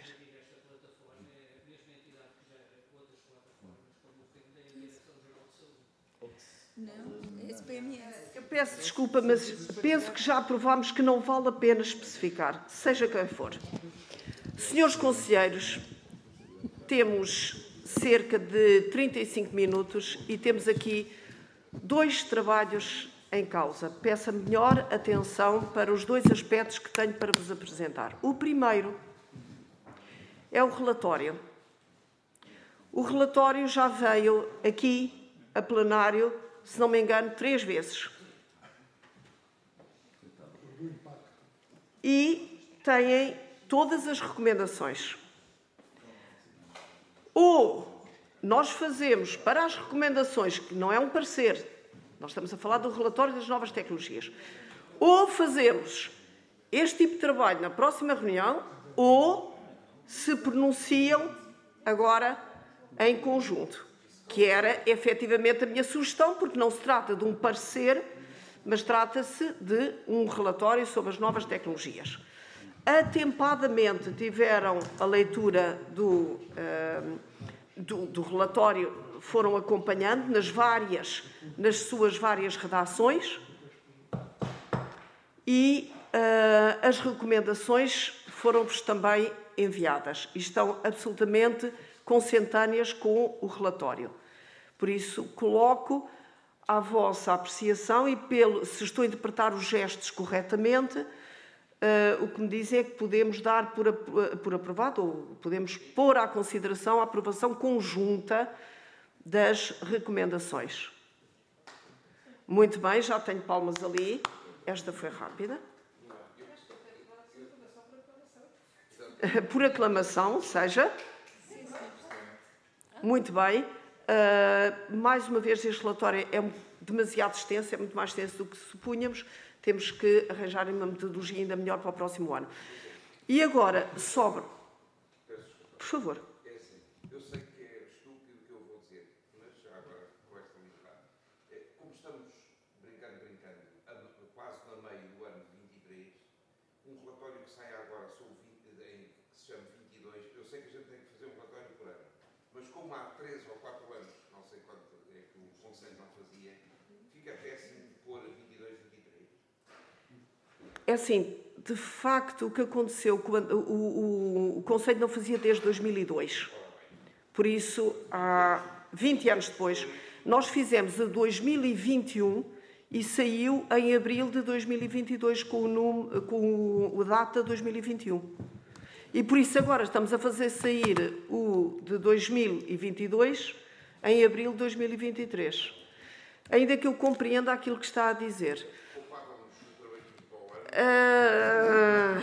Não, S P M S. Eu peço desculpa, mas penso que já aprovámos que não vale a pena especificar, seja quem for. Senhores Conselheiros, temos cerca de trinta e cinco minutos e temos aqui dois trabalhos em causa. Peço a melhor atenção para os dois aspectos que tenho para vos apresentar. O primeiro é o relatório. O relatório já veio aqui a plenário, se não me engano, três vezes. E têm todas as recomendações. Ou nós fazemos para as recomendações, que não é um parecer, nós estamos a falar do relatório das novas tecnologias, ou fazemos este tipo de trabalho na próxima reunião, ou se pronunciam agora em conjunto, que era efetivamente a minha sugestão, porque não se trata de um parecer, mas trata-se de um relatório sobre as novas tecnologias. Atempadamente tiveram a leitura do, uh, do, do relatório, foram acompanhando nas várias, nas suas várias redações e uh, as recomendações foram-vos também enviadas e estão absolutamente consentâneas com o relatório. Por isso, coloco à vossa apreciação e, pelo, se estou a interpretar os gestos corretamente, uh, o que me dizem é que podemos dar por, por aprovado, ou podemos pôr à consideração a aprovação conjunta das recomendações. Muito bem, já tenho palmas ali. Esta foi rápida. Por aclamação, seja. Muito bem. Uh, mais uma vez, este relatório é demasiado extenso, é muito mais extenso do que supunhamos. Temos que arranjar uma metodologia ainda melhor para o próximo ano. E agora, sobre... Por favor. É assim, eu sei que é estúpido o que eu vou dizer, mas já agora com esta liberdade. Como estamos brincando, brincando, quase no meio do ano de vinte e três, um relatório que sai agora sobre vinte, em, que se chama vinte e dois, eu sei que a gente tem que fazer um relatório por ano, mas como há três ou quatro anos, não sei quanto é que o Conselho não fazia, fica péssimo pôr vinte e dois, vinte e três. É assim, de facto, o que aconteceu, quando o, o, o Conselho não fazia desde dois mil e dois. Por isso, há vinte anos depois, nós fizemos a dois mil e vinte e um e saiu em abril de dois mil e vinte e dois com o, num, com o data dois mil e vinte e um. E por isso agora estamos a fazer sair o de dois mil e vinte e dois em abril de dois mil e vinte e três. Ainda que eu compreenda aquilo que está a dizer. Uh,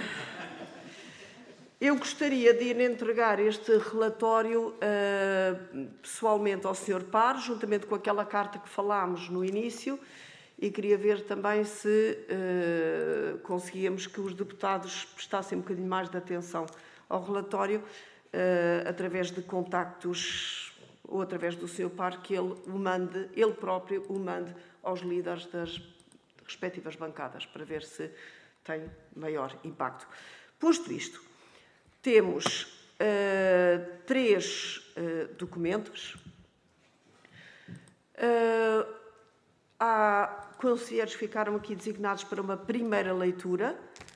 eu gostaria de ir entregar este relatório uh, pessoalmente ao senhor Par, juntamente com aquela carta que falámos no início, e queria ver também se uh, conseguíamos que os deputados prestassem um bocadinho mais de atenção ao relatório, uh, através de contactos ou através do senhor Par, que ele o mande, ele próprio o mande aos líderes das respectivas bancadas, para ver se tem maior impacto. Posto isto, temos uh, três uh, documentos. Uh, há conselheiros que ficaram aqui designados para uma primeira leitura.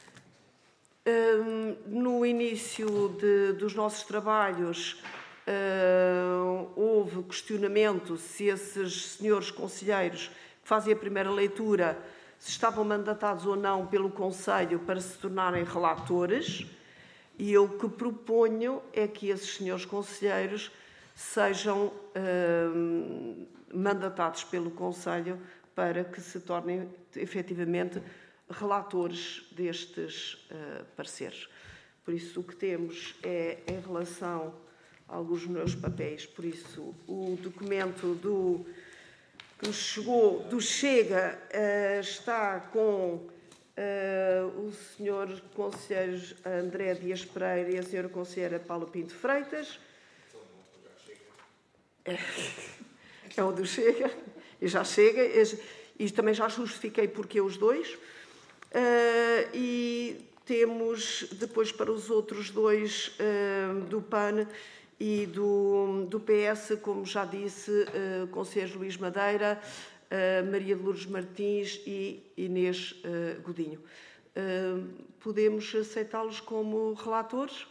Uh, no início de, dos nossos trabalhos, uh, houve questionamento se esses senhores conselheiros que fazem a primeira leitura se estavam mandatados ou não pelo Conselho para se tornarem relatores, e eu o que proponho é que esses senhores conselheiros sejam uh, mandatados pelo Conselho para que se tornem efetivamente relatores destes uh, pareceres. Por isso, o que temos é, em relação a alguns dos meus papéis, por isso, o documento do que nos chegou do Chega uh, está com uh, o senhor conselheiro André Dias Pereira e a senhora conselheira Paula Pinto Freitas. É, é o do Chega, e já chega, e também já justifiquei porque os dois. Uh, e temos depois para os outros dois uh, do P A N e do, do P S, como já disse, uh, conselheiro Luís Madeira, uh, Maria de Lourdes Martins e Inês uh, Godinho. Uh, podemos aceitá-los como relatores?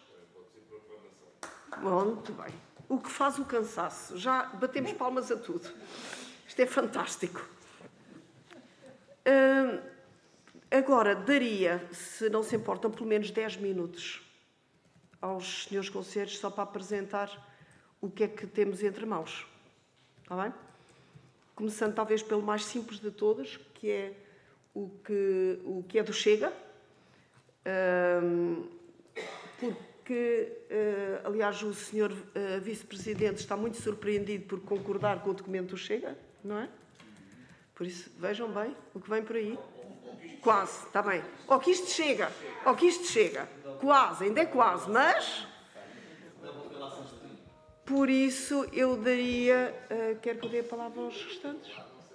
Muito bem. O que faz o cansaço. Já batemos palmas a tudo. Isto é fantástico. Uh, agora, daria, se não se importam, pelo menos dez minutos aos senhores conselheiros só para apresentar o que é que temos entre mãos. Está bem? Começando talvez pelo mais simples de todos, que é o que, o que é do Chega. Uh, porque, uh, aliás, o senhor uh, vice-presidente está muito surpreendido por concordar com o documento do Chega, não é? Por isso, vejam bem o que vem por aí. Quase, está bem. Ou que isto chega, ou que isto chega. Quase, ainda é quase, mas... Por isso, eu daria... Uh, quer que eu dê a palavra aos restantes?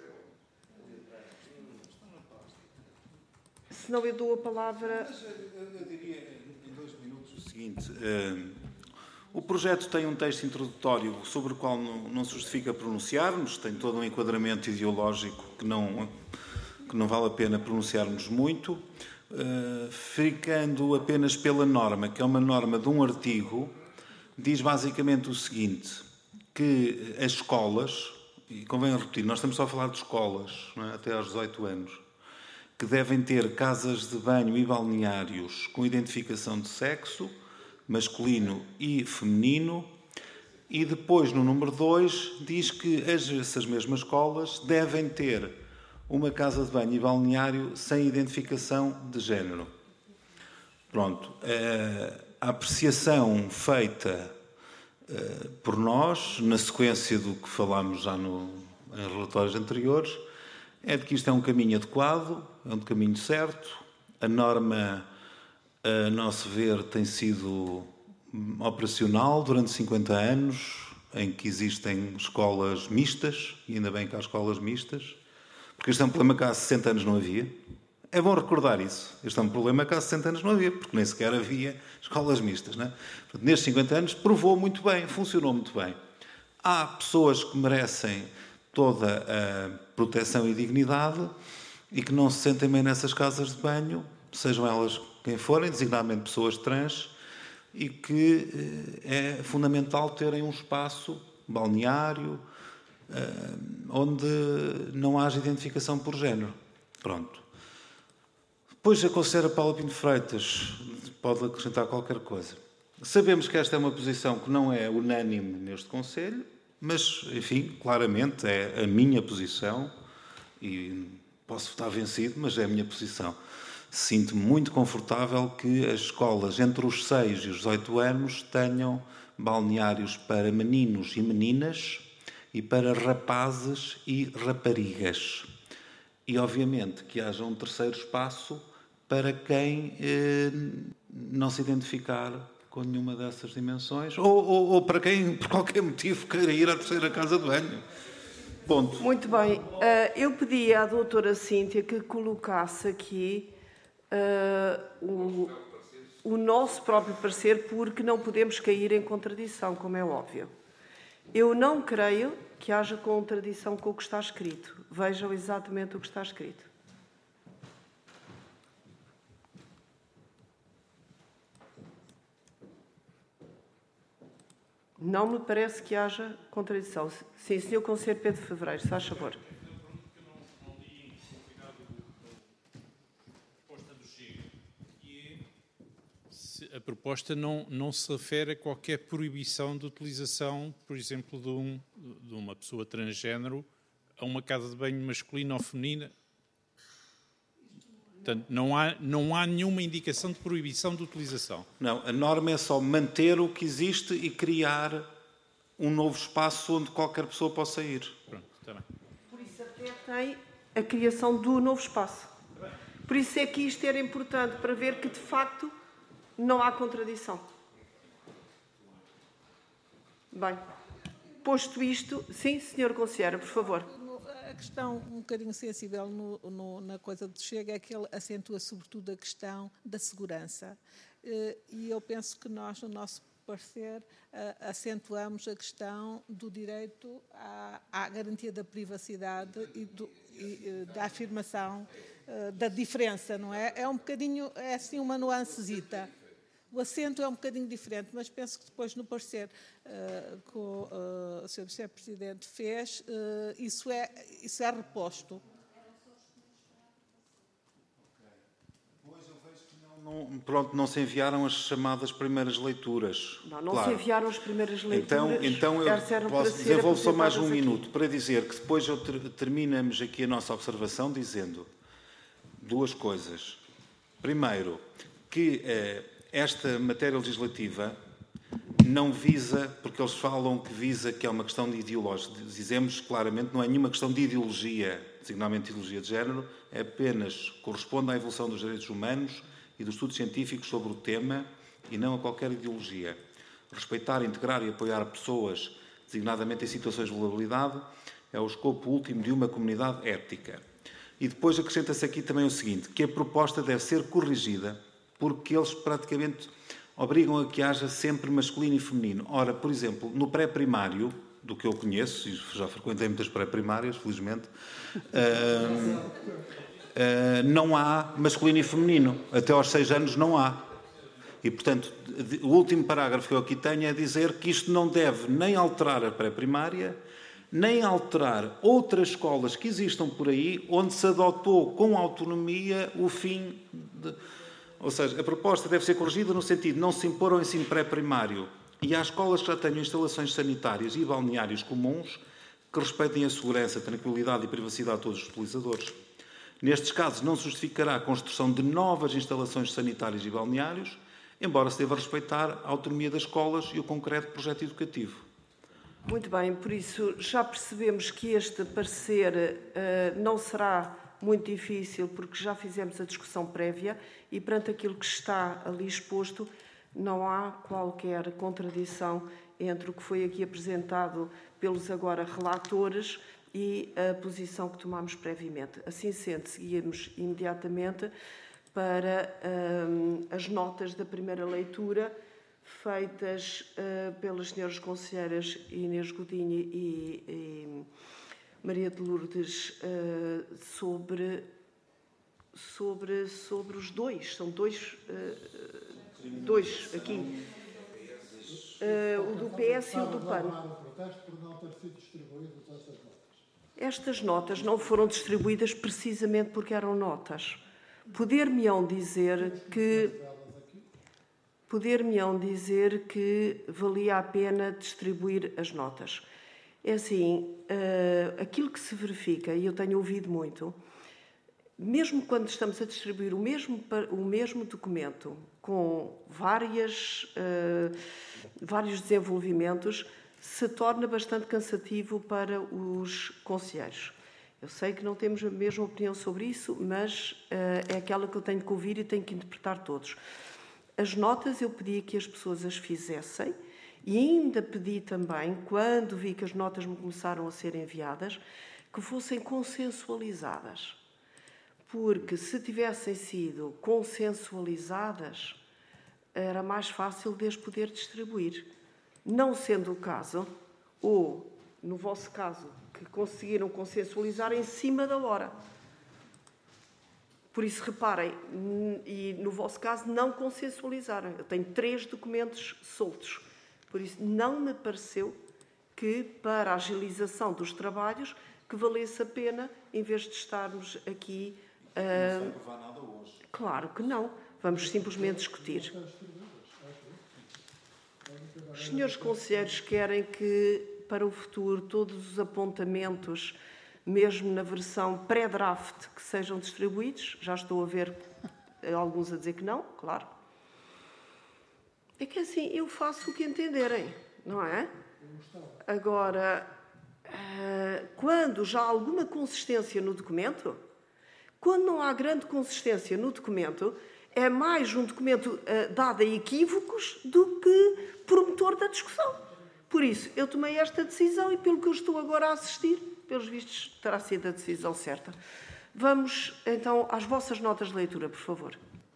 Se não, eu dou a palavra... Eu diria em dois minutos o seguinte. Uh, o projeto tem um texto introdutório sobre o qual não, não se justifica pronunciarmos, tem todo um enquadramento ideológico que não, que não vale a pena pronunciarmos muito, uh, ficando apenas pela norma, que é uma norma de um artigo, diz basicamente o seguinte, que as escolas, e convém repetir, nós estamos só a falar de escolas, não é? Até aos dezoito anos, que devem ter casas de banho e balneários com identificação de sexo, masculino e feminino, e depois, no número dois, diz que as, essas mesmas escolas devem ter uma casa de banho e balneário sem identificação de género. Pronto. A apreciação feita por nós, na sequência do que falámos já no, em relatórios anteriores, é de que isto é um caminho adequado, é um caminho certo. A norma, a nosso ver, tem sido operacional durante cinquenta anos, em que existem escolas mistas, e ainda bem que há escolas mistas, porque este é um problema que há sessenta anos não havia. É bom recordar isso. Este é um problema que há sessenta anos não havia, porque nem sequer havia escolas mistas, não é? Portanto, nestes cinquenta anos provou muito bem, funcionou muito bem. Há pessoas que merecem toda a proteção e dignidade e que não se sentem bem nessas casas de banho, sejam elas quem forem, designadamente pessoas trans, e que é fundamental terem um espaço balneário onde não haja identificação por género. Pronto. Depois a conselheira Paula Pinto Freitas pode acrescentar qualquer coisa. Sabemos que esta é uma posição que não é unânime neste Conselho, mas, enfim, claramente é a minha posição e posso estar vencido, mas é a minha posição. Sinto-me muito confortável que as escolas entre os seis e os dezoito anos tenham balneários para meninos e meninas e para rapazes e raparigas. E, obviamente, que haja um terceiro espaço para quem eh, não se identificar com nenhuma dessas dimensões, ou, ou, ou para quem, por qualquer motivo, queira ir à terceira casa de banho. Ponto. Muito bem. Uh, eu pedi à doutora Cíntia que colocasse aqui uh, o, o nosso próprio parecer, porque não podemos cair em contradição, como é óbvio. Eu não creio que haja contradição com o que está escrito. Vejam exatamente o que está escrito. Não me parece que haja contradição. Sim, senhor Conselheiro Pedro Fevereiro, se faz favor. A proposta não, não se refere a qualquer proibição de utilização, por exemplo, de, um, de uma pessoa transgénero a uma casa de banho masculina ou feminina. Portanto, não há, não há nenhuma indicação de proibição de utilização. Não, a norma é só manter o que existe e criar um novo espaço onde qualquer pessoa possa ir. Pronto, está bem. Por isso até tem a criação do novo espaço. Por isso é que isto era importante, para ver que, de facto, não há contradição. Bem, posto isto... Sim, senhor Conselheiro, por favor. A questão um bocadinho sensível no, no, na coisa do Chega é que ele acentua sobretudo a questão da segurança. E eu penso que nós, no nosso parecer, acentuamos a questão do direito à, à garantia da privacidade e, do, e da afirmação da diferença, não é? É um bocadinho, é assim uma nuancezita. O acento é um bocadinho diferente, mas penso que depois no parecer uh, que o uh, senhor Vice-Presidente fez, uh, isso, é, isso é reposto. Não, pronto, não se enviaram as chamadas primeiras leituras. Não, não claro. se enviaram as primeiras leituras. Então, então eu posso desenvolver só mais um aqui. minuto para dizer que depois eu ter, terminamos aqui a nossa observação dizendo duas coisas. Primeiro, que eh, esta matéria legislativa não visa, porque eles falam que visa que é uma questão de ideológica. Dizemos claramente não é nenhuma questão de ideologia, designadamente ideologia de género, é apenas corresponde à evolução dos direitos humanos e dos estudos científicos sobre o tema e não a qualquer ideologia. Respeitar, integrar e apoiar pessoas, designadamente em situações de vulnerabilidade, é o escopo último de uma comunidade ética. E depois acrescenta-se aqui também o seguinte, que a proposta deve ser corrigida porque eles praticamente obrigam a que haja sempre masculino e feminino. Ora, por exemplo, no pré-primário, do que eu conheço, e já frequentei muitas pré-primárias, felizmente, uh, uh, não há masculino e feminino. Até aos seis anos não há. E, portanto, o último parágrafo que eu aqui tenho é dizer que isto não deve nem alterar a pré-primária, nem alterar outras escolas que existam por aí, onde se adotou com autonomia o fim de... Ou seja, a proposta deve ser corrigida no sentido de não se impor ao ensino pré-primário e às escolas que já tenham instalações sanitárias e balneários comuns que respeitem a segurança, a tranquilidade e a privacidade de todos os utilizadores. Nestes casos, não se justificará a construção de novas instalações sanitárias e balneários, embora se deva respeitar a autonomia das escolas e o concreto projeto educativo. Muito bem, por isso já percebemos que este parecer uh, não será muito difícil, porque já fizemos a discussão prévia e, perante aquilo que está ali exposto, não há qualquer contradição entre o que foi aqui apresentado pelos agora relatores e a posição que tomámos previamente. Assim sendo, seguimos imediatamente para um, as notas da primeira leitura, feitas uh, pelas senhoras conselheiras Inês Godinho e, e Maria de Lourdes, uh, sobre, sobre, sobre os dois, são dois, uh, dois aqui, uh, o do P S e o do P A N. Estas notas não foram distribuídas precisamente porque eram notas. Poder-me-ão dizer que poder-me-ão dizer que valia a pena distribuir as notas. É assim, uh, aquilo que se verifica, e eu tenho ouvido muito, mesmo quando estamos a distribuir o mesmo, o mesmo documento com várias, uh, vários desenvolvimentos, se torna bastante cansativo para os conselheiros. Eu sei que não temos a mesma opinião sobre isso, mas uh, é aquela que eu tenho que ouvir e tenho que interpretar todos. As notas eu pedi que as pessoas as fizessem e ainda pedi também, quando vi que as notas me começaram a ser enviadas, que fossem consensualizadas. Porque se tivessem sido consensualizadas, era mais fácil de as poder distribuir. Não sendo o caso, ou, no vosso caso, que conseguiram consensualizar em cima da hora. Por isso, reparem, e no vosso caso não consensualizaram. Eu tenho três documentos soltos. Por isso, não me pareceu que, para a agilização dos trabalhos, que valesse a pena, em vez de estarmos aqui... Uh... Não vai provar nada hoje. Claro que não. Vamos simplesmente discutir. Os senhores conselheiros querem que, para o futuro, todos os apontamentos, mesmo na versão pré-draft, que sejam distribuídos? Já estou a ver alguns a dizer que não, claro. É que assim, eu faço o que entenderem, não é? Agora, quando já há alguma consistência no documento, quando não há grande consistência no documento, é mais um documento dado a equívocos do que promotor da discussão. Por isso, eu tomei esta decisão e, pelo que eu estou agora a assistir, pelos vistos, terá sido a decisão certa. Vamos, então, às vossas notas de leitura, por favor.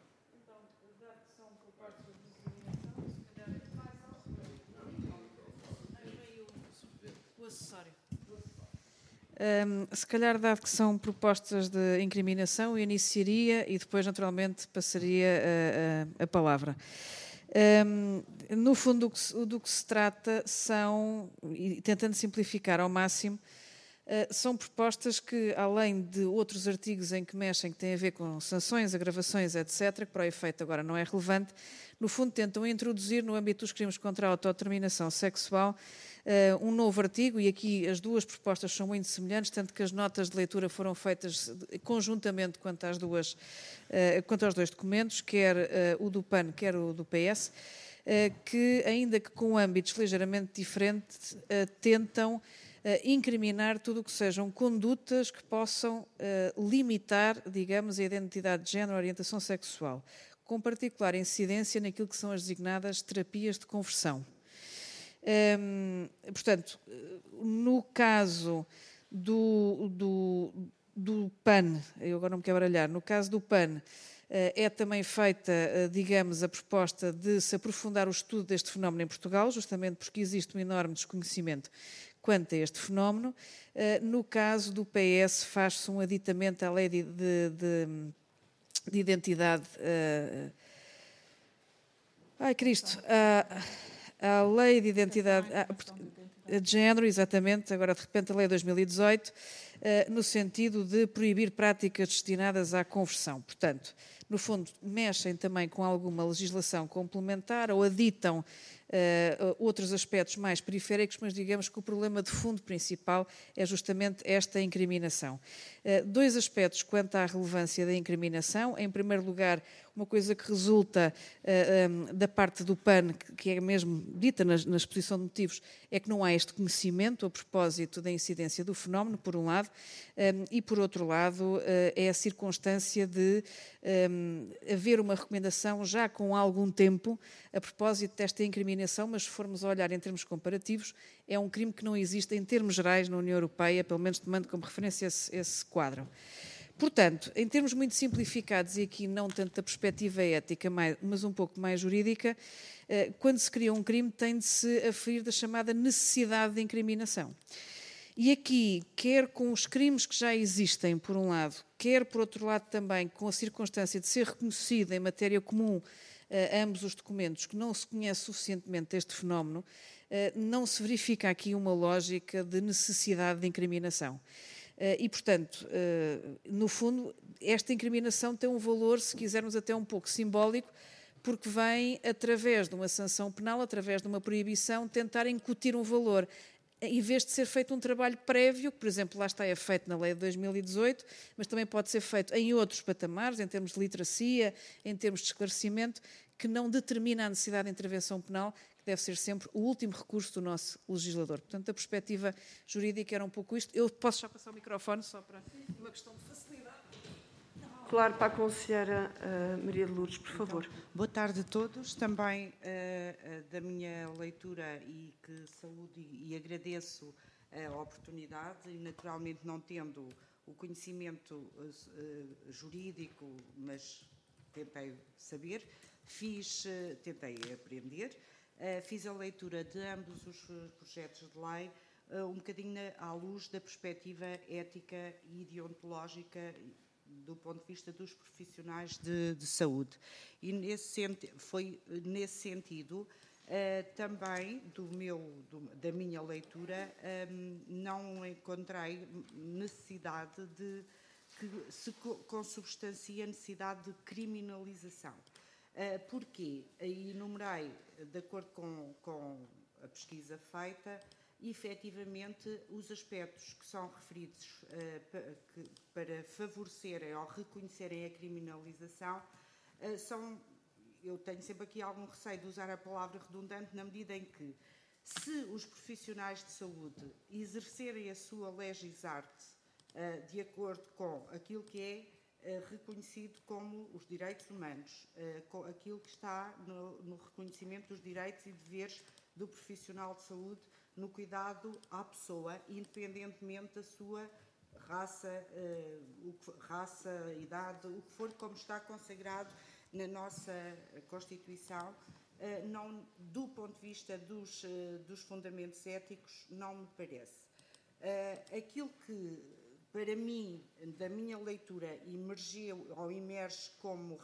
Um, se calhar, dado que são propostas de incriminação, eu iniciaria e depois, naturalmente, passaria a, a, a palavra. Um, no fundo, do que, se, do que se trata são, e tentando simplificar ao máximo, Uh, são propostas que, além de outros artigos em que mexem, que têm a ver com sanções, agravações, etcétera, que para o efeito agora não é relevante, no fundo tentam introduzir no âmbito dos crimes contra a autodeterminação sexual uh, um novo artigo, e aqui as duas propostas são muito semelhantes, tanto que as notas de leitura foram feitas conjuntamente quanto às duas, uh, quanto aos dois documentos, quer uh, o do P A N, quer o do P S, uh, que, ainda que com âmbitos ligeiramente diferentes, uh, tentam Uh, incriminar tudo o que sejam condutas que possam uh, limitar, digamos, a identidade de género, a orientação sexual, com particular incidência naquilo que são as designadas terapias de conversão. Um, portanto, no caso do, do, do P A N, eu agora não me quero baralhar, no caso do P A N, é também feita, digamos, a proposta de se aprofundar o estudo deste fenómeno em Portugal, justamente porque existe um enorme desconhecimento quanto a este fenómeno. No caso do P S, faz-se um aditamento à lei de, de, de, de identidade. Uh, ai, Cristo! A, a lei de identidade a, de género, exatamente, agora de repente a lei de dois mil e dezoito, uh, no sentido de proibir práticas destinadas à conversão. Portanto, no fundo, mexem também com alguma legislação complementar ou aditam uh, outros aspectos mais periféricos, mas digamos que o problema de fundo principal é justamente esta incriminação. Uh, dois aspectos quanto à relevância da incriminação. Em primeiro lugar, uma coisa que resulta uh, um, da parte do P A N, que, que é mesmo dita na, na exposição de motivos, é que não há este conhecimento a propósito da incidência do fenómeno, por um lado, um, e por outro lado, uh, é a circunstância de um, haver uma recomendação já com algum tempo a propósito desta incriminação, mas se formos a olhar em termos comparativos, é um crime que não existe em termos gerais na União Europeia, pelo menos tomando como referência esse, esse quadro. Portanto, em termos muito simplificados, e aqui não tanto da perspectiva ética, mas um pouco mais jurídica, quando se cria um crime tem de se aferir da chamada necessidade de incriminação. E aqui, quer com os crimes que já existem, por um lado, quer, por outro lado, também com a circunstância de ser reconhecido em matéria comum a ambos os documentos, que não se conhece suficientemente este fenómeno, não se verifica aqui uma lógica de necessidade de incriminação. E, portanto, no fundo, esta incriminação tem um valor, se quisermos, até um pouco simbólico, porque vem, através de uma sanção penal, através de uma proibição, tentar incutir um valor, em vez de ser feito um trabalho prévio, que, por exemplo, lá está, é feito na lei de dois mil e dezoito, mas também pode ser feito em outros patamares, em termos de literacia, em termos de esclarecimento, que não determina a necessidade de intervenção penal, que deve ser sempre o último recurso do nosso legislador. Portanto, a perspectiva jurídica era um pouco isto. Eu posso já passar o microfone, só para uma questão de facilidade. Claro, para a conselheira uh, Maria de Lourdes, por favor. Então, boa tarde a todos. Também uh, uh, da minha leitura e que saúde e, e agradeço a oportunidade e, naturalmente, não tendo o conhecimento uh, jurídico, mas tentei saber, fiz, uh, tentei aprender, uh, fiz a leitura de ambos os projetos de lei uh, um bocadinho na, à luz da perspectiva ética e deontológica do ponto de vista dos profissionais de, de saúde. E nesse, foi nesse sentido uh, também do meu, do, da minha leitura um, não encontrei necessidade de que se consubstancia a necessidade de criminalização. Uh, porquê? Aí enumerei, de acordo com, com a pesquisa feita, efetivamente, os aspectos que são referidos uh, para, que, para favorecerem ou reconhecerem a criminalização uh, são, eu tenho sempre aqui algum receio de usar a palavra redundante, na medida em que, se os profissionais de saúde exercerem a sua legis arte uh, de acordo com aquilo que é uh, reconhecido como os direitos humanos, uh, com aquilo que está no, no reconhecimento dos direitos e deveres do profissional de saúde, no cuidado à pessoa, independentemente da sua raça, uh, o que, raça, idade, o que for, como está consagrado na nossa Constituição, uh, não, do ponto de vista dos, uh, dos fundamentos éticos, não me parece. Uh, aquilo que, para mim, da minha leitura, emergiu ou emerge como,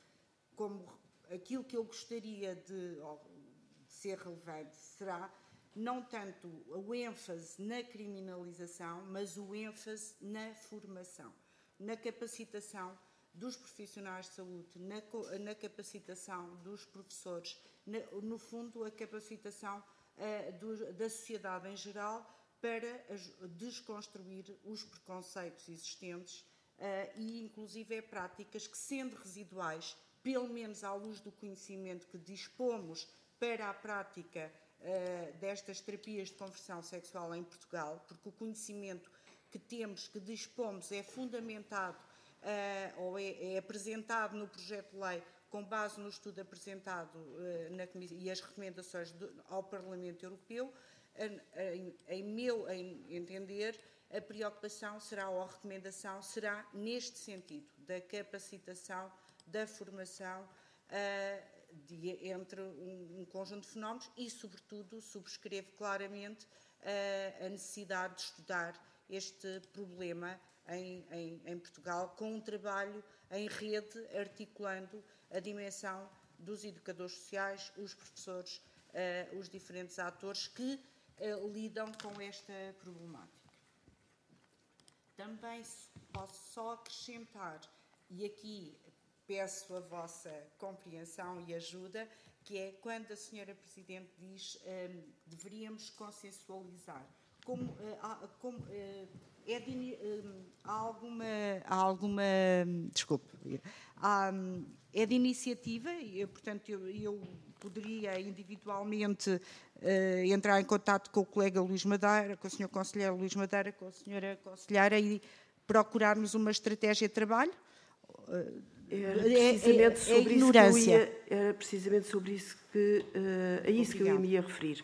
como aquilo que eu gostaria de, de ser relevante será não tanto o ênfase na criminalização, mas o ênfase na formação, na capacitação dos profissionais de saúde, na, na capacitação dos professores, na, no fundo, a capacitação uh, do, da sociedade em geral para desconstruir os preconceitos existentes uh, e, inclusive, práticas que, sendo residuais, pelo menos à luz do conhecimento que dispomos para a prática uh, destas terapias de conversão sexual em Portugal, porque o conhecimento que temos, que dispomos, é fundamentado uh, ou é, é apresentado no projeto de lei com base no estudo apresentado uh, na Comissão e as recomendações do, ao Parlamento Europeu. Em, em meu em entender, a preocupação será, ou a recomendação será neste sentido, da capacitação, da formação uh, de, entre um, um conjunto de fenómenos e, sobretudo, subscrevo claramente uh, a necessidade de estudar este problema em, em, em Portugal, com um trabalho em rede, articulando a dimensão dos educadores sociais, os professores, uh, os diferentes atores que uh, lidam com esta problemática. Também posso só acrescentar, e aqui peço a vossa compreensão e ajuda, que é quando a senhora Presidente diz um, deveríamos consensualizar. Como, uh, como uh, é de, um, há alguma, há alguma desculpe, há, um, é de iniciativa, e, portanto, eu, eu poderia individualmente uh, entrar em contato com o colega Luís Madeira, com o senhor Conselheiro Luís Madeira, com a senhora Conselheira e procurarmos uma estratégia de trabalho. Uh, Era precisamente, é, é, sobre, é ignorância. Isso que eu ia, era precisamente sobre isso que, uh, a isso Obrigada. que eu me ia referir.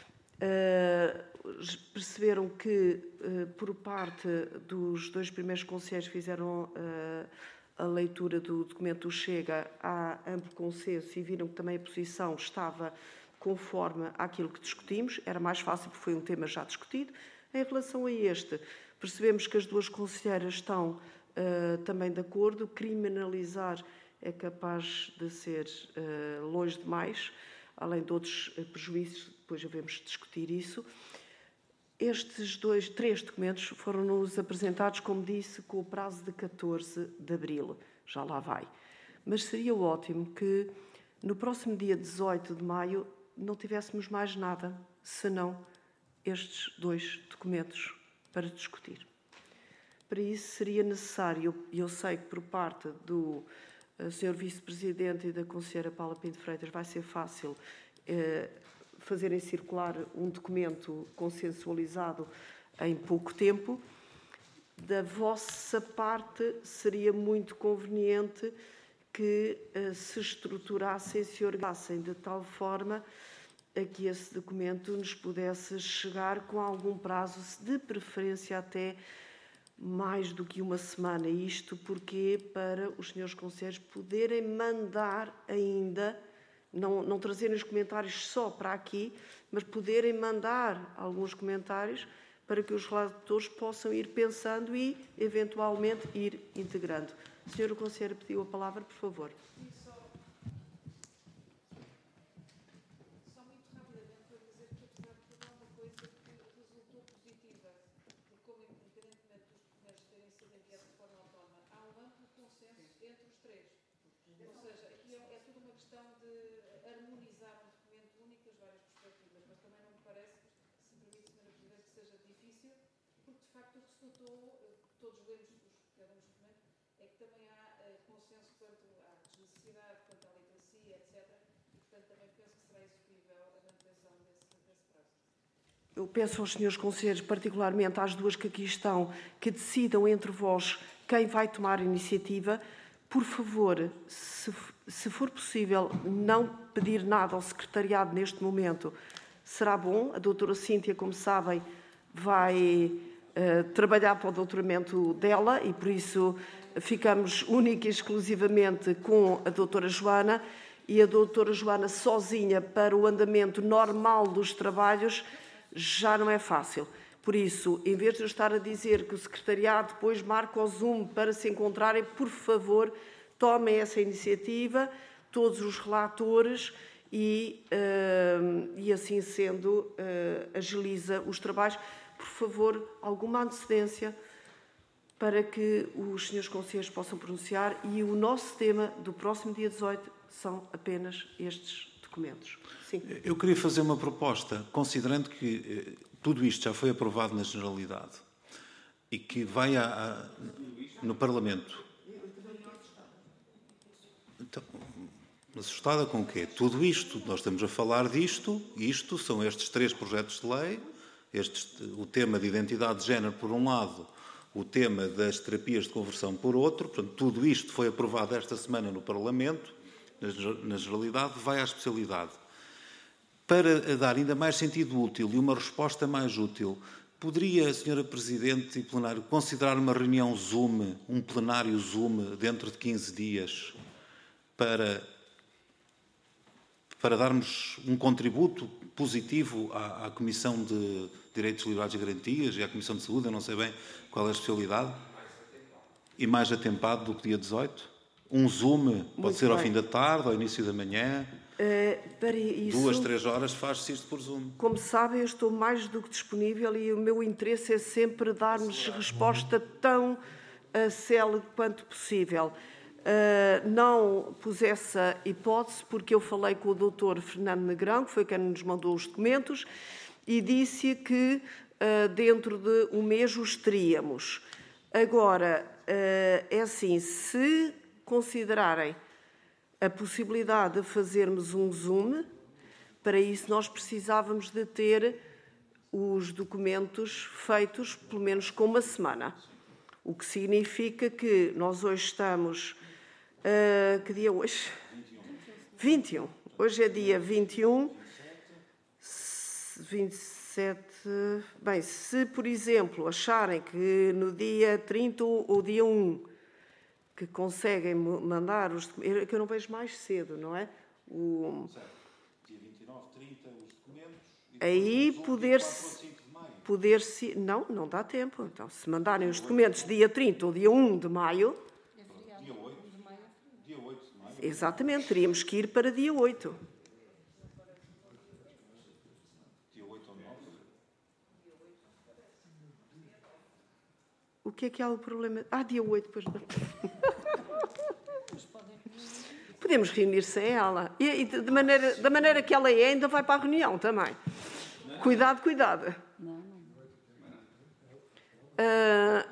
Uh, perceberam que, uh, por parte dos dois primeiros conselheiros que fizeram uh, a leitura do documento do Chega, há amplo consenso e viram que também a posição estava conforme àquilo que discutimos. Era mais fácil porque foi um tema já discutido. Em relação a este, percebemos que as duas conselheiras estão Uh, também de acordo. Criminalizar é capaz de ser uh, longe demais, além de outros uh, prejuízos, depois devemos discutir isso. Estes dois, três documentos foram-nos apresentados, como disse, com o prazo de catorze de abril, já lá vai. Mas seria ótimo que no próximo dia dezoito de maio não tivéssemos mais nada, senão estes dois documentos para discutir. Para isso seria necessário, e eu sei que por parte do senhor Vice-Presidente e da Conselheira Paula Pinto Freitas vai ser fácil eh, fazerem circular um documento consensualizado em pouco tempo. Da vossa parte seria muito conveniente que eh, se estruturassem, se organizassem de tal forma a que esse documento nos pudesse chegar com algum prazo, de preferência até mais do que uma semana. Isto porque para os senhores conselheiros poderem mandar ainda, não, não trazerem os comentários só para aqui, mas poderem mandar alguns comentários para que os relatores possam ir pensando e, eventualmente, ir integrando. A senhora conselheira pediu a palavra, por favor. Todos lemos cada um dos documentos, é que também há uh, consenso quanto à desnecessidade, quanto à literacia, etcétera. E, portanto, também penso que será execuível a manutenção desse, desse prazo. Eu peço aos senhores conselheiros, particularmente às duas que aqui estão, que decidam entre vós quem vai tomar a iniciativa. Por favor, se, se for possível, não pedir nada ao secretariado neste momento, será bom. A doutora Cíntia, como sabem, vai Uh, trabalhar para o doutoramento dela e, por isso, ficamos única e exclusivamente com a doutora Joana, e a doutora Joana sozinha para o andamento normal dos trabalhos já não é fácil. Por isso, em vez de eu estar a dizer que o secretariado depois marca o Zoom para se encontrarem, por favor, tomem essa iniciativa, todos os relatores, e, uh, e assim sendo, uh, agiliza os trabalhos. Por favor, alguma antecedência para que os senhores conselheiros possam pronunciar, e o nosso tema do próximo dia dezoito são apenas estes documentos. Sim. Eu queria fazer uma proposta, considerando que eh, tudo isto já foi aprovado na Generalidade e que vai a, a, no Parlamento. Então, assustada com o quê? Tudo isto, nós estamos a falar disto, isto são estes três projetos de lei, estes, o tema de identidade de género por um lado, o tema das terapias de conversão por outro, portanto, tudo isto foi aprovado esta semana no Parlamento, na Generalidade, vai à especialidade. Para dar ainda mais sentido útil e uma resposta mais útil, poderia, senhora Presidente e Plenário, considerar uma reunião Zoom, um plenário Zoom, dentro de quinze dias, para, para darmos um contributo positivo à, à Comissão de Direitos, Liberdades e Garantias e à Comissão de Saúde, eu não sei bem qual é a especialidade, e mais atempado do que dia dezoito? Um Zoom, pode Muito ser ao bem. fim da tarde, ao início da manhã, Uh, para isso, duas, três horas faz-se isto por Zoom. como sabem, eu estou mais do que disponível e o meu interesse é sempre dar-nos resposta tão uh, célere quanto possível. Uh, não pus essa hipótese porque eu falei com o doutor Fernando Negrão, que foi quem nos mandou os documentos, e disse que uh, dentro de um mês os teríamos. Agora, uh, é assim, se considerarem a possibilidade de fazermos um Zoom, para isso nós precisávamos de ter os documentos feitos pelo menos com uma semana. O que significa que nós hoje estamos... Uh, que dia é hoje? vinte e um. Hoje é dia vinte e um. vinte e sete... Bem, se, por exemplo, acharem que no dia trinta ou dia um que conseguem mandar os documentos, que eu não vejo mais cedo, não é? O... Dia vinte e nove, trinta, os documentos. Aí poder-se... Poder-se... Não, não dá tempo. Então, se mandarem os documentos dia trinta ou dia um de maio... Dia oito. Dia oito de maio. Exatamente, teríamos que ir para dia oito. Dia oito ou nove. O que é que há o problema? Ah, dia oito, pois não. Podemos reunir sem ela. E, e de maneira, da maneira que ela é, ainda vai para a reunião também. Cuidado, cuidado. Ah,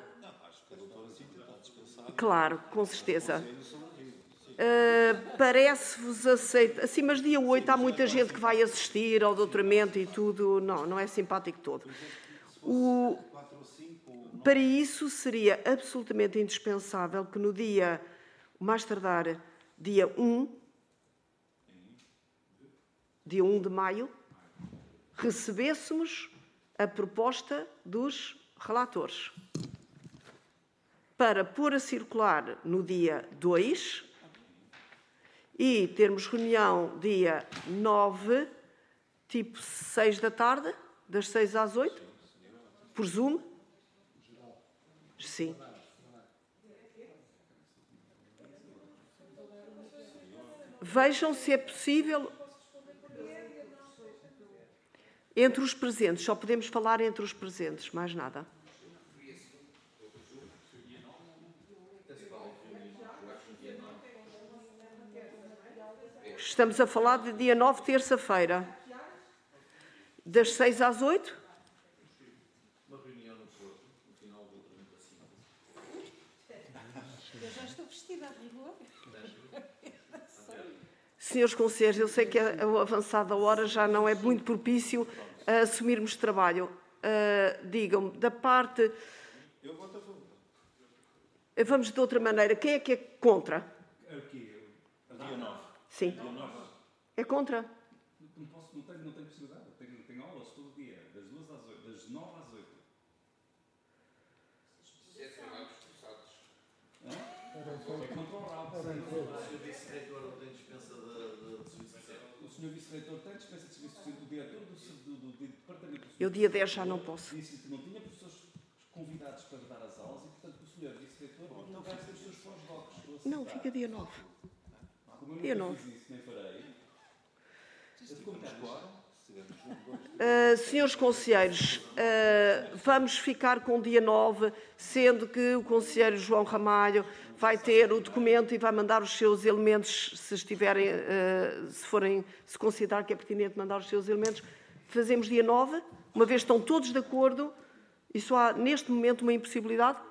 claro, com certeza. Uh, parece-vos aceito. Assim, mas dia oito há muita gente que vai assistir ao doutoramento e tudo. Não, não é simpático todo. O, para isso seria absolutamente indispensável que no dia, mais tardar, dia um, dia um de maio, recebêssemos a proposta dos relatores para pôr a circular no dia dois e termos reunião dia nove, tipo seis da tarde, das seis às oito, por Zoom. Sim. Vejam se é possível. Entre os presentes, só podemos falar entre os presentes, mais nada. Estamos a falar de dia nove, terça-feira. Das seis às oito? Uma reunião no Porto, no final do doutoramento assim. Eu já estou vestida a rigor. Senhores conselheiros, eu sei que a avançada hora já não é muito propício a assumirmos trabalho. Uh, digam-me, da parte... Eu voto a favor. Vamos de outra maneira. Quem é que é contra? Aqui, dia nove. Sim. Dia nove. É contra? Não, posso, não, tenho, não tenho possibilidade. Tenho, tenho aulas todo dia, das duas às oito, das nove às oito. É trabalhos forçados. É contra o rabo. O senhor vice-reitor não tem dispensa de serviço social? O senhor vice-reitor tem dispensa de serviço social, o diretor do, do, do, do departamento do Eu dia dez já não posso. disse que não tinha professores convidados para dar as aulas e, portanto, o senhor vice-reitor não vai ser os seus pós-docs. Não, fica dia nove. Como eu Dia nunca nove. fiz isso, nem farei. Uh, senhores conselheiros, uh, vamos ficar com o dia nove, sendo que o conselheiro João Ramalho vai ter o documento e vai mandar os seus elementos, se estiverem, uh, se forem, se considerar que é pertinente mandar os seus elementos. Fazemos dia nove, uma vez estão todos de acordo, e só há neste momento uma impossibilidade.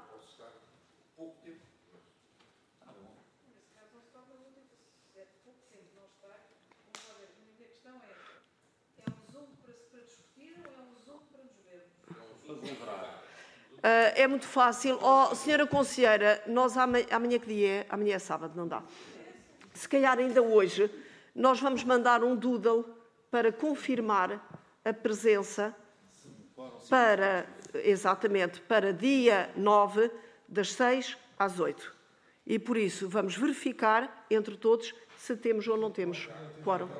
Uh, é muito fácil. Oh, senhora Conselheira, nós amanhã, amanhã que dia é? Amanhã é sábado, não dá. Se calhar ainda hoje, nós vamos mandar um doodle para confirmar a presença para, exatamente, para dia nove, das seis às oito. E por isso vamos verificar entre todos se temos ou não temos quórum.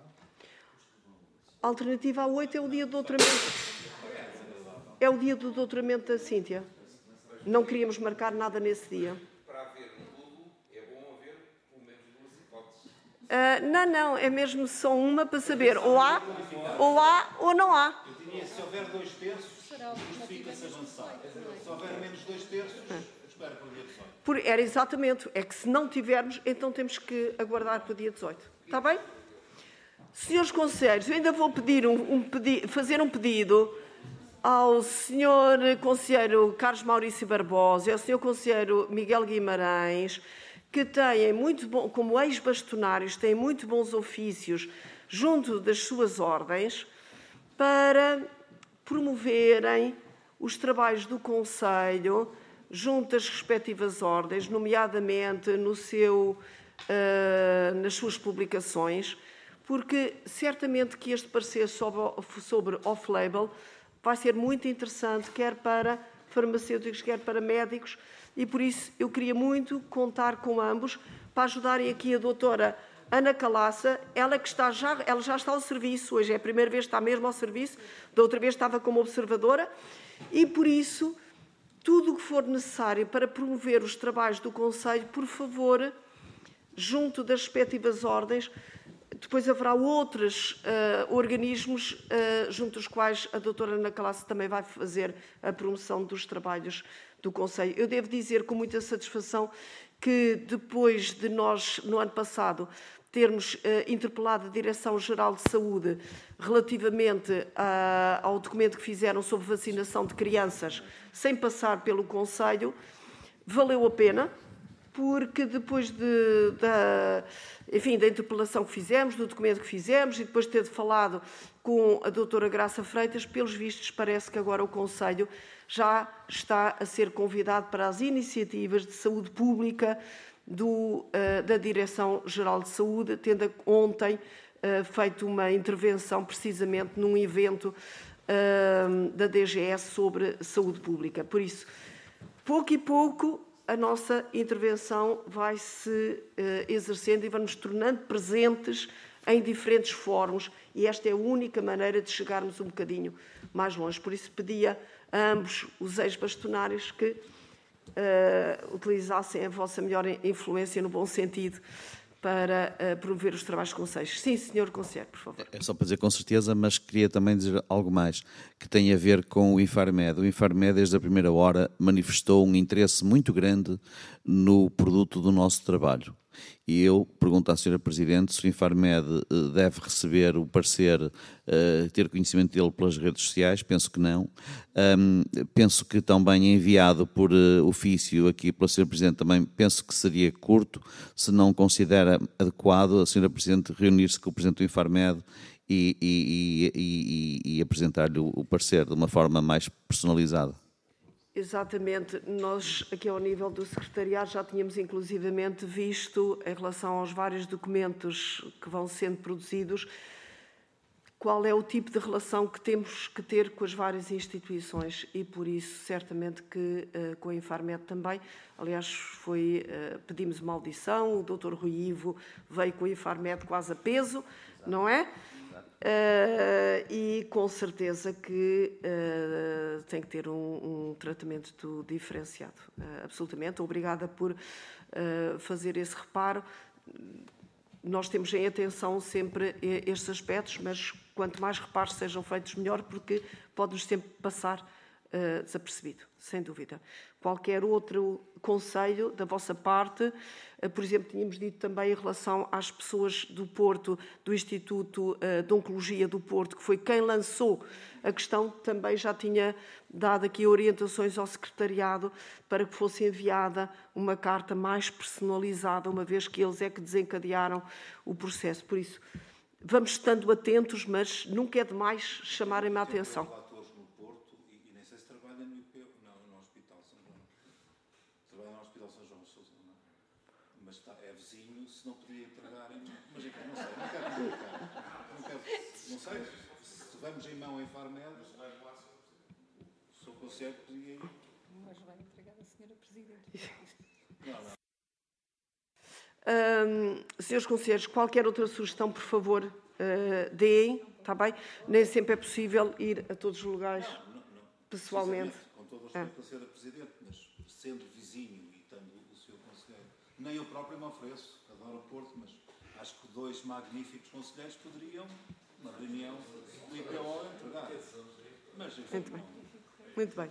A alternativa a oito é o dia do doutoramento. É o dia do doutoramento da Cíntia. Não queríamos marcar nada nesse dia. Para haver tudo, é bom haver pelo menos duas hipóteses. Uh, não, não, é mesmo só uma para saber. Ou há, ou há, ou não há. Eu diria, se houver dois terços, justifica-se avançar. Se houver menos dois terços, espera para o dia dezoito. Por, era exatamente. É que se não tivermos, então temos que aguardar para o dia dezoito. Está bem? Senhores conselheiros, eu ainda vou pedir um, um pedi fazer um pedido ao senhor conselheiro Carlos Maurício Barbosa e ao senhor conselheiro Miguel Guimarães, que têm muito bom, como ex-bastonários, têm muito bons ofícios junto das suas ordens, para promoverem os trabalhos do Conselho junto das respectivas ordens, nomeadamente no seu, uh, nas suas publicações, porque certamente que este parecer sobre, sobre off-label vai ser muito interessante, quer para farmacêuticos, quer para médicos, e por isso eu queria muito contar com ambos para ajudarem aqui a doutora Ana Calaça, ela que está já, ela já está ao serviço, hoje é a primeira vez que está mesmo ao serviço, da outra vez estava como observadora, e por isso, tudo o que for necessário para promover os trabalhos do Conselho, por favor, junto das respectivas ordens. Depois haverá outros uh, organismos uh, junto dos quais a doutora Ana Calaça também vai fazer a promoção dos trabalhos do Conselho. Eu devo dizer com muita satisfação que depois de nós, no ano passado, termos uh, interpelado a Direção-Geral de Saúde relativamente uh, ao documento que fizeram sobre vacinação de crianças, sem passar pelo Conselho, valeu a pena, porque depois de, da, enfim, da interpelação que fizemos, do documento que fizemos, e depois de ter falado com a doutora Graça Freitas, pelos vistos parece que agora o Conselho já está a ser convidado para as iniciativas de saúde pública do, uh, da Direção-Geral de Saúde, tendo ontem uh, feito uma intervenção precisamente num evento uh, da D G S sobre saúde pública. Por isso, pouco e pouco, a nossa intervenção vai se uh, exercendo e vamos tornando presentes em diferentes fóruns, e esta é a única maneira de chegarmos um bocadinho mais longe. Por isso pedia a ambos os ex-bastonários que uh, utilizassem a vossa melhor influência, no bom sentido, para uh, promover os trabalhos de conselhos. Sim, senhor conselheiro, por favor. É só para dizer com certeza, mas queria também dizer algo mais, que tem a ver com o Infarmed. O Infarmed, desde a primeira hora, manifestou um interesse muito grande no produto do nosso trabalho. E eu pergunto à senhora Presidente se o Infarmed deve receber o parecer, uh, ter conhecimento dele pelas redes sociais. Penso que não. Um, penso que também enviado por uh, ofício aqui pela senhora Presidente, também penso que seria curto, se não considera adequado a senhora Presidente reunir-se com o Presidente do Infarmed e, e, e, e, e apresentar-lhe o, o parecer de uma forma mais personalizada. Exatamente. Nós, aqui ao nível do secretariado, já tínhamos inclusivamente visto, em relação aos vários documentos que vão sendo produzidos, qual é o tipo de relação que temos que ter com as várias instituições, e por isso, certamente que uh, com a Infarmed também. Aliás, foi, uh, pedimos uma audição, o doutor Rui Ivo veio com a Infarmed quase a peso, não é? Uh, e com certeza que uh, tem que ter um, um tratamento diferenciado, uh, absolutamente. Obrigada por uh, fazer esse reparo. nós temos em atenção sempre estes aspectos, mas quanto mais reparos sejam feitos, melhor, porque pode-nos sempre passar uh, desapercebido, sem dúvida. Qualquer outro conselho da vossa parte, uh, por exemplo, tínhamos dito também em relação às pessoas do Porto, do Instituto uh, de Oncologia do Porto, que foi quem lançou a questão, também já tinha dado aqui orientações ao secretariado para que fosse enviada uma carta mais personalizada, uma vez que eles é que desencadearam o processo. Por isso, vamos estando atentos, mas nunca é demais chamarem-me a atenção. Relatores no Porto, e nem sei se trabalha no I P, não, no Hospital São João. Trabalha no Hospital São João de Sousa, não é? Mas está, é vizinho, se não podia entregarem, mas é que não sei, não quero comunicar. Não, quero, não sei, se estivermos em mão em Farmed, se eu consigo, podia ir. Mas vai entregar a senhora Presidente. Não, não. Hum, senhores conselheiros, qualquer outra sugestão, por favor, uh, deem, está bem? Nem sempre é possível ir a todos os lugares não, não, não. pessoalmente. Com todo o respeito à senhora Presidente, mas sendo vizinho e tendo o senhor conselheiro, nem eu próprio me ofereço, adoro o Porto, mas acho que dois magníficos conselheiros poderiam, na reunião do I P O, entregar. Mas, enfim, Muito bem. Muito bem.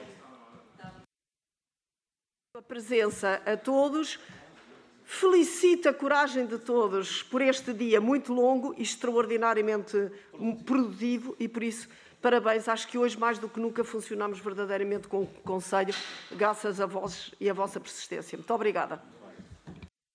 A presença a todos. Felicito a coragem de todos por este dia muito longo e extraordinariamente produtivo e, por isso, parabéns. Acho que hoje, mais do que nunca, funcionamos verdadeiramente com o Conselho, graças a vós e à vossa persistência. Muito obrigada.